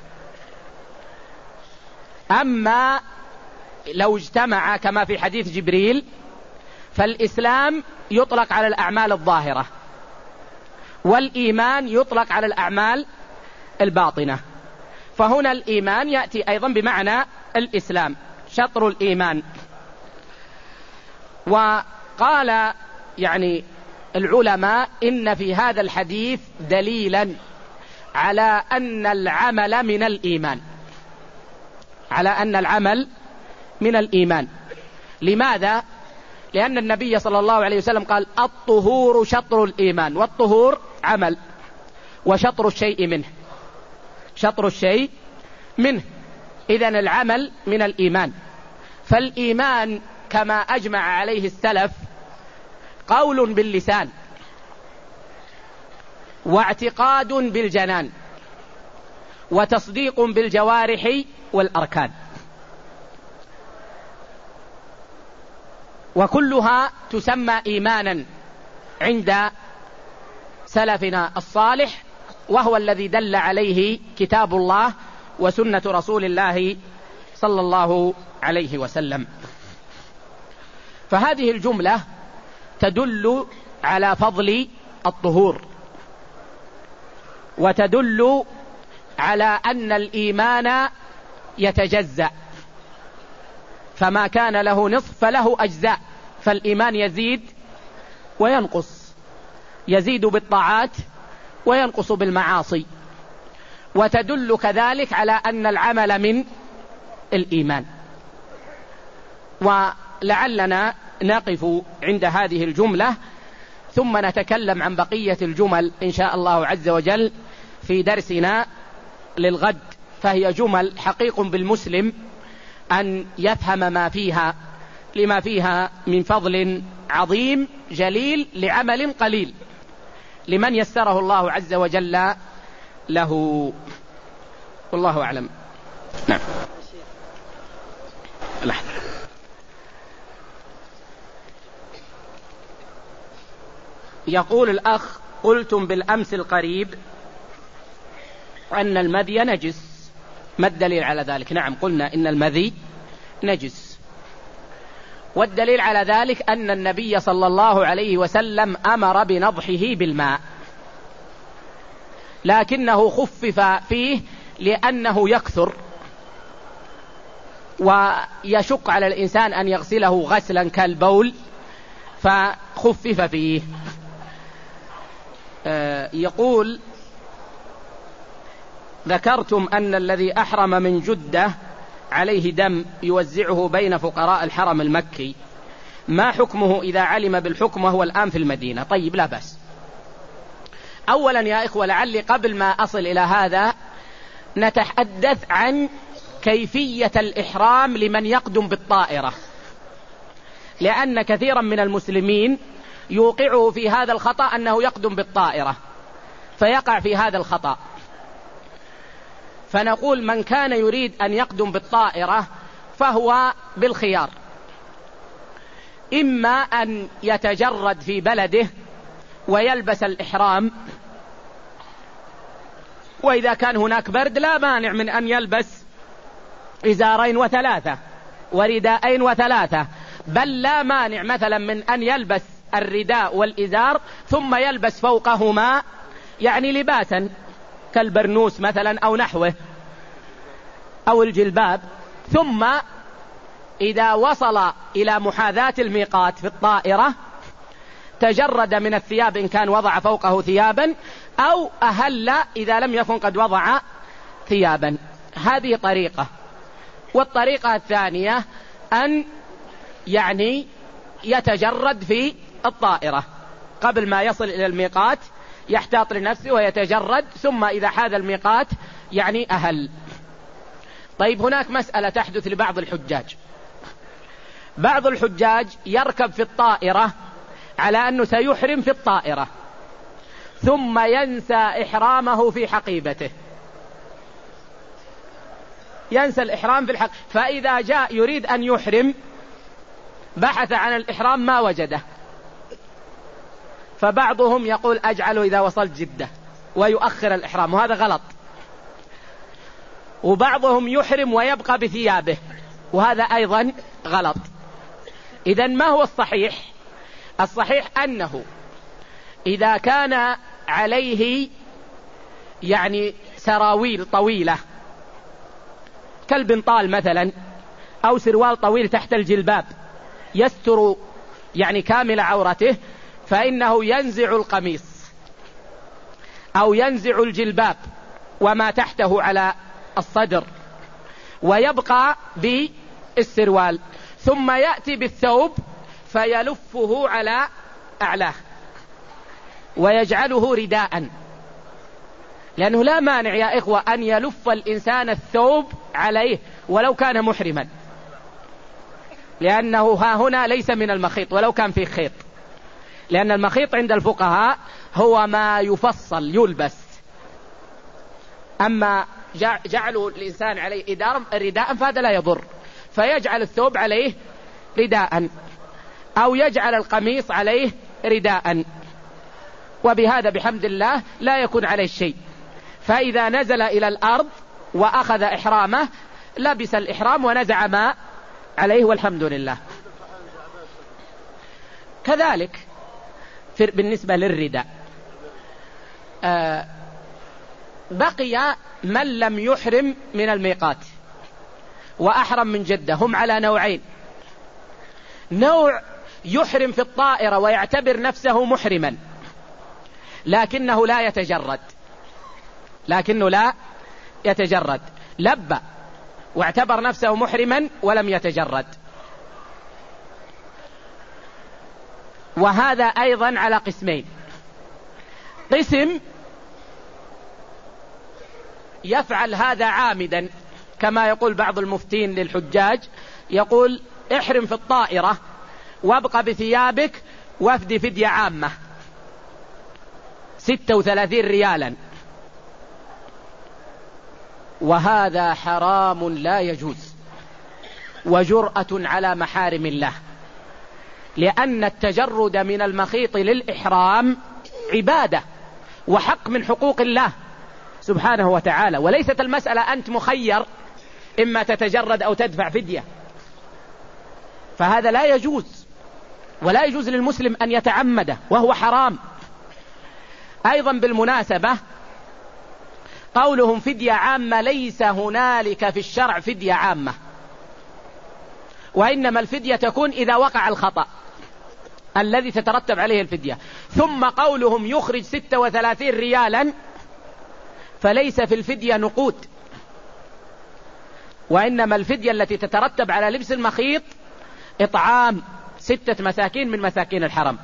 أما لو اجتمع كما في حديث جبريل، فالإسلام يطلق على الأعمال الظاهرة، والإيمان يطلق على الأعمال الباطنة. فهنا الإيمان يأتي أيضا بمعنى الإسلام، شطر الإيمان. وقال يعني العلماء إن في هذا الحديث دليلا على أن العمل من الإيمان، على أن العمل من الإيمان. لماذا؟ لأن النبي صلى الله عليه وسلم قال الطهور شطر الإيمان، والطهور عمل، وشطر الشيء منه، شطر الشيء منه. إذن العمل من الإيمان. فالإيمان كما أجمع عليه السلف قول باللسان، واعتقاد بالجنان، وتصديق بالجوارح والأركان، وكلها تسمى إيمانا عند سلفنا الصالح، وهو الذي دل عليه كتاب الله وسنة رسول الله صلى الله عليه وسلم. فهذه الجملة تدل على فضل الطهور، وتدل على أن الإيمان يتجزأ، فما كان له نصف فله أجزاء. فالإيمان يزيد وينقص، يزيد بالطاعات وينقص بالمعاصي. وتدل كذلك على أن العمل من الإيمان. ولعلنا نقف عند هذه الجملة، ثم نتكلم عن بقية الجمل إن شاء الله عز وجل في درسنا للغد، فهي جمل حقيق بالمسلم أن يفهم ما فيها، لما فيها من فضل عظيم جليل لعمل قليل لمن يسره الله عز وجل له. والله أعلم. نعم. لحظة. يقول الأخ: قلتم بالأمس القريب أن المذي نجس، ما الدليل على ذلك؟ نعم، قلنا إن المذي نجس، والدليل على ذلك أن النبي صلى الله عليه وسلم أمر بنضحه بالماء، لكنه خفف فيه لأنه يكثر ويشق على الإنسان أن يغسله غسلا كالبول، فخفف فيه. يقول: ذكرتم أن الذي أحرم من جدة عليه دم يوزعه بين فقراء الحرم المكي، ما حكمه إذا علم بالحكم وهو الآن في المدينة؟ طيب، لا بأس. أولا يا إخوة، لعلي قبل ما أصل إلى هذا نتحدث عن كيفية الإحرام لمن يقدم بالطائرة، لأن كثيرا من المسلمين يوقعه في هذا الخطأ أنه يقدم بالطائرة فيقع في هذا الخطأ. فنقول: من كان يريد أن يقدم بالطائرة فهو بالخيار، إما أن يتجرد في بلده ويلبس الإحرام، وإذا كان هناك برد لا مانع من أن يلبس إزارين وثلاثة ورداءين وثلاثة، بل لا مانع مثلا من أن يلبس الرداء والإزار ثم يلبس فوقهما يعني لباسا كالبرنوس مثلا أو نحوه أو الجلباب. ثم إذا وصل إلى محاذاة الميقات في الطائرة تجرد من الثياب إن كان وضع فوقه ثيابا، أو أهل إذا لم يكن قد وضع ثيابا. هذه طريقة. والطريقة الثانية أن يعني يتجرد في الطائرة قبل ما يصل إلى الميقات، يحتاط لنفسه ويتجرد، ثم إذا حاذ الميقات يعني أهل. طيب، هناك مسألة تحدث لبعض الحجاج. بعض الحجاج يركب في الطائرة على أنه سيحرم في الطائرة، ثم ينسى إحرامه في حقيبته، ينسى الإحرام في الحق، فإذا جاء يريد أن يحرم بحث عن الإحرام ما وجده. فبعضهم يقول: أجعله إذا وصلت جدة ويؤخر الإحرام، وهذا غلط. وبعضهم يحرم ويبقى بثيابه، وهذا أيضا غلط. إذن ما هو الصحيح؟ الصحيح أنه إذا كان عليه يعني سراويل طويلة كالبنطال مثلا أو سروال طويل تحت الجلباب يستر يعني كامل عورته، فإنه ينزع القميص أو ينزع الجلباب وما تحته على الصدر ويبقى بالسروال، ثم يأتي بالثوب فيلفه على أعلاه ويجعله رداء، لأنه لا مانع يا إخوة أن يلف الإنسان الثوب عليه ولو كان محرما، لأنه ها هنا ليس من المخيط ولو كان فيه خيط، لأن المخيط عند الفقهاء هو ما يفصل يلبس، أما جعله الإنسان عليه رداء فهذا لا يضر، فيجعل الثوب عليه رداء أو يجعل القميص عليه رداء، وبهذا بحمد الله لا يكون عليه شيء. فإذا نزل إلى الأرض وأخذ إحرامه لبس الإحرام ونزع ما عليه والحمد لله. كذلك بالنسبة للرداء بقي من لم يحرم من الميقات وأحرم من جدة، هم على نوعين: نوع يحرم في الطائرة ويعتبر نفسه محرما لكنه لا يتجرد، لبى واعتبر نفسه محرما ولم يتجرد، وهذا أيضا على قسمين: قسم يفعل هذا عامدا كما يقول بعض المفتين للحجاج، يقول احرم في الطائرة وابقى بثيابك وافدي فدية عامة 36 ريالا، وهذا حرام لا يجوز وجرأة على محارم الله، لأن التجرد من المخيط للإحرام عبادة وحق من حقوق الله سبحانه وتعالى، وليست المسألة أنت مخير إما تتجرد أو تدفع فدية، فهذا لا يجوز، ولا يجوز للمسلم أن يتعمده وهو حرام. أيضا بالمناسبة قولهم فدية عامة، ليس هنالك في الشرع فدية عامة، وإنما الفدية تكون إذا وقع الخطأ الذي تترتب عليه الفدية. ثم قولهم يخرج 36 ريالا، فليس في الفدية نقود، وإنما الفدية التي تترتب على لبس المخيط إطعام 6 مساكين من مساكين الحرم،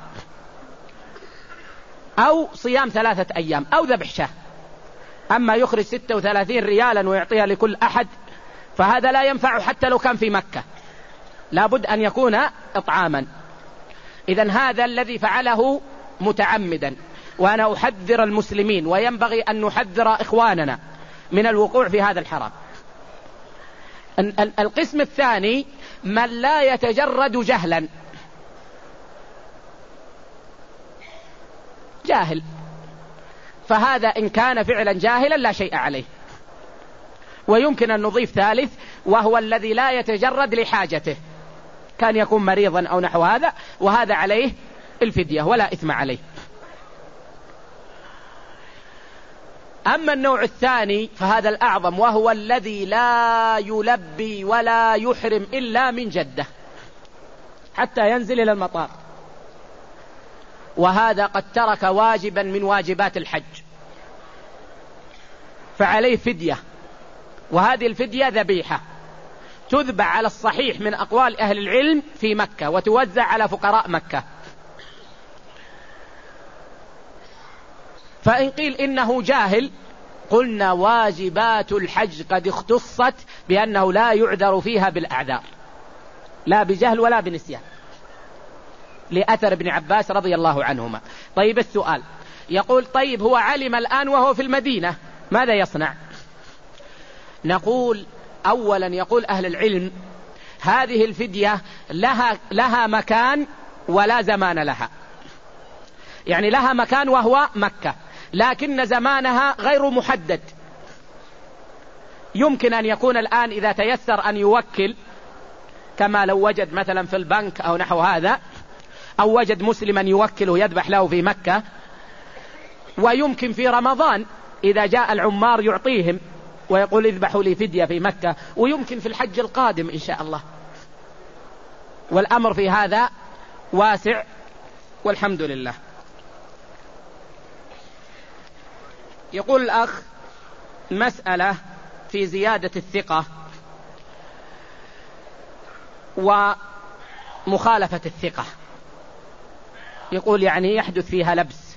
أو صيام 3 أيام، أو ذبح شاة. أما يخرج 36 ريالا ويعطيها لكل أحد فهذا لا ينفع حتى لو كان في مكة، لابد أن يكون إطعاما. إذن هذا الذي فعله متعمدا، وأنا أحذر المسلمين وينبغي أن نحذر إخواننا من الوقوع في هذا الحرام. القسم الثاني من لا يتجرد جهلا، جاهل، فهذا إن كان فعلا جاهلا لا شيء عليه. ويمكن أن نضيف ثالث، وهو الذي لا يتجرد لحاجته، كان يكون مريضا أو نحو هذا، وهذا عليه الفدية ولا إثم عليه. أما النوع الثاني فهذا الأعظم، وهو الذي لا يلبي ولا يحرم إلا من جدة حتى ينزل إلى المطار، وهذا قد ترك واجبا من واجبات الحج، فعليه فدية، وهذه الفدية ذبيحة تذبح على الصحيح من أقوال أهل العلم في مكة وتوزع على فقراء مكة. فإن قيل إنه جاهل قلنا واجبات الحج قد اختصت بأنه لا يعذر فيها بالأعذار، لا بجهل ولا بنسيان، لأثر ابن عباس رضي الله عنهما. طيب السؤال يقول طيب هو علم الآن وهو في المدينة ماذا يصنع؟ نقول أولا يقول أهل العلم هذه الفدية لها مكان ولا زمان لها، يعني لها مكان وهو مكة، لكن زمانها غير محدد. يمكن أن يكون الآن إذا تيسر أن يوكل، كما لو وجد مثلا في البنك أو نحو هذا، أو وجد مسلما يوكله يذبح له في مكة. ويمكن في رمضان إذا جاء العمار يعطيهم ويقول اذبحوا لي فدية في مكة، ويمكن في الحج القادم إن شاء الله. والأمر في هذا واسع والحمد لله. يقول الأخ مسألة في زيادة الثقة ومخالفة الثقة، يقول يعني يحدث فيها لبس.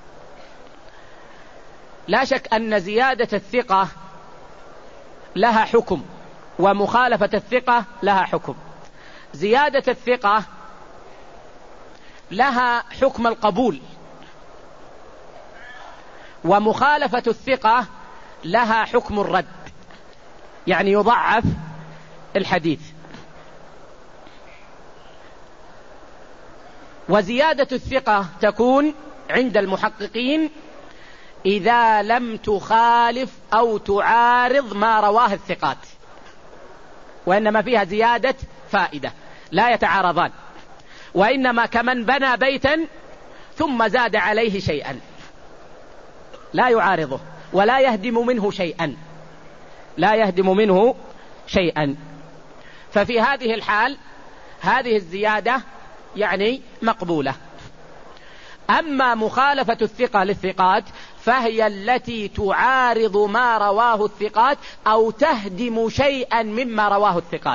لا شك أن زيادة الثقة لها حكم ومخالفة الثقة لها حكم. زيادة الثقة لها حكم القبول، ومخالفة الثقة لها حكم الرد، يعني يضعف الحديث. وزيادة الثقة تكون عند المحققين إذا لم تخالف أو تعارض ما رواه الثقات، وإنما فيها زيادة فائدة لا يتعارضان، وإنما كمن بنى بيتا ثم زاد عليه شيئا لا يعارضه ولا يهدم منه شيئا، لا يهدم منه شيئا. ففي هذه الحال هذه الزيادة يعني مقبولة. أما مخالفة الثقة للثقات فهي التي تعارض ما رواه الثقات أو تهدم شيئا مما رواه الثقات.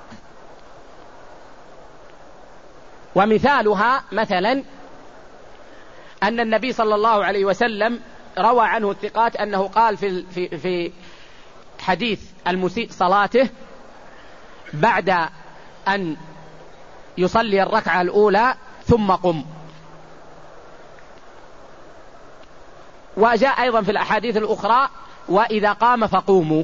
ومثالها مثلا أن النبي صلى الله عليه وسلم روى عنه الثقات أنه قال في حديث المسيء صلاته بعد أن يصلي الركعة الأولى ثم قم. وجاء أيضا في الأحاديث الأخرى وإذا قام فقوموا.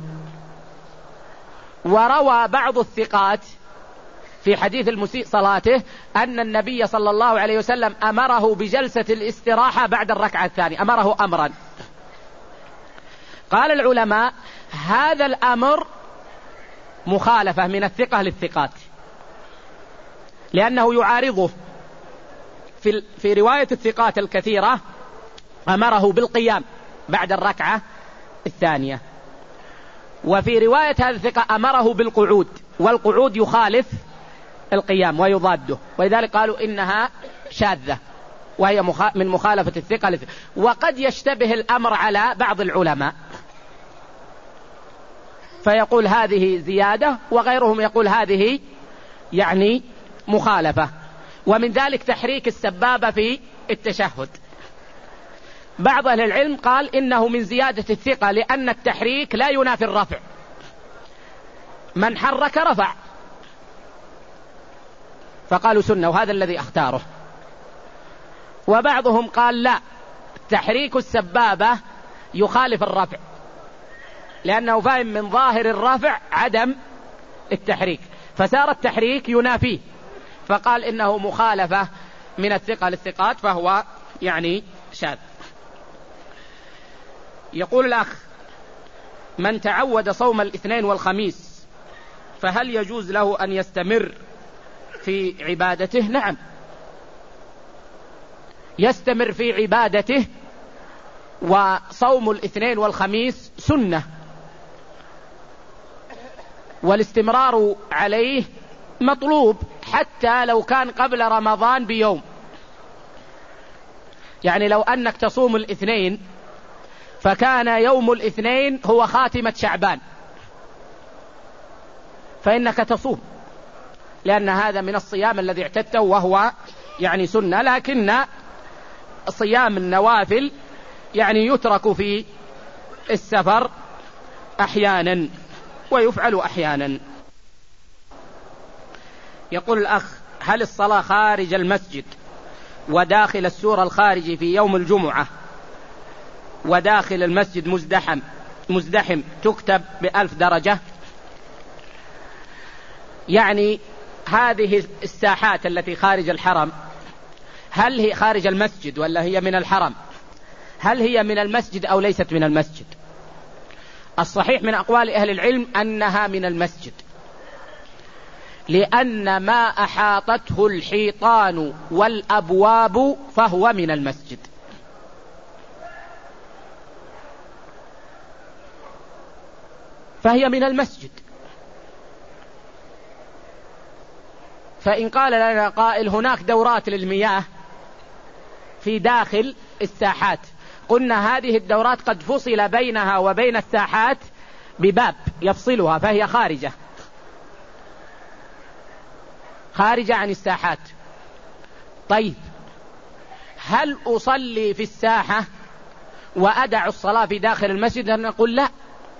وروى بعض الثقات في حديث المسيء صلاته أن النبي صلى الله عليه وسلم أمره بجلسة الاستراحة بعد الركعة الثانية، أمره أمرا. قال العلماء هذا الأمر مخالفة من الثقة للثقات، لأنه يعارضه. في رواية الثقات الكثيرة أمره بالقيام بعد الركعة الثانية، وفي رواية هذا الثقة أمره بالقعود، والقعود يخالف القيام ويضاده، ولذلك قالوا إنها شاذة وهي من مخالفة الثقة للثقة. وقد يشتبه الأمر على بعض العلماء فيقول هذه زيادة، وغيرهم يقول هذه يعني مخالفة. ومن ذلك تحريك السبابة في التشهد. بعض أهل العلم قال إنه من زيادة الثقة لأن التحريك لا ينافي الرفع، من حرك رفع، فقالوا سنة، وهذا الذي اختاره. وبعضهم قال لا، تحريك السبابة يخالف الرفع، لأنه فاهم من ظاهر الرفع عدم التحريك، فسار التحريك ينافيه، فقال إنه مخالفة من الثقة للثقات فهو يعني شاذ. يقول الأخ من تعود صوم الاثنين والخميس فهل يجوز له أن يستمر في عبادته؟ نعم، يستمر في عبادته، وصوم الاثنين والخميس سنة، والاستمرار عليه مطلوب حتى لو كان قبل رمضان بيوم. يعني لو أنك تصوم الاثنين فكان يوم الاثنين هو خاتمة شعبان فإنك تصوم، لأن هذا من الصيام الذي اعتدته وهو يعني سنة. لكن صيام النوافل يعني يترك في السفر أحيانا ويفعل أحيانا. يقول الأخ هل الصلاة خارج المسجد وداخل السور الخارجي في يوم الجمعة وداخل المسجد مزدحم تكتب ب1000 درجة؟ يعني هذه الساحات التي خارج الحرم هل هي خارج المسجد ولا هي من الحرم؟ هل هي من المسجد أو ليست من المسجد؟ الصحيح من أقوال أهل العلم أنها من المسجد، لأن ما أحاطته الحيطان والأبواب فهو من المسجد. فهي من المسجد. فإن قال لنا قائل هناك دورات للمياه في داخل الساحات، قلنا هذه الدورات قد فصل بينها وبين الساحات بباب يفصلها، فهي خارجة عن الساحات. طيب هل أصلي في الساحة وأدع الصلاة في داخل المسجد؟ نقول لا،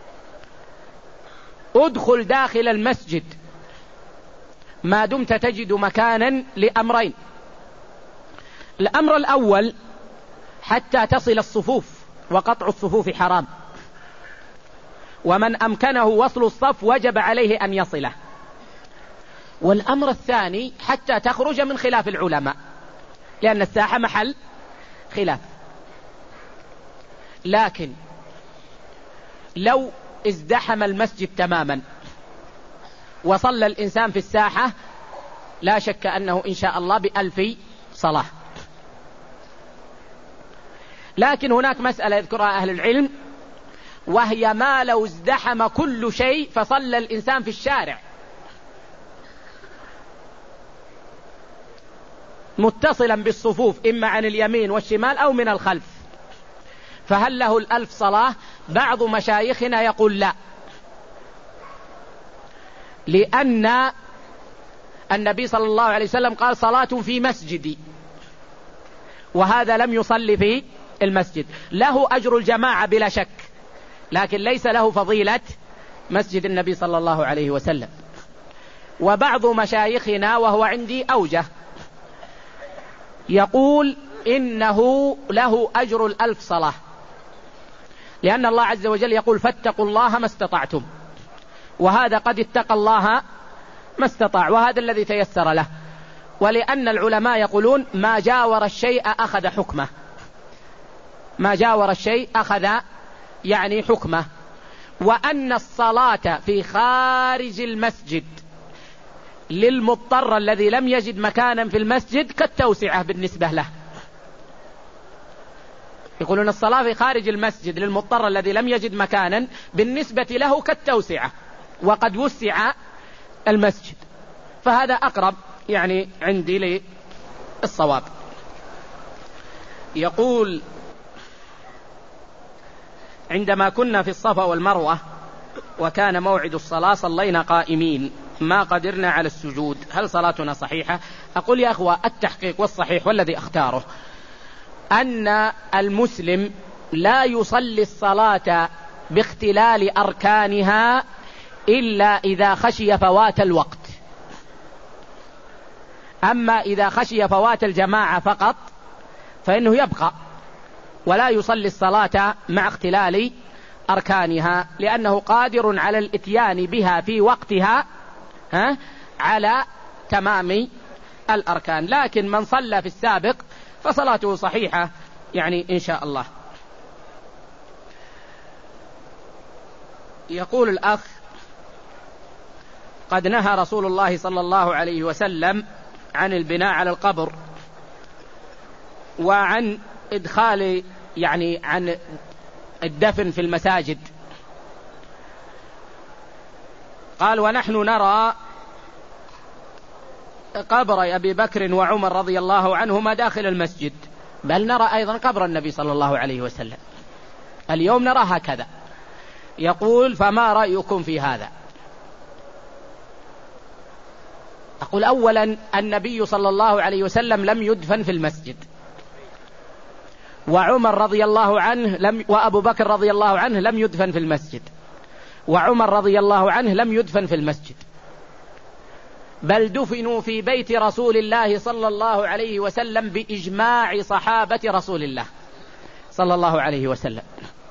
ادخل داخل المسجد ما دمت تجد مكانا لأمرين. الأمر الأول حتى تصل الصفوف، وقطع الصفوف حرام، ومن أمكنه وصل الصف وجب عليه أن يصله. والأمر الثاني حتى تخرج من خلاف العلماء، لأن الساحة محل خلاف. لكن لو ازدحم المسجد تماما وصلى الإنسان في الساحة لا شك أنه إن شاء الله ب1000 صلاة. لكن هناك مسألة يذكرها أهل العلم، وهي ما لو ازدحم كل شيء فصلى الإنسان في الشارع متصلا بالصفوف إما عن اليمين والشمال أو من الخلف، فهل له 1000 صلاة؟ بعض مشايخنا يقول لا، لأن النبي صلى الله عليه وسلم قال صلاة في مسجدي، وهذا لم يصلي في المسجد. له أجر الجماعة بلا شك، لكن ليس له فضيلة مسجد النبي صلى الله عليه وسلم. وبعض مشايخنا وهو عندي أوجه يقول إنه له أجر 1000 صلاة، لأن الله عز وجل يقول فاتقوا الله ما استطعتم، وهذا قد اتقى الله ما استطاع، وهذا الذي تيسر له. ولأن العلماء يقولون ما جاور الشيء أخذ حكمه، ما جاور الشيء أخذ يعني حكمه. وأن الصلاة في خارج المسجد للمضطر الذي لم يجد مكانا في المسجد كالتوسعة بالنسبة له. يقولون الصلاة في خارج المسجد للمضطر الذي لم يجد مكانا بالنسبة له كالتوسعة، وقد وسع المسجد، فهذا أقرب يعني عندي للصواب. يقول عندما كنا في الصفا والمروة وكان موعد الصلاة صلينا قائمين ما قدرنا على السجود، هل صلاتنا صحيحة؟ أقول يا أخوة التحقيق والصحيح والذي أختاره أن المسلم لا يصلي الصلاة باختلال أركانها إلا إذا خشي فوات الوقت. أما إذا خشي فوات الجماعة فقط فإنه يبقى ولا يصلي الصلاة مع اختلال أركانها، لأنه قادر على الإتيان بها في وقتها على تمام الأركان. لكن من صلى في السابق فصلاته صحيحة يعني إن شاء الله. يقول الأخ قد نهى رسول الله صلى الله عليه وسلم عن البناء على القبر وعن إدخال يعني عن الدفن في المساجد. قال ونحن نرى قبر أبي بكر وعمر رضي الله عنهما داخل المسجد، بل نرى أيضا قبر النبي صلى الله عليه وسلم، اليوم نرى هكذا. يقول فما رأيكم في هذا؟ أقول أولا النبي صلى الله عليه وسلم لم يدفن في المسجد، وعمر رضي الله عنه وأبو بكر رضي الله عنه لم يدفن في المسجد، وعمر رضي الله عنه لم يدفن في المسجد، بل دفنوا في بيت رسول الله صلى الله عليه وسلم بإجماع صحابة رسول الله صلى الله عليه وسلم.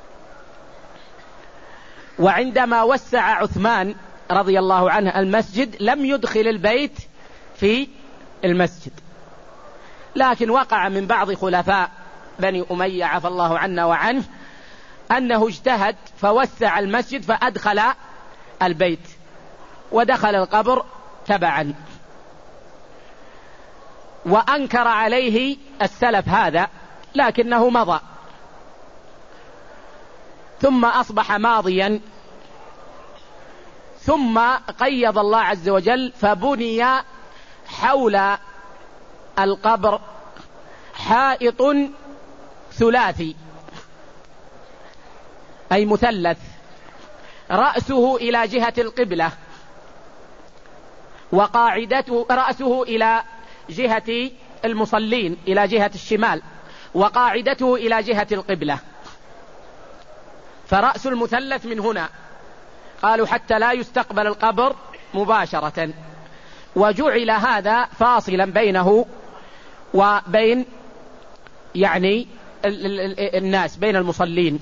وعندما وسع عثمان رضي الله عنه المسجد لم يدخل البيت في المسجد، لكن وقع من بعض خلفاء بني أمية عفى الله عنا وعنه أنه اجتهد فوسع المسجد فأدخل البيت ودخل القبر تبعا، وأنكر عليه السلف هذا لكنه مضى، ثم أصبح ماضيا ثم قيض الله عز وجل فبني حول القبر حائط ثلاثي أي مثلث، رأسه إلى جهة القبلة، وقاعدته رأسه إلى جهة المصلين إلى جهة الشمال، وقاعدته إلى جهة القبلة، فرأس المثلث من هنا، قالوا حتى لا يستقبل القبر مباشرة، وجعل هذا فاصلا بينه وبين يعني الناس، بين المصلين،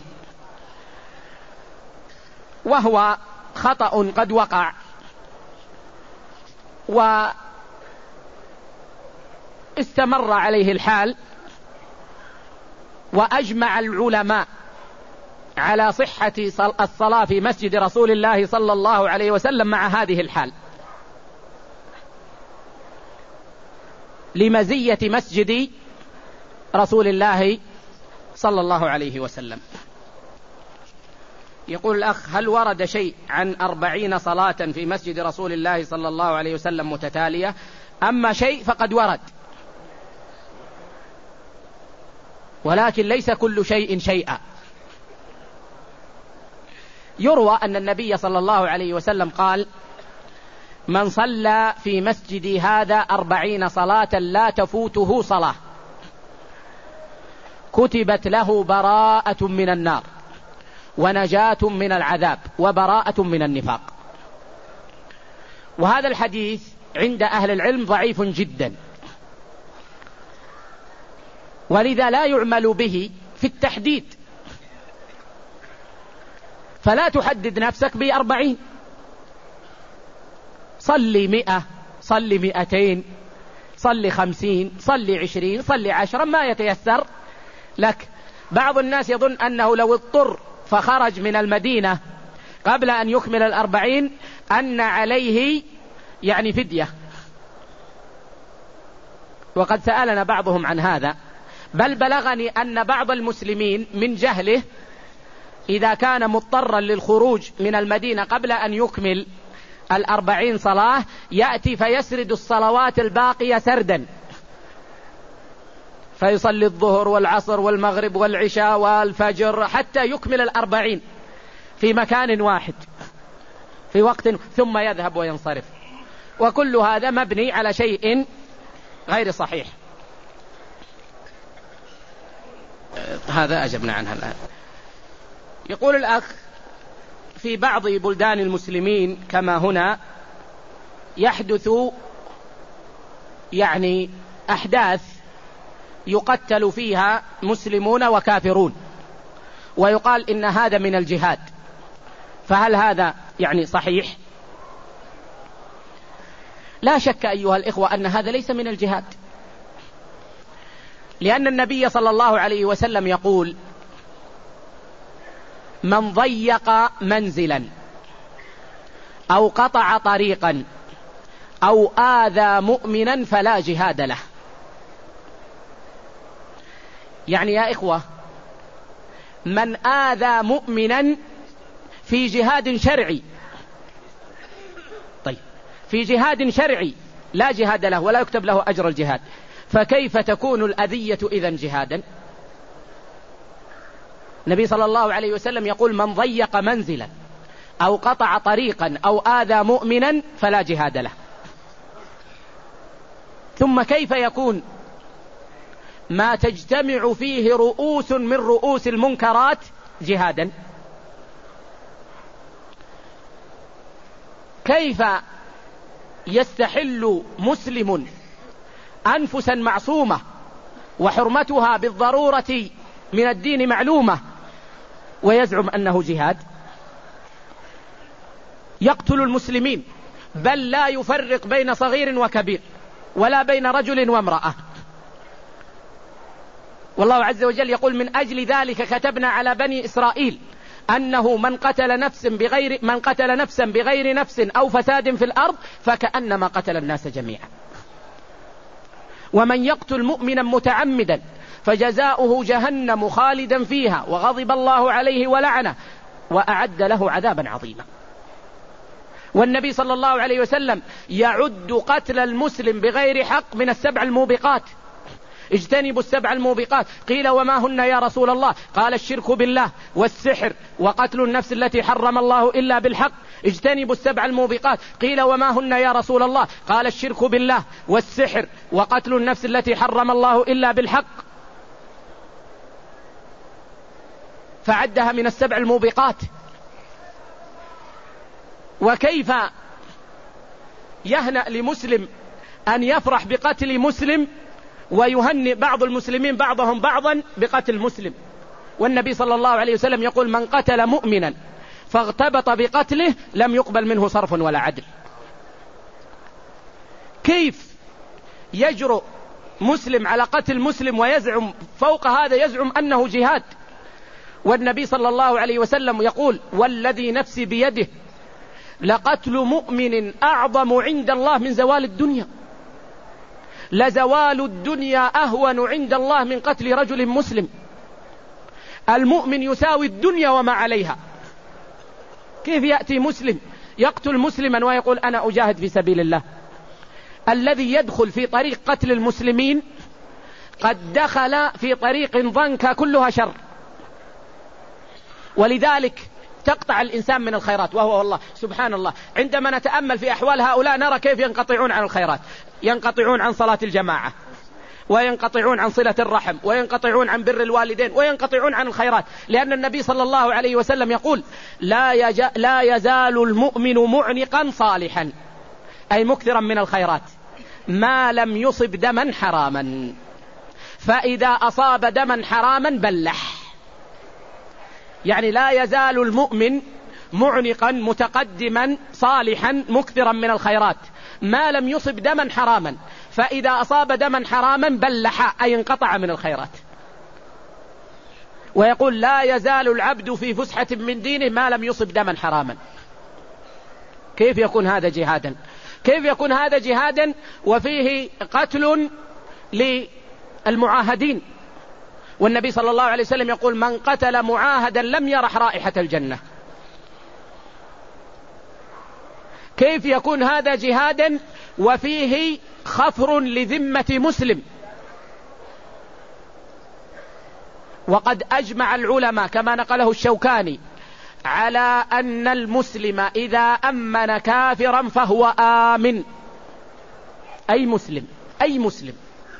وهو خطأ قد وقع. واستمر عليه الحال، وأجمع العلماء على صحة الصلاة في مسجد رسول الله صلى الله عليه وسلم مع هذه الحال، لمزية مسجد رسول الله صلى الله عليه وسلم. يقول الأخ: هل ورد شيء عن 40 صلاة في مسجد رسول الله صلى الله عليه وسلم متتالية؟ أما شيء فقد ورد، ولكن ليس كل شيء شيئا. يروى أن النبي صلى الله عليه وسلم قال: من صلى في مسجدي هذا 40 صلاة لا تفوته صلاة كتبت له براءة من النار ونجاة من العذاب وبراءة من النفاق. وهذا الحديث عند أهل العلم ضعيف جدا، ولذا لا يعمل به في التحديد، فلا تحدد نفسك ب40، صلي 100، صلي 200، صلي 50، صلي 20، صلي 10، ما يتيسر لك. بعض الناس يظن أنه لو اضطر فخرج من المدينة قبل أن يكمل 40 أن عليه يعني فدية، وقد سألنا بعضهم عن هذا، بل بلغني أن بعض المسلمين من جهله إذا كان مضطرا للخروج من المدينة قبل أن يكمل 40 صلاة يأتي فيسرد الصلوات الباقية سردا، فيصلي الظهر والعصر والمغرب والعشاء والفجر حتى يكمل 40 في مكان واحد في وقت، ثم يذهب وينصرف، وكل هذا مبني على شيء غير صحيح. هذا أجبنا عنها الآن. يقول الأخ: في بعض بلدان المسلمين كما هنا يحدث يعني أحداث يقتل فيها مسلمون وكافرون، ويقال إن هذا من الجهاد، فهل هذا يعني صحيح؟ لا شك أيها الإخوة أن هذا ليس من الجهاد، لأن النبي صلى الله عليه وسلم يقول: من ضيق منزلا أو قطع طريقا أو آذى مؤمنا فلا جهاد له. يعني يا إخوة، من آذى مؤمنا في جهاد شرعي، طيب في جهاد شرعي لا جهاد له ولا يكتب له أجر الجهاد، فكيف تكون الأذية إذن جهادا؟ النبي صلى الله عليه وسلم يقول: من ضيق منزلا أو قطع طريقا أو آذى مؤمنا فلا جهاد له. ثم كيف يكون ما تجتمع فيه رؤوس من رؤوس المنكرات جهادا؟ كيف يستحل مسلم أنفسا معصومة وحرمتها بالضرورة من الدين معلومة ويزعم أنه جهاد؟ يقتل المسلمين، بل لا يفرق بين صغير وكبير ولا بين رجل وامرأة. والله عز وجل يقول: من أجل ذلك كتبنا على بني إسرائيل أنه من قتل نفسا بغير نفس أو فساد في الأرض فكأنما قتل الناس جميعا، ومن يقتل مؤمنا متعمدا فجزاؤه جهنم خالدا فيها وغضب الله عليه ولعنه وأعد له عذابا عظيما. والنبي صلى الله عليه وسلم يعد قتل المسلم بغير حق من 7 الموبقات. اجتنبوا 7 الموبقات. قيل وما هن يا رسول الله؟ قال الشرك بالله والسحر وقتل النفس التي حرم الله إلا بالحق. اجتنبوا 7 الموبقات. قيل وما هن يا رسول الله؟ قال الشرك بالله والسحر وقتل النفس التي حرم الله إلا بالحق. فعدها من 7 الموبقات. وكيف يهنأ لمسلم أن يفرح بقتل مسلم ويهنئ بعض المسلمين بعضهم بعضا بقتل مسلم؟ والنبي صلى الله عليه وسلم يقول من قتل مؤمنا فاغتبط بقتله لم يقبل منه صرف ولا عدل. كيف يجرؤ مسلم على قتل مسلم ويزعم فوق هذا يزعم أنه جهاد؟ والنبي صلى الله عليه وسلم يقول والذي نفسي بيده لقتل مؤمن أعظم عند الله من زوال الدنيا، لزوال الدنيا أهون عند الله من قتل رجل مسلم. المؤمن يساوي الدنيا وما عليها. كيف يأتي مسلم يقتل مسلما ويقول أنا أجاهد في سبيل الله؟ الذي يدخل في طريق قتل المسلمين قد دخل في طريق ضنك كلها شر، ولذلك تقطع الإنسان من الخيرات. وهو والله سبحان الله عندما نتأمل في أحوال هؤلاء نرى كيف ينقطعون عن الخيرات، ينقطعون عن صلاة الجماعة، وينقطعون عن صلة الرحم، وينقطعون عن بر الوالدين، وينقطعون عن الخيرات. لأن النبي صلى الله عليه وسلم يقول لا يزال المؤمن معنقا صالحا، أي مكثرا من الخيرات، ما لم يصب دما حراما، فإذا أصاب دما حراما بلح. يعني لا يزال المؤمن معنقا متقدما صالحا مكثرا من الخيرات ما لم يصب دما حراما، فإذا أصاب دما حراما بلح، أي انقطع من الخيرات. ويقول لا يزال العبد في فسحة من دينه ما لم يصب دما حراما. كيف يكون هذا جهادا؟ كيف يكون هذا جهادا وفيه قتل للمعاهدين؟ والنبي صلى الله عليه وسلم يقول من قتل معاهدا لم يرح رائحة الجنة. كيف يكون هذا جهادا وفيه خفر لذمة مسلم؟ وقد أجمع العلماء كما نقله الشوكاني على أن المسلم إذا أمن كافرا فهو آمن. أي مسلم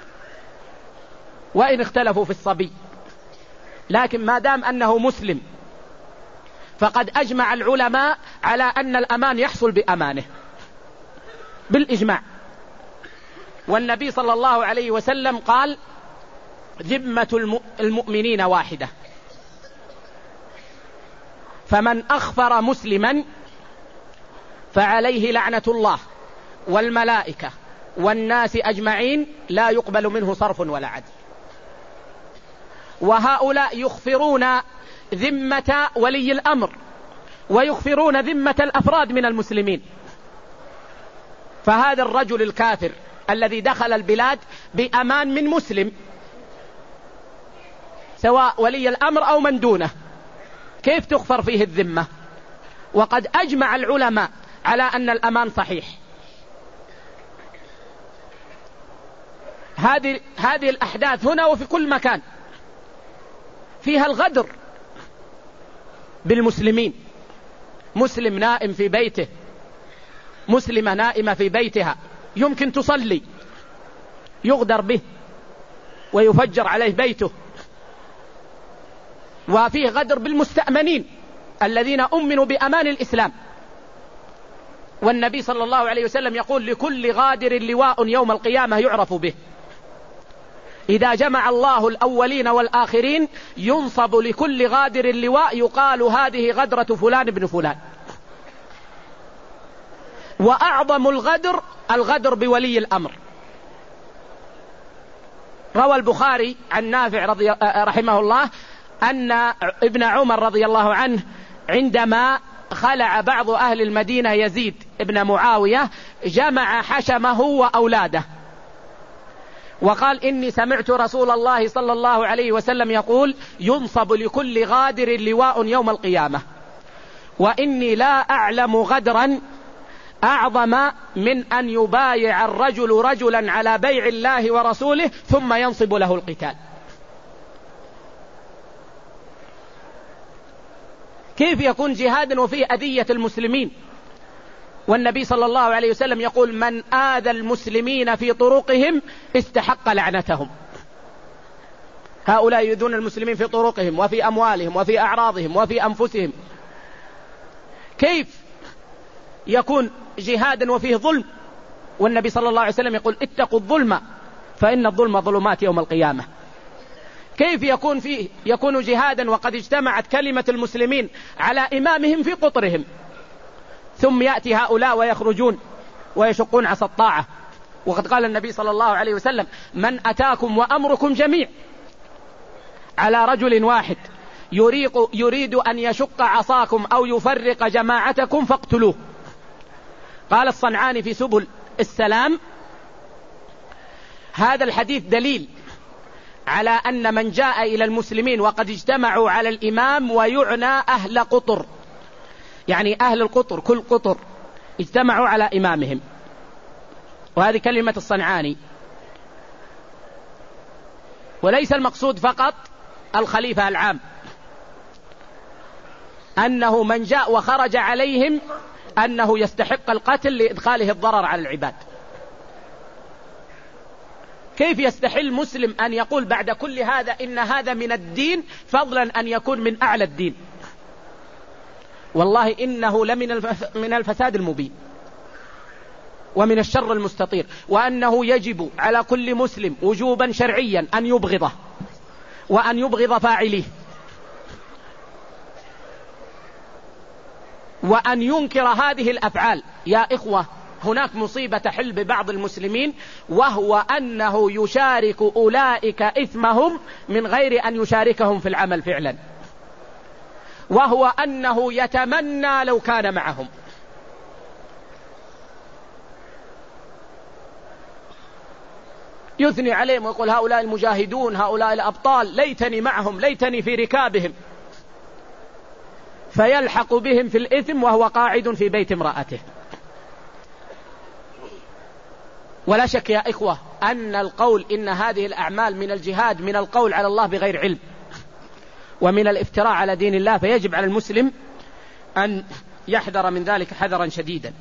وإن اختلفوا في الصبي، لكن ما دام أنه مسلم فقد أجمع العلماء على أن الأمان يحصل بأمانه بالإجماع. والنبي صلى الله عليه وسلم قال ذمة المؤمنين واحدة، فمن أخفر مسلما فعليه لعنة الله والملائكة والناس أجمعين لا يقبل منه صرف ولا عدل. وهؤلاء يخفرون ذمة ولي الأمر ويخفرون ذمة الأفراد من المسلمين. فهذا الرجل الكافر الذي دخل البلاد بأمان من مسلم سواء ولي الأمر أو من دونه، كيف تخفر فيه الذمة؟ وقد أجمع العلماء على أن الأمان صحيح. هذه الأحداث هنا وفي كل مكان فيها الغدر بالمسلمين. مسلم نائم في بيته، مسلمة نائمة في بيتها يمكن تصلي، يغدر به ويفجر عليه بيته. وفيه غدر بالمستأمنين الذين أمنوا بأمان الإسلام. والنبي صلى الله عليه وسلم يقول لكل غادر لواء يوم القيامة يعرف به. إذا جمع الله الأولين والآخرين ينصب لكل غادر لواء يقال هذه غدرة فلان بن فلان. وأعظم الغدر بولي الأمر. روى البخاري عن نافع رحمه الله أن ابن عمر رضي الله عنه عندما خلع بعض أهل المدينة يزيد ابن معاوية جمع حشمه وأولاده وقال إني سمعت رسول الله صلى الله عليه وسلم يقول ينصب لكل غادر لواء يوم القيامة، وإني لا أعلم غدرا أعظم من أن يبايع الرجل رجلا على بيع الله ورسوله ثم ينصب له القتال. كيف يكون جهادا وفيه أذية المسلمين؟ والنبي صلى الله عليه وسلم يقول: من آذى المسلمين في طرقهم استحق لعنتهم. هؤلاء يؤذون المسلمين في طرقهم وفي أموالهم وفي أعراضهم وفي أنفسهم. كيف يكون جهادا وفيه ظلم؟ والنبي صلى الله عليه وسلم يقول: اتقوا الظلم فإن الظلم ظلمات يوم القيامة. كيف يكون جهادا وقد اجتمعت كلمة المسلمين على إمامهم في قطرهم، ثم يأتي هؤلاء ويخرجون ويشقون عصا الطاعة؟ وقد قال النبي صلى الله عليه وسلم: من أتاكم وأمركم جميع على رجل واحد يريد أن يشق عصاكم أو يفرق جماعتكم فاقتلوه. قال الصنعاني في سبل السلام: هذا الحديث دليل على أن من جاء إلى المسلمين وقد اجتمعوا على الإمام، ويعنى أهل قطر، يعني أهل القطر كل قطر اجتمعوا على إمامهم. وهذه كلمة الصنعاني. وليس المقصود فقط الخليفة العام، أنه من جاء وخرج عليهم أنه يستحق القتل لإدخاله الضرر على العباد. كيف يستحل مسلم أن يقول بعد كل هذا إن هذا من الدين، فضلا أن يكون من أعلى الدين؟ والله إنه من الفساد المبين ومن الشر المستطير، وأنه يجب على كل مسلم وجوبا شرعيا أن يبغضه وأن يبغض فاعليه، وأن ينكر هذه الأفعال. يا إخوة، هناك مصيبة تحل ببعض المسلمين، وهو أنه يشارك أولئك إثمهم من غير أن يشاركهم في العمل فعلا، وهو أنه يتمنى لو كان معهم. يثني عليهم ويقول: هؤلاء المجاهدون، هؤلاء الأبطال، ليتني معهم، ليتني في ركابهم، فيلحق بهم في الإثم وهو قاعد في بيت امرأته. ولا شك يا إخوة أن القول إن هذه الأعمال من الجهاد من القول على الله بغير علم ومن الافتراء على دين الله، فيجب على المسلم أن يحذر من ذلك حذرا شديدا.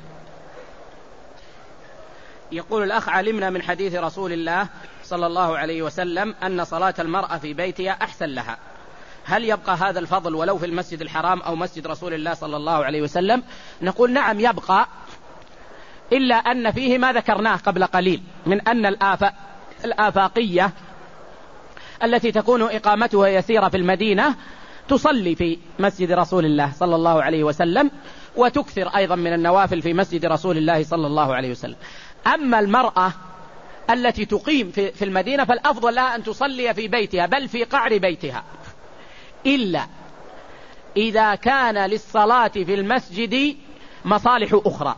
يقول الأخ: علمنا من حديث رسول الله صلى الله عليه وسلم أن صلاة المرأة في بيتها أحسن لها، هل يبقى هذا الفضل ولو في المسجد الحرام أو مسجد رسول الله صلى الله عليه وسلم؟ نقول: نعم يبقى، إلا أن فيه ما ذكرناه قبل قليل من أن الآفاقية التي تكون إقامتها يسيرة في المدينة تصلي في مسجد رسول الله صلى الله عليه وسلم، وتكثر أيضا من النوافل في مسجد رسول الله صلى الله عليه وسلم. أما المرأة التي تقيم في المدينة فالأفضل لها أن تصلي في بيتها، بل في قعر بيتها، إلا إذا كان للصلاة في المسجد مصالح أخرى،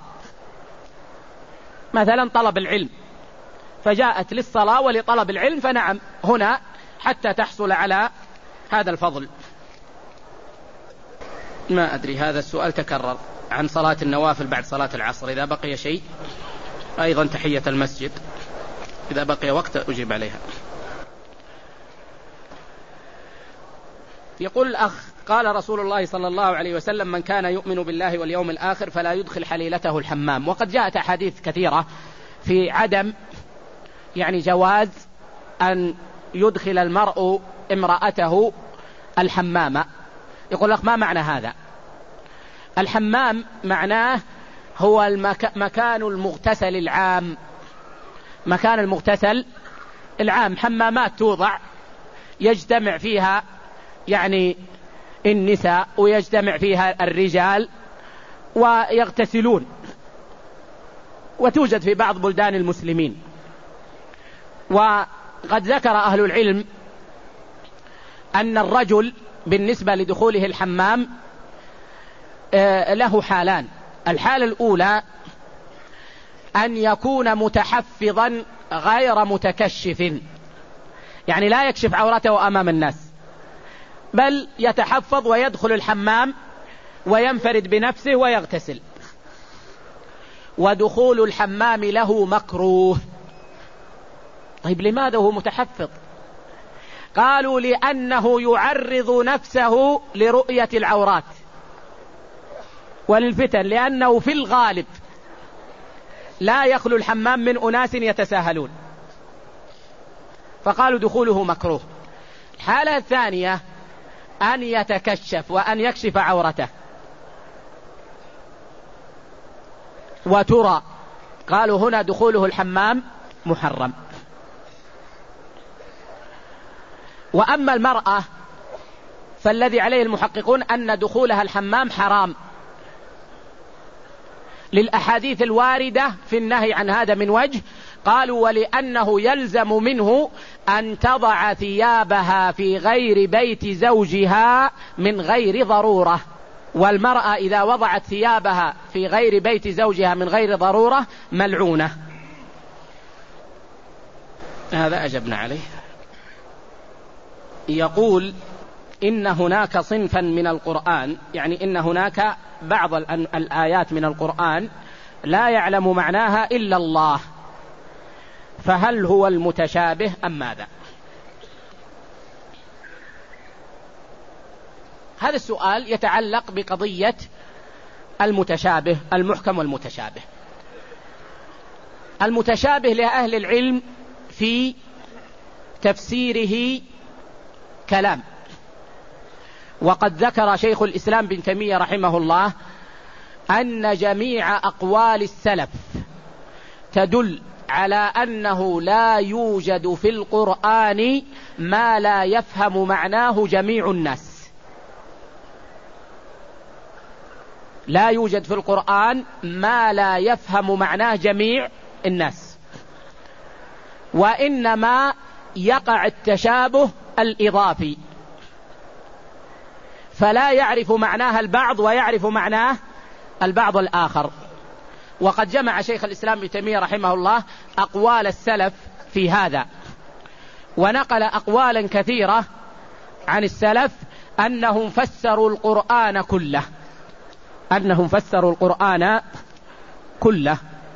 مثلا طلب العلم، فجاءت للصلاة ولطلب العلم، فنعم هنا حتى تحصل على هذا الفضل. ما أدري، هذا السؤال تكرر عن صلاة النوافل بعد صلاة العصر، إذا بقي شيء، أيضا تحية المسجد، إذا بقي وقت أجيب عليها. يقول الأخ: قال رسول الله صلى الله عليه وسلم: من كان يؤمن بالله واليوم الآخر فلا يدخل حليلته الحمام. وقد جاءت أحاديث كثيرة في عدم جواز أن يدخل المرء امرأته الحمام. يقول الأخ: ما معنى هذا؟ الحمام معناه هو مكان المغتسل العام، مكان المغتسل العام، حمامات توضع يجتمع فيها النساء ويجتمع فيها الرجال ويغتسلون، وتوجد في بعض بلدان المسلمين. وقد ذكر أهل العلم أن الرجل بالنسبة لدخوله الحمام له حالان. الحالة الأولى أن يكون متحفظا غير متكشف، يعني لا يكشف عورته أمام الناس، بل يتحفظ ويدخل الحمام وينفرد بنفسه ويغتسل. ودخول الحمام له مكروه. طيب لماذا هو متحفظ؟ قالوا لأنه يعرض نفسه لرؤية العورات وللفتن، لأنه في الغالب لا يخلو الحمام من أناس يتساهلون، فقالوا دخوله مكروه. الحالة الثانية أن يتكشف وأن يكشف عورته وترى، قالوا هنا دخوله الحمام محرم. وأما المرأة فالذي عليه المحققون أن دخولها الحمام حرام للأحاديث الواردة في النهي عن هذا من وجه. قالوا ولأنه يلزم منه أن تضع ثيابها في غير بيت زوجها من غير ضرورة، والمرأة إذا وضعت ثيابها في غير بيت زوجها من غير ضرورة ملعونة. هذا أجبنا عليه. يقول إن هناك صنفا من القرآن، يعني إن هناك بعض الآيات من القرآن لا يعلم معناها إلا الله، فهل هو المتشابه أم ماذا؟ هذا السؤال يتعلق بقضية المتشابه، المحكم والمتشابه. المتشابه لأهل العلم في تفسيره كلام، وقد ذكر شيخ الإسلام بن تيمية رحمه الله أن جميع أقوال السلف تدل على أنه لا يوجد في القرآن ما لا يفهم معناه جميع الناس. لا يوجد في القرآن ما لا يفهم معناه جميع الناس، وإنما يقع التشابه الإضافي، فلا يعرف معناها البعض ويعرف معناه البعض الآخر. وقد جمع شيخ الإسلام ابن تيمية رحمه الله أقوال السلف في هذا، ونقل أقوالا كثيرة عن السلف أنهم فسروا القرآن كله، أنهم فسروا القرآن كله.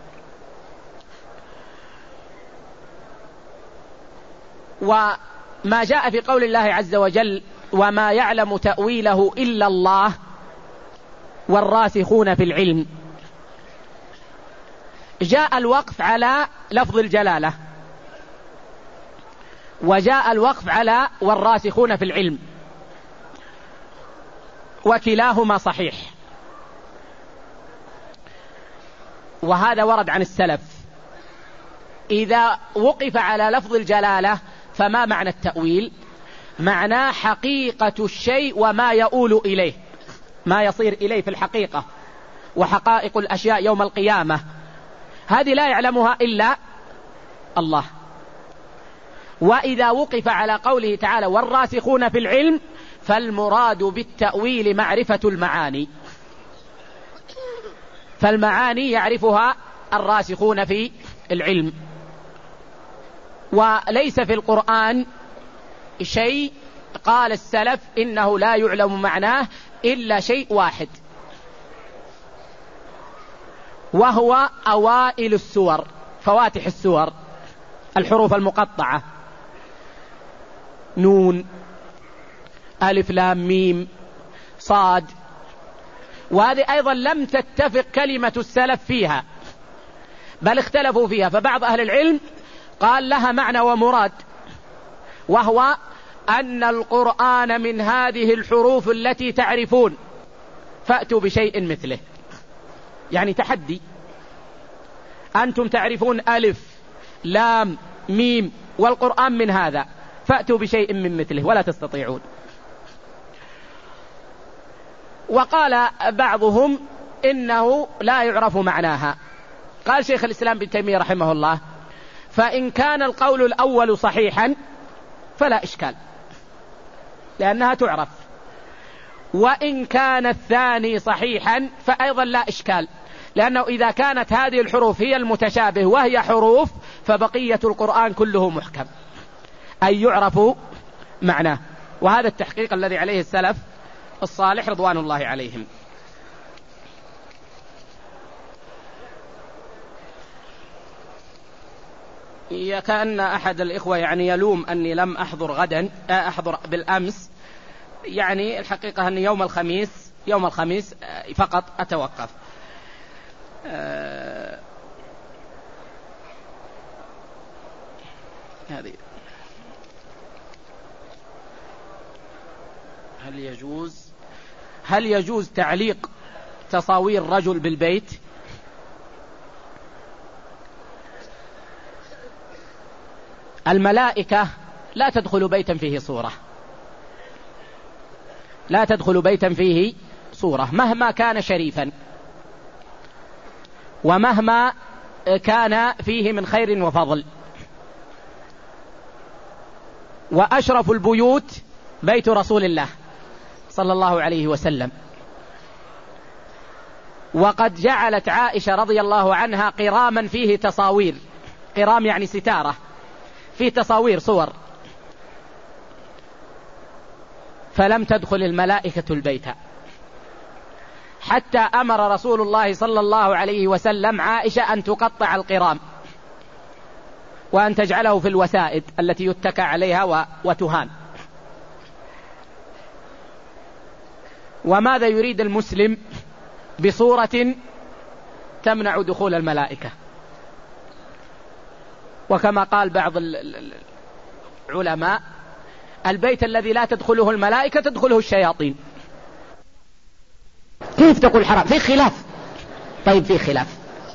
وما جاء في قول الله عز وجل وما يعلم تأويله إلا الله والراسخون في العلم، جاء الوقف على لفظ الجلالة، وجاء الوقف على والراسخون في العلم، وكلاهما صحيح، وهذا ورد عن السلف. إذا وقف على لفظ الجلالة فما معنى التأويل؟ معناه حقيقة الشيء وما يؤول إليه، ما يصير إليه في الحقيقة، وحقائق الأشياء يوم القيامة، هذه لا يعلمها إلا الله. وإذا وقف على قوله تعالى والراسخون في العلم فالمراد بالتأويل معرفة المعاني، فالمعاني يعرفها الراسخون في العلم. وليس في القرآن شيء قال السلف إنه لا يعلم معناه إلا شيء واحد، وهو أوائل السور، فواتح السور، الحروف المقطعة، نون، ألف، لام، ميم، صاد. وهذه أيضا لم تتفق كلمة السلف فيها، بل اختلفوا فيها، فبعض أهل العلم قال لها معنى ومراد، وهو أن القرآن من هذه الحروف التي تعرفون فأتوا بشيء مثله، يعني تحدي، أنتم تعرفون ألف لام ميم والقرآن من هذا، فأتوا بشيء من مثله ولا تستطيعون. وقال بعضهم إنه لا يعرف معناها. قال شيخ الإسلام بن تيمية رحمه الله فإن كان القول الأول صحيحا فلا إشكال لأنها تعرف، وإن كان الثاني صحيحا فأيضا لا إشكال، لأنه إذا كانت هذه الحروف هي المتشابه وهي حروف فبقية القرآن كله محكم أي يعرف معناه. وهذا التحقيق الذي عليه السلف الصالح رضوان الله عليهم. كأن أحد الإخوة يعني يلوم أني لم أحضر غدا، أحضر بالأمس. يعني الحقيقة أن يوم الخميس فقط أتوقف. هذه هل يجوز تعليق تصاوير رجل بالبيت؟ الملائكة لا تدخل بيتا فيه صورة، لا تدخل بيتا فيه صورة مهما كان شريفا ومهما كان فيه من خير وفضل. وأشرف البيوت بيت رسول الله صلى الله عليه وسلم. وقد جعلت عائشة رضي الله عنها قراما فيه تصاوير، قرام يعني ستارة فيه تصاوير صور، فلم تدخل الملائكة البيت، حتى أمر رسول الله صلى الله عليه وسلم عائشة أن تقطع القرام وأن تجعله في الوسائد التي يتكى عليها وتهان. وماذا يريد المسلم بصورة تمنع دخول الملائكة؟ وكما قال بعض العلماء: البيت الذي لا تدخله الملائكة تدخله الشياطين. كيف تقول حرام؟ في خلاف. طيب في خلاف،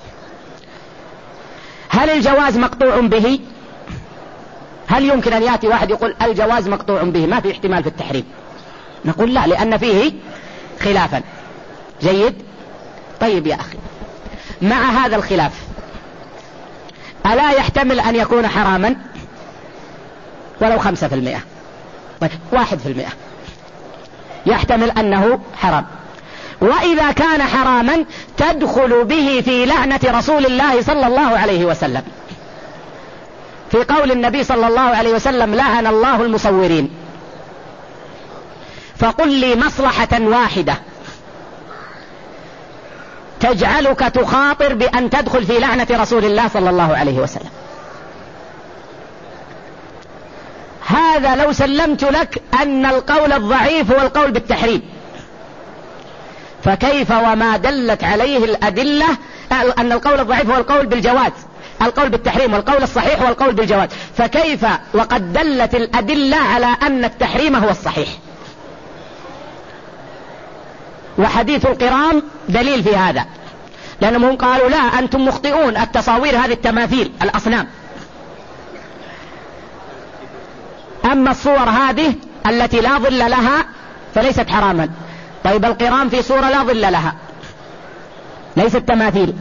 هل الجواز مقطوع به؟ هل يمكن أن يأتي واحد يقول الجواز مقطوع به ما في احتمال في التحريم؟ نقول لا، لأن فيه خلافا. جيد. طيب يا أخي، مع هذا الخلاف ألا يحتمل أن يكون حراما ولو 5%؟ طيب 1% يحتمل أنه حرام. وإذا كان حراما تدخل به في لعنة رسول الله صلى الله عليه وسلم، في قول النبي صلى الله عليه وسلم: لعن الله المصورين. فقل لي مصلحة واحدة تجعلك تخاطر بأن تدخل في لعنة رسول الله صلى الله عليه وسلم. هذا لو سلمت لك أن القول الضعيف هو القول بالتحريم، فكيف وما دلت عليه الأدلة أن القول الضعيف هو القول بالجواز، القول بالتحريم، والقول الصحيح هو القول بالجواز، فكيف وقد دلت الأدلة على أن التحريم هو الصحيح؟ وحديث القرام دليل في هذا، لأنهم قالوا: لا، أنتم مخطئون، التصاوير هذه التماثيل الأصنام، أما الصور هذه التي لا ظل لها فليست حراما. طيب القرام في صورة لا ظل لها، ليست تماثيل،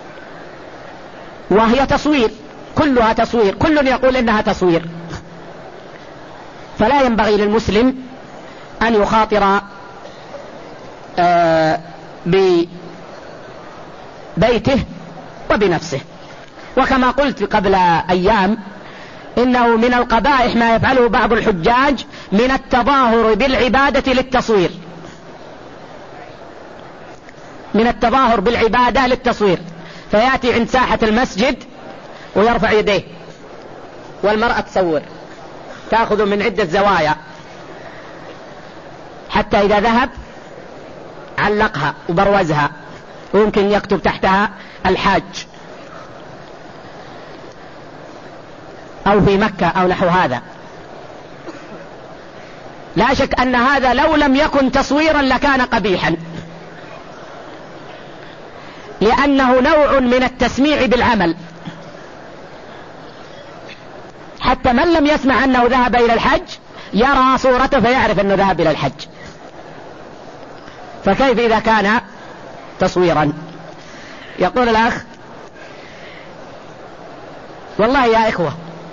وهي تصوير، كلها تصوير، كل يقول إنها تصوير. فلا ينبغي للمسلم أن يخاطر ببيته وبنفسه. وكما قلت قبل أيام، إنه من القبائح ما يفعله بعض الحجاج من التظاهر بالعبادة للتصوير، من التظاهر بالعبادة للتصوير، فيأتي عند ساحة المسجد ويرفع يديه، والمرأة تصور، تأخذ من عدة زوايا، حتى إذا ذهب علقها وبروزها، ويمكن يكتب تحتها الحاج أو في مكة أو نحو هذا. لا شك أن هذا لو لم يكن تصويرا لكان قبيحا، لأنه نوع من التسميع بالعمل، حتى من لم يسمع أنه ذهب إلى الحج يرى صورته فيعرف أنه ذهب إلى الحج، فكيف إذا كان تصويرا؟ يقول الأخ: والله يا إخوة،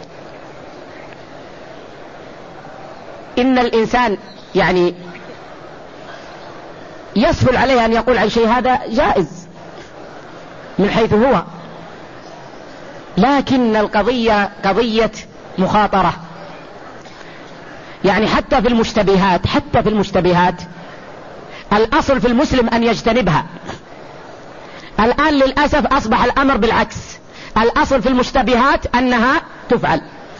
إن الإنسان يعني يسهل عليه أن يقول عن شيء هذا جائز من حيث هو، لكن القضية قضية مخاطرة. يعني حتى في المشتبهات الأصل في المسلم أن يجتنبها. الآن للأسف أصبح الأمر بالعكس، الأصل في المشتبهات أنها تفعل.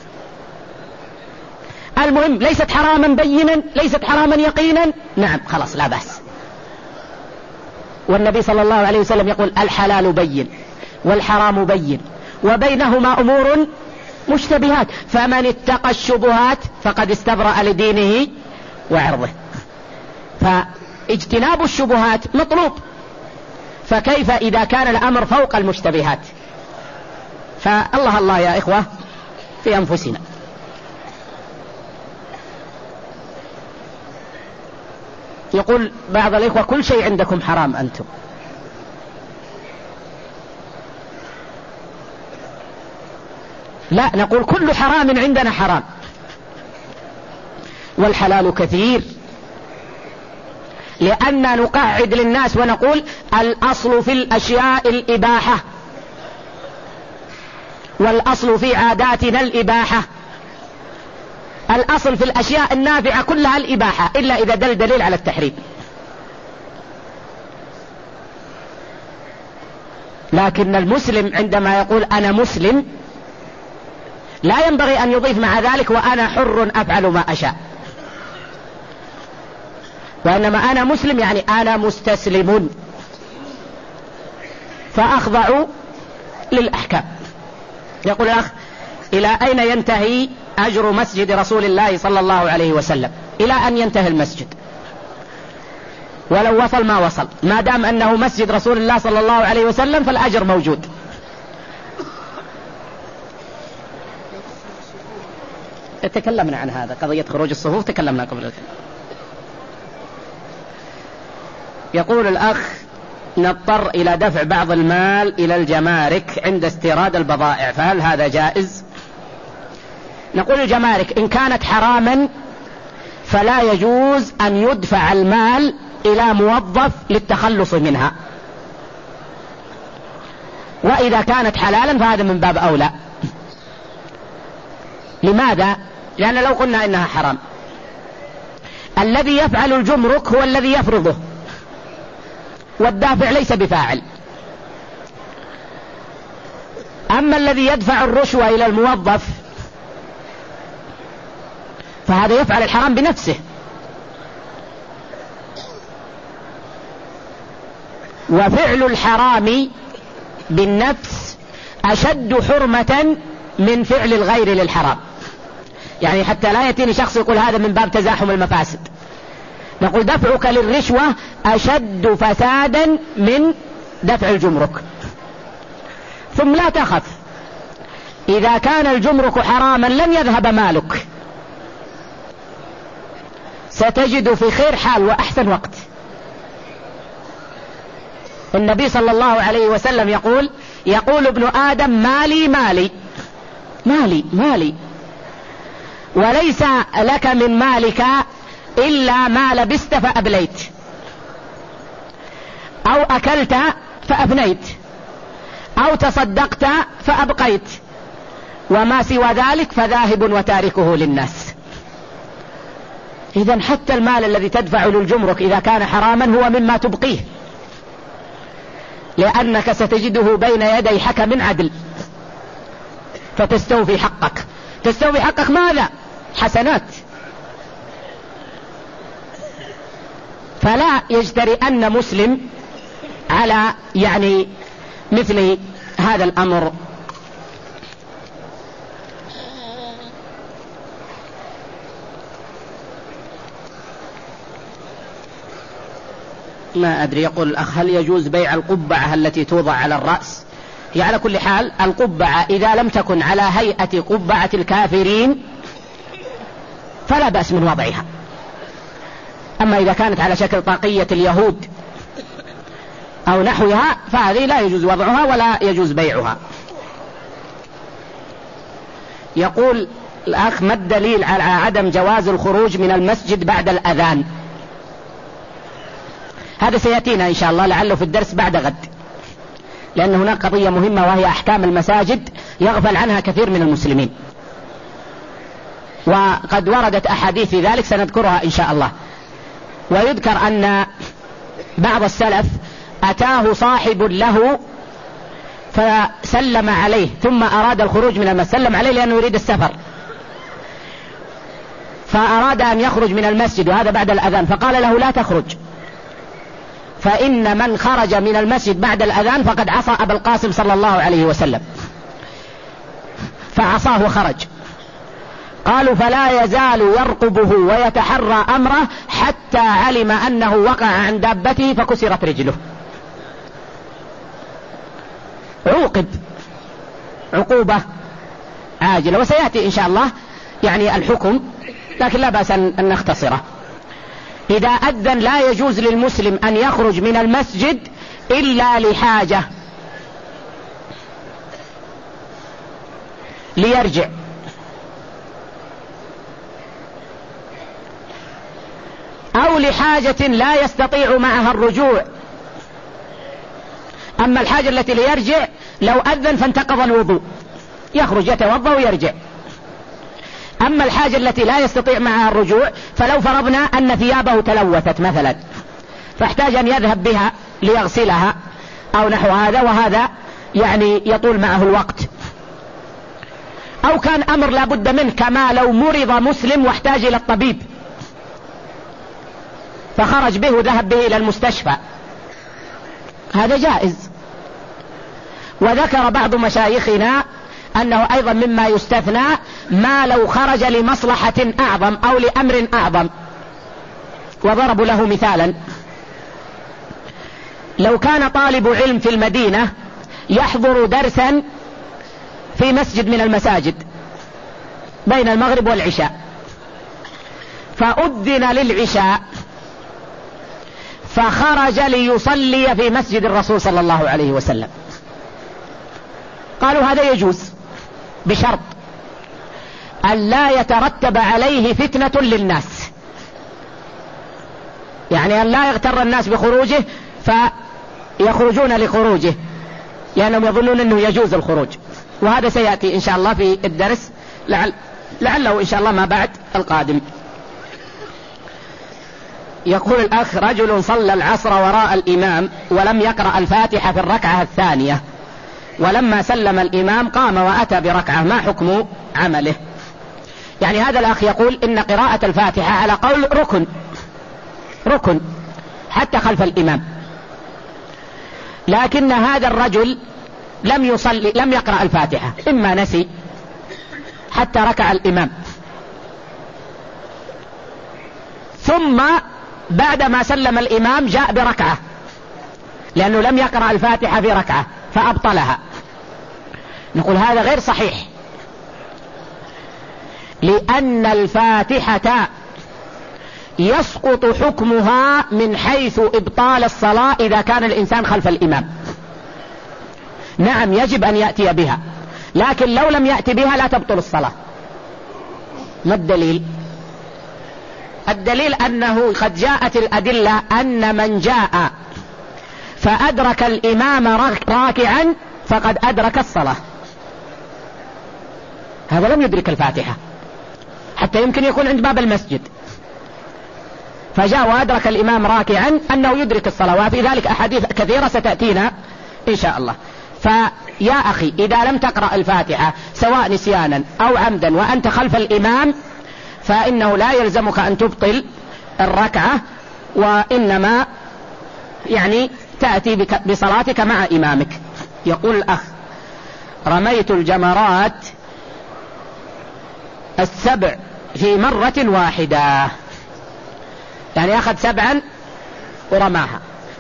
المهم ليست حراما بينا، ليست حراما يقينا، نعم خلاص لا بأس. والنبي صلى الله عليه وسلم يقول الحلال بين والحرام بين وبينهما أمور مشتبهات، فمن اتقى الشبهات فقد استبرأ لدينه وعرضه. فاجتناب الشبهات مطلوب، فكيف إذا كان الأمر فوق المشتبهات؟ فالله الله يا إخوة في أنفسنا. يقول بعض الإخوة كل شيء عندكم حرام أنتم. لا، نقول كل حرام عندنا حرام، والحلال كثير، لأننا نقعد للناس ونقول الأصل في الأشياء الإباحة، والأصل في عاداتنا الإباحة. الأصل في الأشياء النافعة كلها الإباحة، إلا إذا دل دليل على التحريم. لكن المسلم عندما يقول أنا مسلم لا ينبغي أن يضيف مع ذلك وأنا حر أفعل ما أشاء، وإنما أنا مسلم يعني أنا مستسلم فأخضع للأحكام. يقول الأخ إلى أين ينتهي أجر مسجد رسول الله صلى الله عليه وسلم؟ إلى أن ينتهي المسجد، ولو وصل ما وصل، ما دام أنه مسجد رسول الله صلى الله عليه وسلم فالأجر موجود. تكلمنا عن هذا، قضية خروج الصفوف تكلمنا قبل ذلك. يقول الأخ نضطر إلى دفع بعض المال إلى الجمارك عند استيراد البضائع، فهل هذا جائز؟ نقول الجمارك إن كانت حراما فلا يجوز أن يدفع المال إلى موظف للتخلص منها، وإذا كانت حلالا فهذا من باب أولى. لماذا؟ لأن لو قلنا إنها حرام الذي يفعل الجمرك هو الذي يفرضه، والدافع ليس بفاعل. أما الذي يدفع الرشوة إلى الموظف فهذا يفعل الحرام بنفسه. وفعل الحرام بالنفس أشد حرمة من فعل الغير للحرام. يعني حتى لا يأتيني شخص يقول هذا من باب تزاحم المفاسد، نقول دفعك للرشوة أشد فسادا من دفع الجمرك. ثم لا تخف، إذا كان الجمرك حراما لن يذهب مالك، ستجد في خير حال وأحسن وقت. النبي صلى الله عليه وسلم يقول ابن آدم مالي مالي مالي مالي، وليس لك من مالك إلا ما لبست فأبليت، أو أكلت فأفنيت، أو تصدقت فأبقيت، وما سوى ذلك فذاهب وتاركه للناس. إذن حتى المال الذي تدفع للجمرك إذا كان حراما هو مما تبقيه، لأنك ستجده بين يدي حكم عدل فتستوفي حقك. تستوفي حقك ماذا؟ حسنات. فلا يجترئن مسلم على يعني مثل هذا الأمر. ما أدري. يقول الأخ هل يجوز بيع القبعة التي توضع على الرأس؟ هي على كل حال القبعة إذا لم تكن على هيئة قبعة الكافرين فلا بأس من وضعها، أما إذا كانت على شكل طاقية اليهود أو نحوها فهذه لا يجوز وضعها ولا يجوز بيعها. يقول الأخ ما الدليل على عدم جواز الخروج من المسجد بعد الأذان؟ هذا سيأتينا إن شاء الله لعله في الدرس بعد غد، لأن هناك قضية مهمة وهي أحكام المساجد يغفل عنها كثير من المسلمين، وقد وردت أحاديث في ذلك سنذكرها إن شاء الله. ويذكر أن بعض السلف أتاه صاحب له فسلم عليه ثم أراد الخروج من المسجد، سلم عليه لأنه يريد السفر، فأراد أن يخرج من المسجد وهذا بعد الأذان، فقال له لا تخرج، فإن من خرج من المسجد بعد الأذان فقد عصى أبا القاسم صلى الله عليه وسلم، فعصاه وخرج. قالوا فلا يزال يرقبه ويتحرى أمره حتى علم أنه وقع عن دابته فكسرت رجله. عوقب عقوبة عاجلة، وسيأتي إن شاء الله يعني الحكم، لكن لا بأس أن نختصره. إذا أذن لا يجوز للمسلم أن يخرج من المسجد إلا لحاجة، ليرجع، أو لحاجة لا يستطيع معها الرجوع. أما الحاجة التي ليرجع لو أذن فانتقض الوضوء، يخرج يتوضأ ويرجع. أما الحاجة التي لا يستطيع معها الرجوع، فلو فرضنا أن ثيابه تلوثت مثلا فاحتاج أن يذهب بها ليغسلها أو نحو هذا، وهذا يعني يطول معه الوقت، أو كان أمر لا بد منه كما لو مرض مسلم واحتاج إلى الطبيب فخرج به وذهب به إلى المستشفى، هذا جائز. وذكر بعض مشايخنا أنه أيضا مما يستثنى ما لو خرج لمصلحة أعظم أو لأمر أعظم، وضربوا له مثالا: لو كان طالب علم في المدينة يحضر درسا في مسجد من المساجد بين المغرب والعشاء، فأذن للعشاء فخرج ليصلي في مسجد الرسول صلى الله عليه وسلم، قالوا هذا يجوز بشرط أن لا يترتب عليه فتنة للناس، يعني أن لا يغتر الناس بخروجه فيخرجون لخروجه لأنهم يظنون أنه يجوز الخروج. وهذا سيأتي إن شاء الله في الدرس لعله إن شاء الله ما بعد القادم. يقول الأخ: رجل صلى العصر وراء الإمام ولم يقرأ الفاتحة في الركعة الثانية، ولما سلم الإمام قام وأتى بركعة، ما حكم عمله؟ يعني هذا الأخ يقول إن قراءة الفاتحة على قول ركن حتى خلف الإمام، لكن هذا الرجل لم يقرأ الفاتحة، إما نسي حتى ركع الإمام، ثم بعدما سلم الإمام جاء بركعة لأنه لم يقرأ الفاتحة في ركعة فأبطلها. نقول هذا غير صحيح، لأن الفاتحة يسقط حكمها من حيث إبطال الصلاة إذا كان الإنسان خلف الإمام. نعم يجب أن يأتي بها، لكن لو لم يأتي بها لا تبطل الصلاة. ما الدليل؟ الدليل أنه قد جاءت الأدلة أن من جاء فأدرك الإمام راكعا فقد أدرك الصلاة، هذا لم يدرك الفاتحة، حتى يمكن يكون عند باب المسجد فجاء وأدرك الإمام راكعا أنه يدرك الصلاة، وفي ذلك أحاديث كثيرة ستأتينا إن شاء الله. فيا أخي إذا لم تقرأ الفاتحة سواء نسيانا أو عمدا وأنت خلف الإمام فإنه لا يلزمك أن تبطل الركعة، وإنما يعني تأتي بصلاتك مع إمامك. يقول الأخ: رميت الجمرات 7 في مرة واحدة، يعني أخذ 7 ورماها.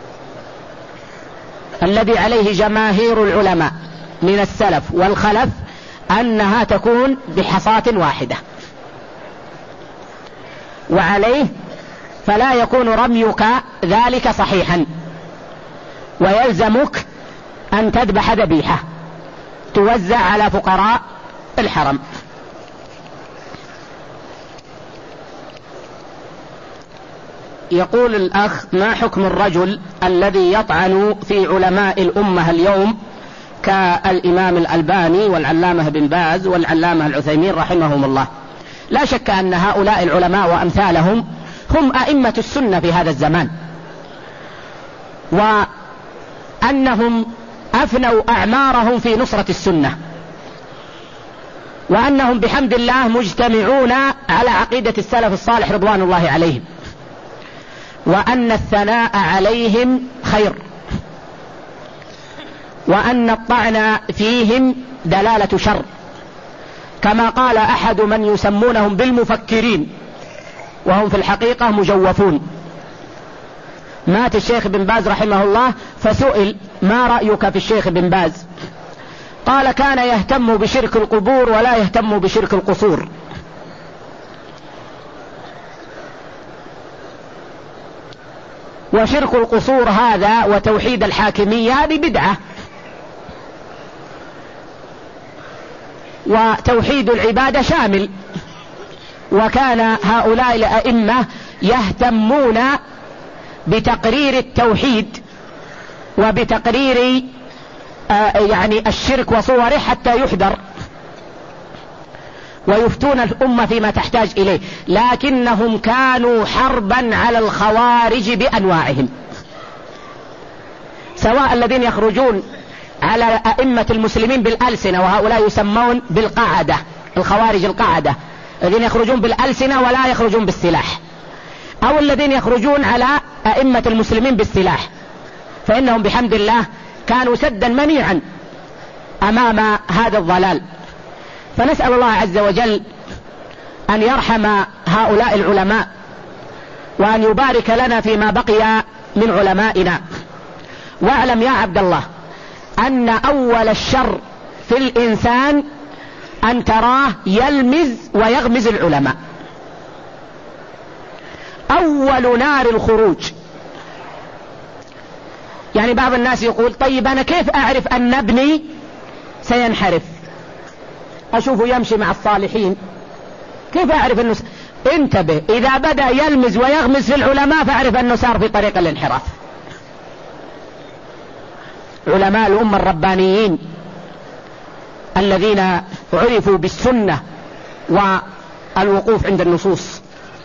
الذي عليه جماهير العلماء من السلف والخلف أنها تكون بحصاة واحدة، وعليه فلا يكون رميك ذلك صحيحا، ويلزمك أن تذبح ذبيحة توزع على فقراء الحرم. يقول الأخ: ما حكم الرجل الذي يطعن في علماء الأمة اليوم كالإمام الألباني والعلامة بن باز والعلامة العثيمين رحمهم الله؟ لا شك أن هؤلاء العلماء وأمثالهم هم أئمة السنة في هذا الزمان، وأنهم أفنوا أعمارهم في نصرة السنة، وأنهم بحمد الله مجتمعون على عقيدة السلف الصالح رضوان الله عليهم، وأن الثناء عليهم خير، وأن الطعن فيهم دلالة شر، كما قال أحد من يسمونهم بالمفكرين وهم في الحقيقة مجوفون. مات الشيخ بن باز رحمه الله فسئل: ما رأيك في الشيخ بن باز؟ قال: كان يهتم بشرك القبور ولا يهتم بشرك القصور. وشرك القصور هذا وتوحيد الحاكمية هذه بدعة، وتوحيد العبادة شامل. وكان هؤلاء الأئمة يهتمون بتقرير التوحيد وبتقرير يعني الشرك وصوره حتى يحذر، ويفتون الأمة فيما تحتاج إليه، لكنهم كانوا حربا على الخوارج بأنواعهم، سواء الذين يخرجون على أئمة المسلمين بالألسنة، وهؤلاء يسمون بالقعدة، الخوارج القعدة، الذين يخرجون بالألسنة ولا يخرجون بالسلاح، أو الذين يخرجون على أئمة المسلمين بالسلاح، فإنهم بحمد الله كانوا سدا منيعا أمام هذا الضلال. فنسأل الله عز وجل أن يرحم هؤلاء العلماء، وأن يبارك لنا فيما بقي من علمائنا. واعلم يا عبد الله أن أول الشر في الإنسان أن تراه يلمز ويغمز العلماء، أول نار الخروج. يعني بعض الناس يقول: طيب أنا كيف أعرف أن ابني سينحرف؟ أشوفه يمشي مع الصالحين، كيف أعرف أنه انتبه، إذا بدأ يلمز ويغمز في العلماء فأعرف أنه صار في طريق الانحراف. علماء الأمة الربانيين الذين عرفوا بالسنة والوقوف عند النصوص.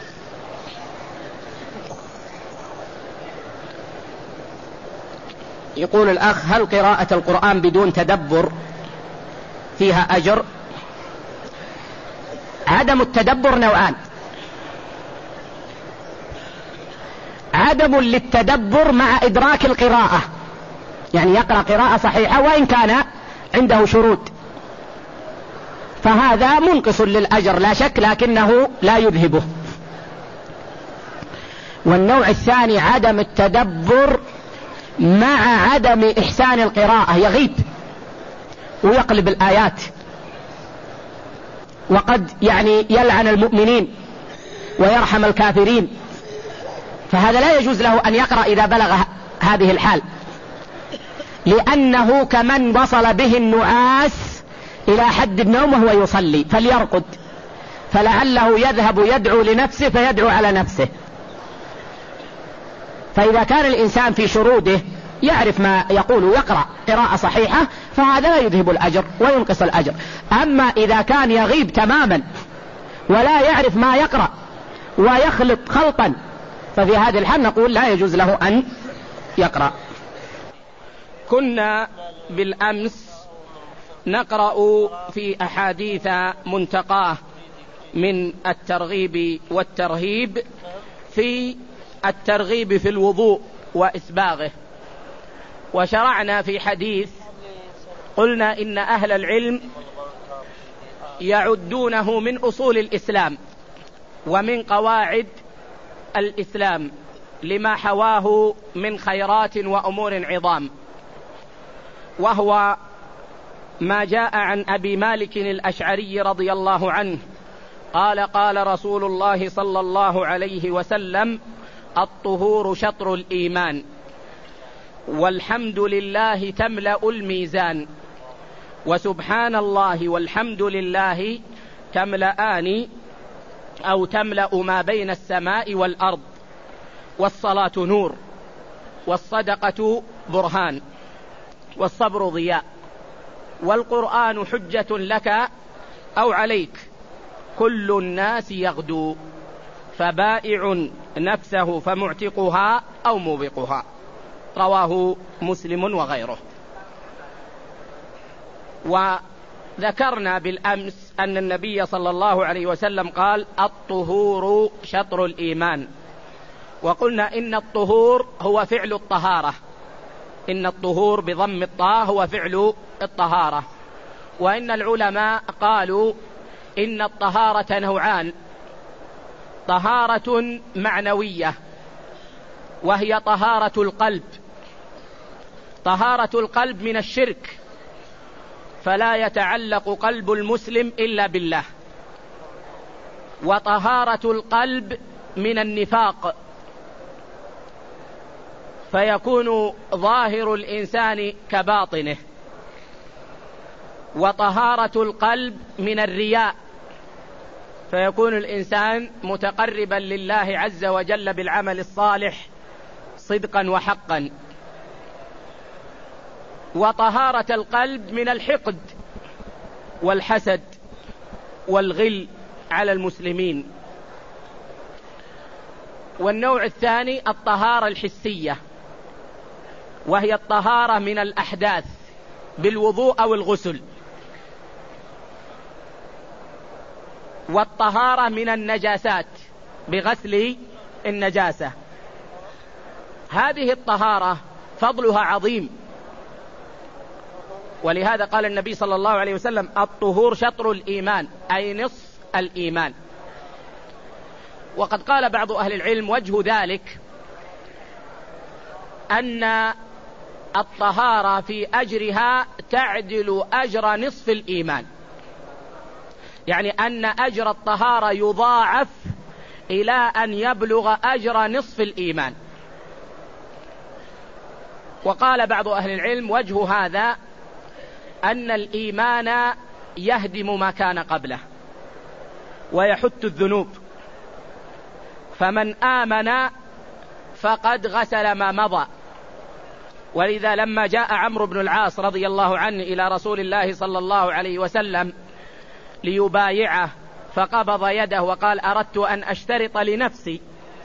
يقول الأخ: هل قراءة القرآن بدون تدبر فيها أجر؟ عدم التدبر نوعان: عدم للتدبر مع إدراك القراءة، يعني يقرأ قراءة صحيحة وإن كان عنده شروط، فهذا منقص للأجر لا شك، لكنه لا يذهبه. والنوع الثاني عدم التدبر مع عدم إحسان القراءة، يغيب ويقلب الآيات، وقد يعني يلعن المؤمنين ويرحم الكافرين، فهذا لا يجوز له أن يقرأ إذا بلغ هذه الحال، لأنه كمن وصل به النعاس إلى حد النوم وهو يصلي فليرقد، فلعله يذهب يدعو لنفسه فيدعو على نفسه. فإذا كان الإنسان في شروده يعرف ما يقول ويقرأ قراءة صحيحة فهذا لا يذهب الأجر وينقص الأجر. أما إذا كان يغيب تماما ولا يعرف ما يقرأ ويخلط خلطا، ففي هذه الحال نقول لا يجوز له أن يقرأ. كنا بالأمس نقرأ في أحاديث منتقاه من الترغيب والترهيب في الترغيب في الوضوء وإسباغه، وشرعنا في حديث قلنا إن أهل العلم يعدونه من أصول الإسلام ومن قواعد الإسلام لما حواه من خيرات وأمور عظام، وهو ما جاء عن أبي مالك الأشعري رضي الله عنه قال: قال رسول الله صلى الله عليه وسلم: الطهور شطر الإيمان، والحمد لله تملأ الميزان، وسبحان الله والحمد لله تملأان أو تملأ ما بين السماء والأرض، والصلاة نور، والصدقة برهان، والصبر ضياء، والقرآن حجة لك أو عليك، كل الناس يغدو، فبائع نفسه فمعتقها أو موبقها. رواه مسلم وغيره. وذكرنا بالأمس أن النبي صلى الله عليه وسلم قال الطهور شطر الإيمان، وقلنا إن الطهور هو فعل الطهارة، إن الطهور بضم الطاء هو فعل الطهارة. وإن العلماء قالوا إن الطهارة نوعان: طهارة معنوية وهي طهارة القلب، طهارة القلب من الشرك، فلا يتعلق قلب المسلم إلا بالله، وطهارة القلب من النفاق، فيكون ظاهر الإنسان كباطنه، وطهارة القلب من الرياء، فيكون الإنسان متقربا لله عز وجل بالعمل الصالح صدقا وحقا، وطهارة القلب من الحقد والحسد والغل على المسلمين. والنوع الثاني الطهارة الحسية، وهي الطهارة من الأحداث بالوضوء أو الغسل، والطهارة من النجاسات بغسل النجاسة. هذه الطهارة فضلها عظيم، ولهذا قال النبي صلى الله عليه وسلم الطهور شطر الإيمان، أي نصف الإيمان. وقد قال بعض أهل العلم وجه ذلك أن الطهارة في أجرها تعدل أجر نصف الإيمان، يعني أن أجر الطهارة يضاعف إلى أن يبلغ أجر نصف الإيمان. وقال بعض أهل العلم وجه هذا أن الإيمان يهدم ما كان قبله ويحت الذنوب، فمن آمن فقد غسل ما مضى. ولذا لما جاء عمرو بن العاص رضي الله عنه إلى رسول الله صلى الله عليه وسلم ليبايعه، فقبض يده وقال أردت أن أشترط لنفسي،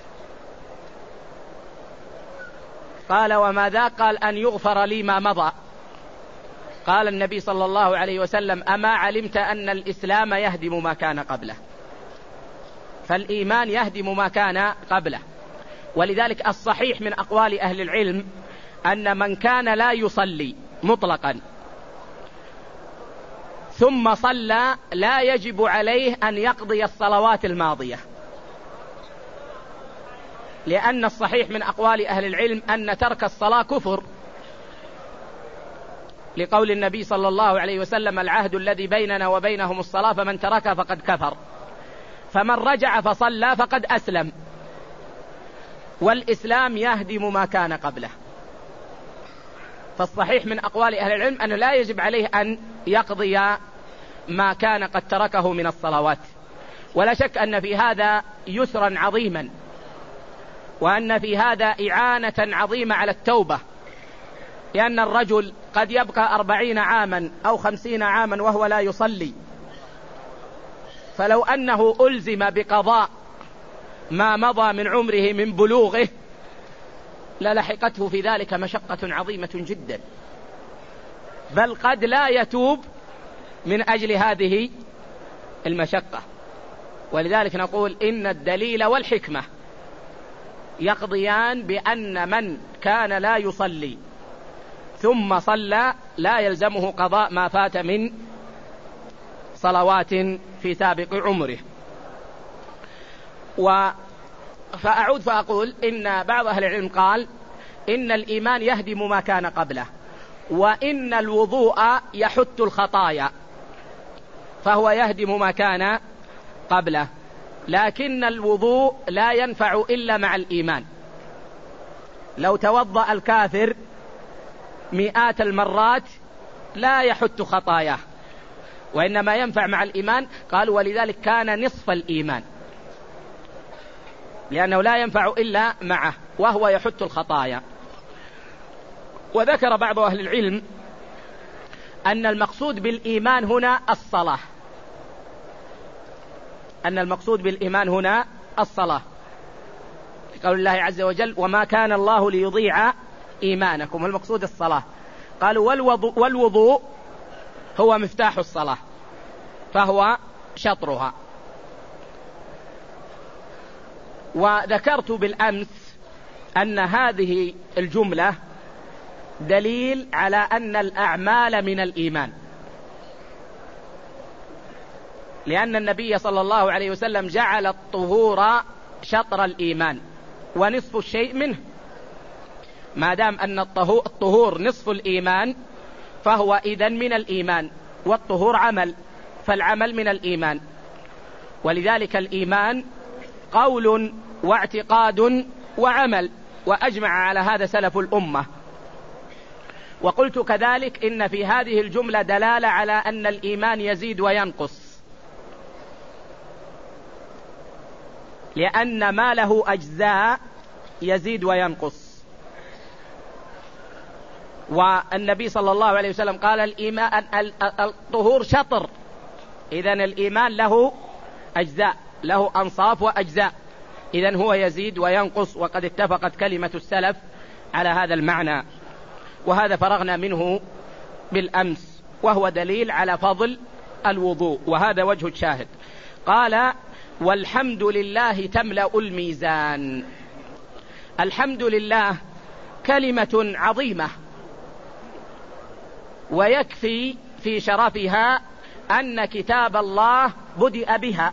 قال وما ذا؟ قال أن يغفر لي ما مضى. قال النبي صلى الله عليه وسلم أما علمت أن الإسلام يهدم ما كان قبله؟ فالإيمان يهدم ما كان قبله. ولذلك الصحيح من أقوال أهل العلم أن من كان لا يصلي مطلقا ثم صلى لا يجب عليه أن يقضي الصلوات الماضية، لأن الصحيح من أقوال أهل العلم أن ترك الصلاة كفر، لقول النبي صلى الله عليه وسلم العهد الذي بيننا وبينهم الصلاة فمن تركها فقد كفر، فمن رجع فصلى فقد أسلم. والإسلام يهدم ما كان قبله، فالصحيح من أقوال أهل العلم أنه لا يجب عليه أن يقضي ما كان قد تركه من الصلوات. ولا شك أن في هذا يسرا عظيما، وأن في هذا إعانة عظيمة على التوبة، لأن الرجل قد يبقى 40 عاما أو 50 عاما وهو لا يصلي، فلو أنه ألزم بقضاء ما مضى من عمره من بلوغه للحقته في ذلك مشقة عظيمة جدا، بل قد لا يتوب من أجل هذه المشقة. ولذلك نقول إن الدليل والحكمة يقضيان بأن من كان لا يصلي ثم صلى لا يلزمه قضاء ما فات من صلوات في سابق عمره. فأعود فأقول إن بعض أهل العلم قال إن الإيمان يهدم ما كان قبله، وإن الوضوء يحت الخطايا، فهو يهدم ما كان قبله، لكن الوضوء لا ينفع إلا مع الإيمان. لو توضأ الكافر مئات المرات لا يحت خطاياه، وإنما ينفع مع الإيمان. قال ولذلك كان نصف الإيمان، لأنه لا ينفع إلا معه وهو يحت الخطايا. وذكر بعض أهل العلم أن المقصود بالإيمان هنا الصلاة، أن المقصود بالإيمان هنا الصلاة، قول الله عز وجل وما كان الله ليضيع إيمانكم، والمقصود الصلاة. قالوا والوضوء هو مفتاح الصلاة، فهو شطرها. وذكرت بالأمس أن هذه الجملة دليل على أن الأعمال من الإيمان، لأن النبي صلى الله عليه وسلم جعل الطهور شطر الإيمان ونصف الشيء منه. ما دام أن الطهور نصف الإيمان فهو إذن من الإيمان، والطهور عمل، فالعمل من الإيمان. ولذلك الإيمان قول واعتقاد وعمل، وأجمع على هذا سلف الأمة. وقلت كذلك إن في هذه الجملة دلالة على أن الإيمان يزيد وينقص، لأن ما له أجزاء يزيد وينقص. والنبي صلى الله عليه وسلم قال الإيمان الطهور شطر، إذن الإيمان له أجزاء، له أنصاف وأجزاء، إذن هو يزيد وينقص. وقد اتفقت كلمة السلف على هذا المعنى، وهذا فرغنا منه بالأمس، وهو دليل على فضل الوضوء، وهذا وجه الشاهد. قال والحمد لله تملأ الميزان. الحمد لله كلمة عظيمة، ويكفي في شرفها أن كتاب الله بدأ بها،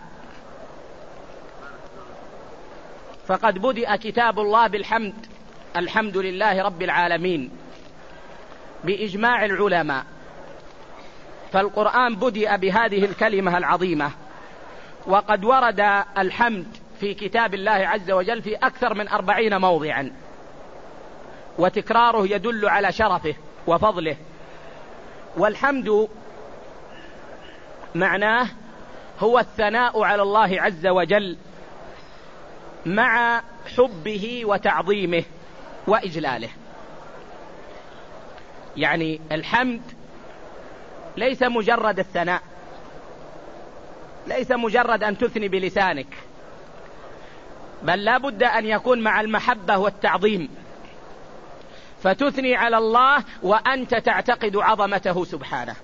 فقد بدأ كتاب الله بالحمد، الحمد لله رب العالمين، بإجماع العلماء. فالقرآن بدأ بهذه الكلمة العظيمة، وقد ورد الحمد في كتاب الله عز وجل في أكثر من 40 موضعا، وتكراره يدل على شرفه وفضله. والحمد معناه هو الثناء على الله عز وجل مع حبه وتعظيمه وإجلاله. يعني الحمد ليس مجرد الثناء، ليس مجرد أن تثني بلسانك، بل لا بد أن يكون مع المحبة والتعظيم، فتثني على الله وأنت تعتقد عظمته سبحانه،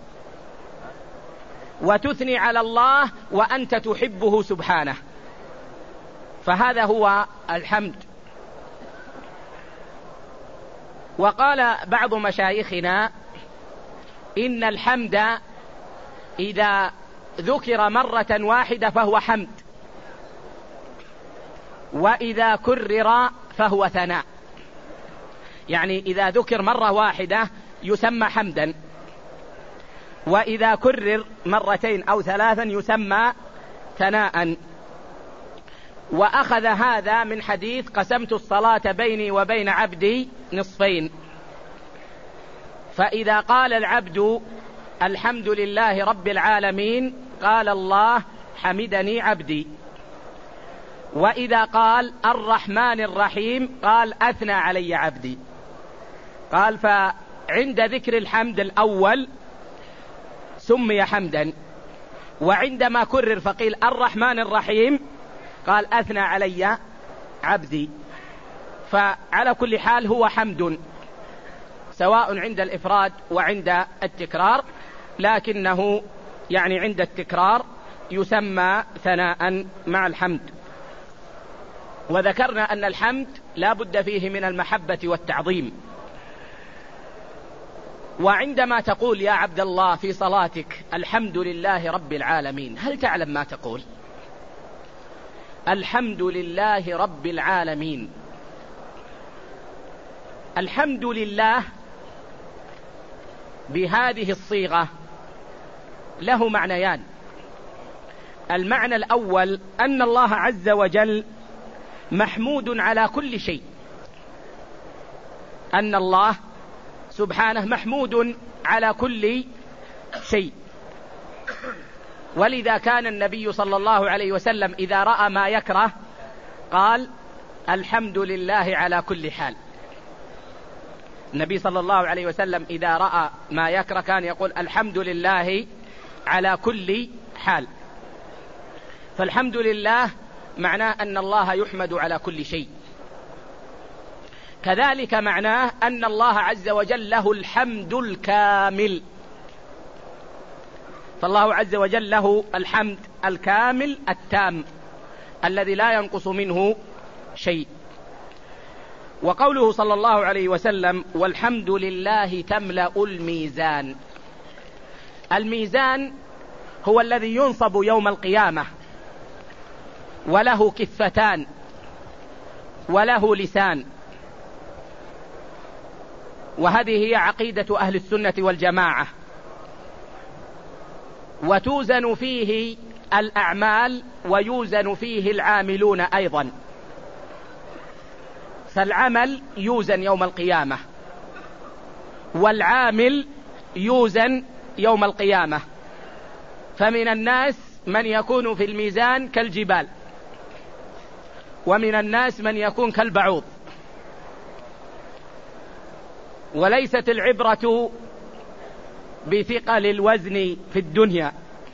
وتثني على الله وأنت تحبه سبحانه، فهذا هو الحمد. وقال بعض مشايخنا إن الحمد إذا ذكر مرة واحدة فهو حمد، وإذا كرر فهو ثناء. يعني إذا ذكر مرة واحدة يسمى حمدا، وإذا كرر مرتين أو ثلاثا يسمى ثناء. وأخذ هذا من حديث قسمت الصلاة بيني وبين عبدي نصفين، فإذا قال العبد الحمد لله رب العالمين قال الله حمدني عبدي، وإذا قال الرحمن الرحيم قال أثنى علي عبدي. قال فعند ذكر الحمد الأول سمي حمدا، وعندما كرر فقيل الرحمن الرحيم قال أثنى علي عبدي. فعلى كل حال هو حمد، سواء عند الإفراد وعند التكرار، لكنه يعني عند التكرار يسمى ثناء مع الحمد. وذكرنا أن الحمد لا بد فيه من المحبة والتعظيم. وعندما تقول يا عبد الله في صلاتك الحمد لله رب العالمين، هل تعلم ما تقول؟ الحمد لله رب العالمين. الحمد لله بهذه الصيغة له معنيان. المعنى الأول أن الله عز وجل محمود على كل شيء، أن الله سبحانه محمود على كل شيء. ولذا كان النبي صلى الله عليه وسلم إذا رأى ما يكره قال الحمد لله على كل حال. النبي صلى الله عليه وسلم إذا رأى ما يكره كان يقول الحمد لله على كل حال. فالحمد لله معناه أن الله يحمد على كل شيء. كذلك معناه أن الله عز وجل له الحمد الكامل، فالله عز وجل له الحمد الكامل التام الذي لا ينقص منه شيء. وقوله صلى الله عليه وسلم والحمد لله تملأ الميزان، الميزان هو الذي ينصب يوم القيامة وله كفتان وله لسان، وهذه هي عقيدة أهل السنة والجماعة، وتوزن فيه الأعمال ويوزن فيه العاملون أيضا، فالعمل يوزن يوم القيامة والعامل يوزن يوم القيامة. فمن الناس من يكون في الميزان كالجبال، ومن الناس من يكون كالبعوض. وليست العبرة بثقل الوزن في الدنيا،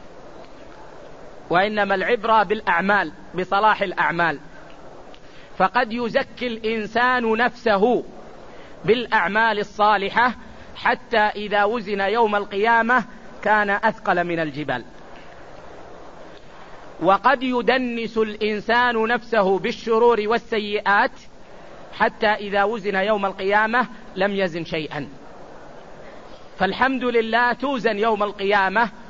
وإنما العبرة بالأعمال، بصلاح الأعمال. فقد يزكي الإنسان نفسه بالأعمال الصالحة حتى إذا وزن يوم القيامة كان أثقل من الجبال، وقد يدنس الإنسان نفسه بالشرور والسيئات حتى إذا وزن يوم القيامة لم يزن شيئا. فالحمد لله توزن يوم القيامة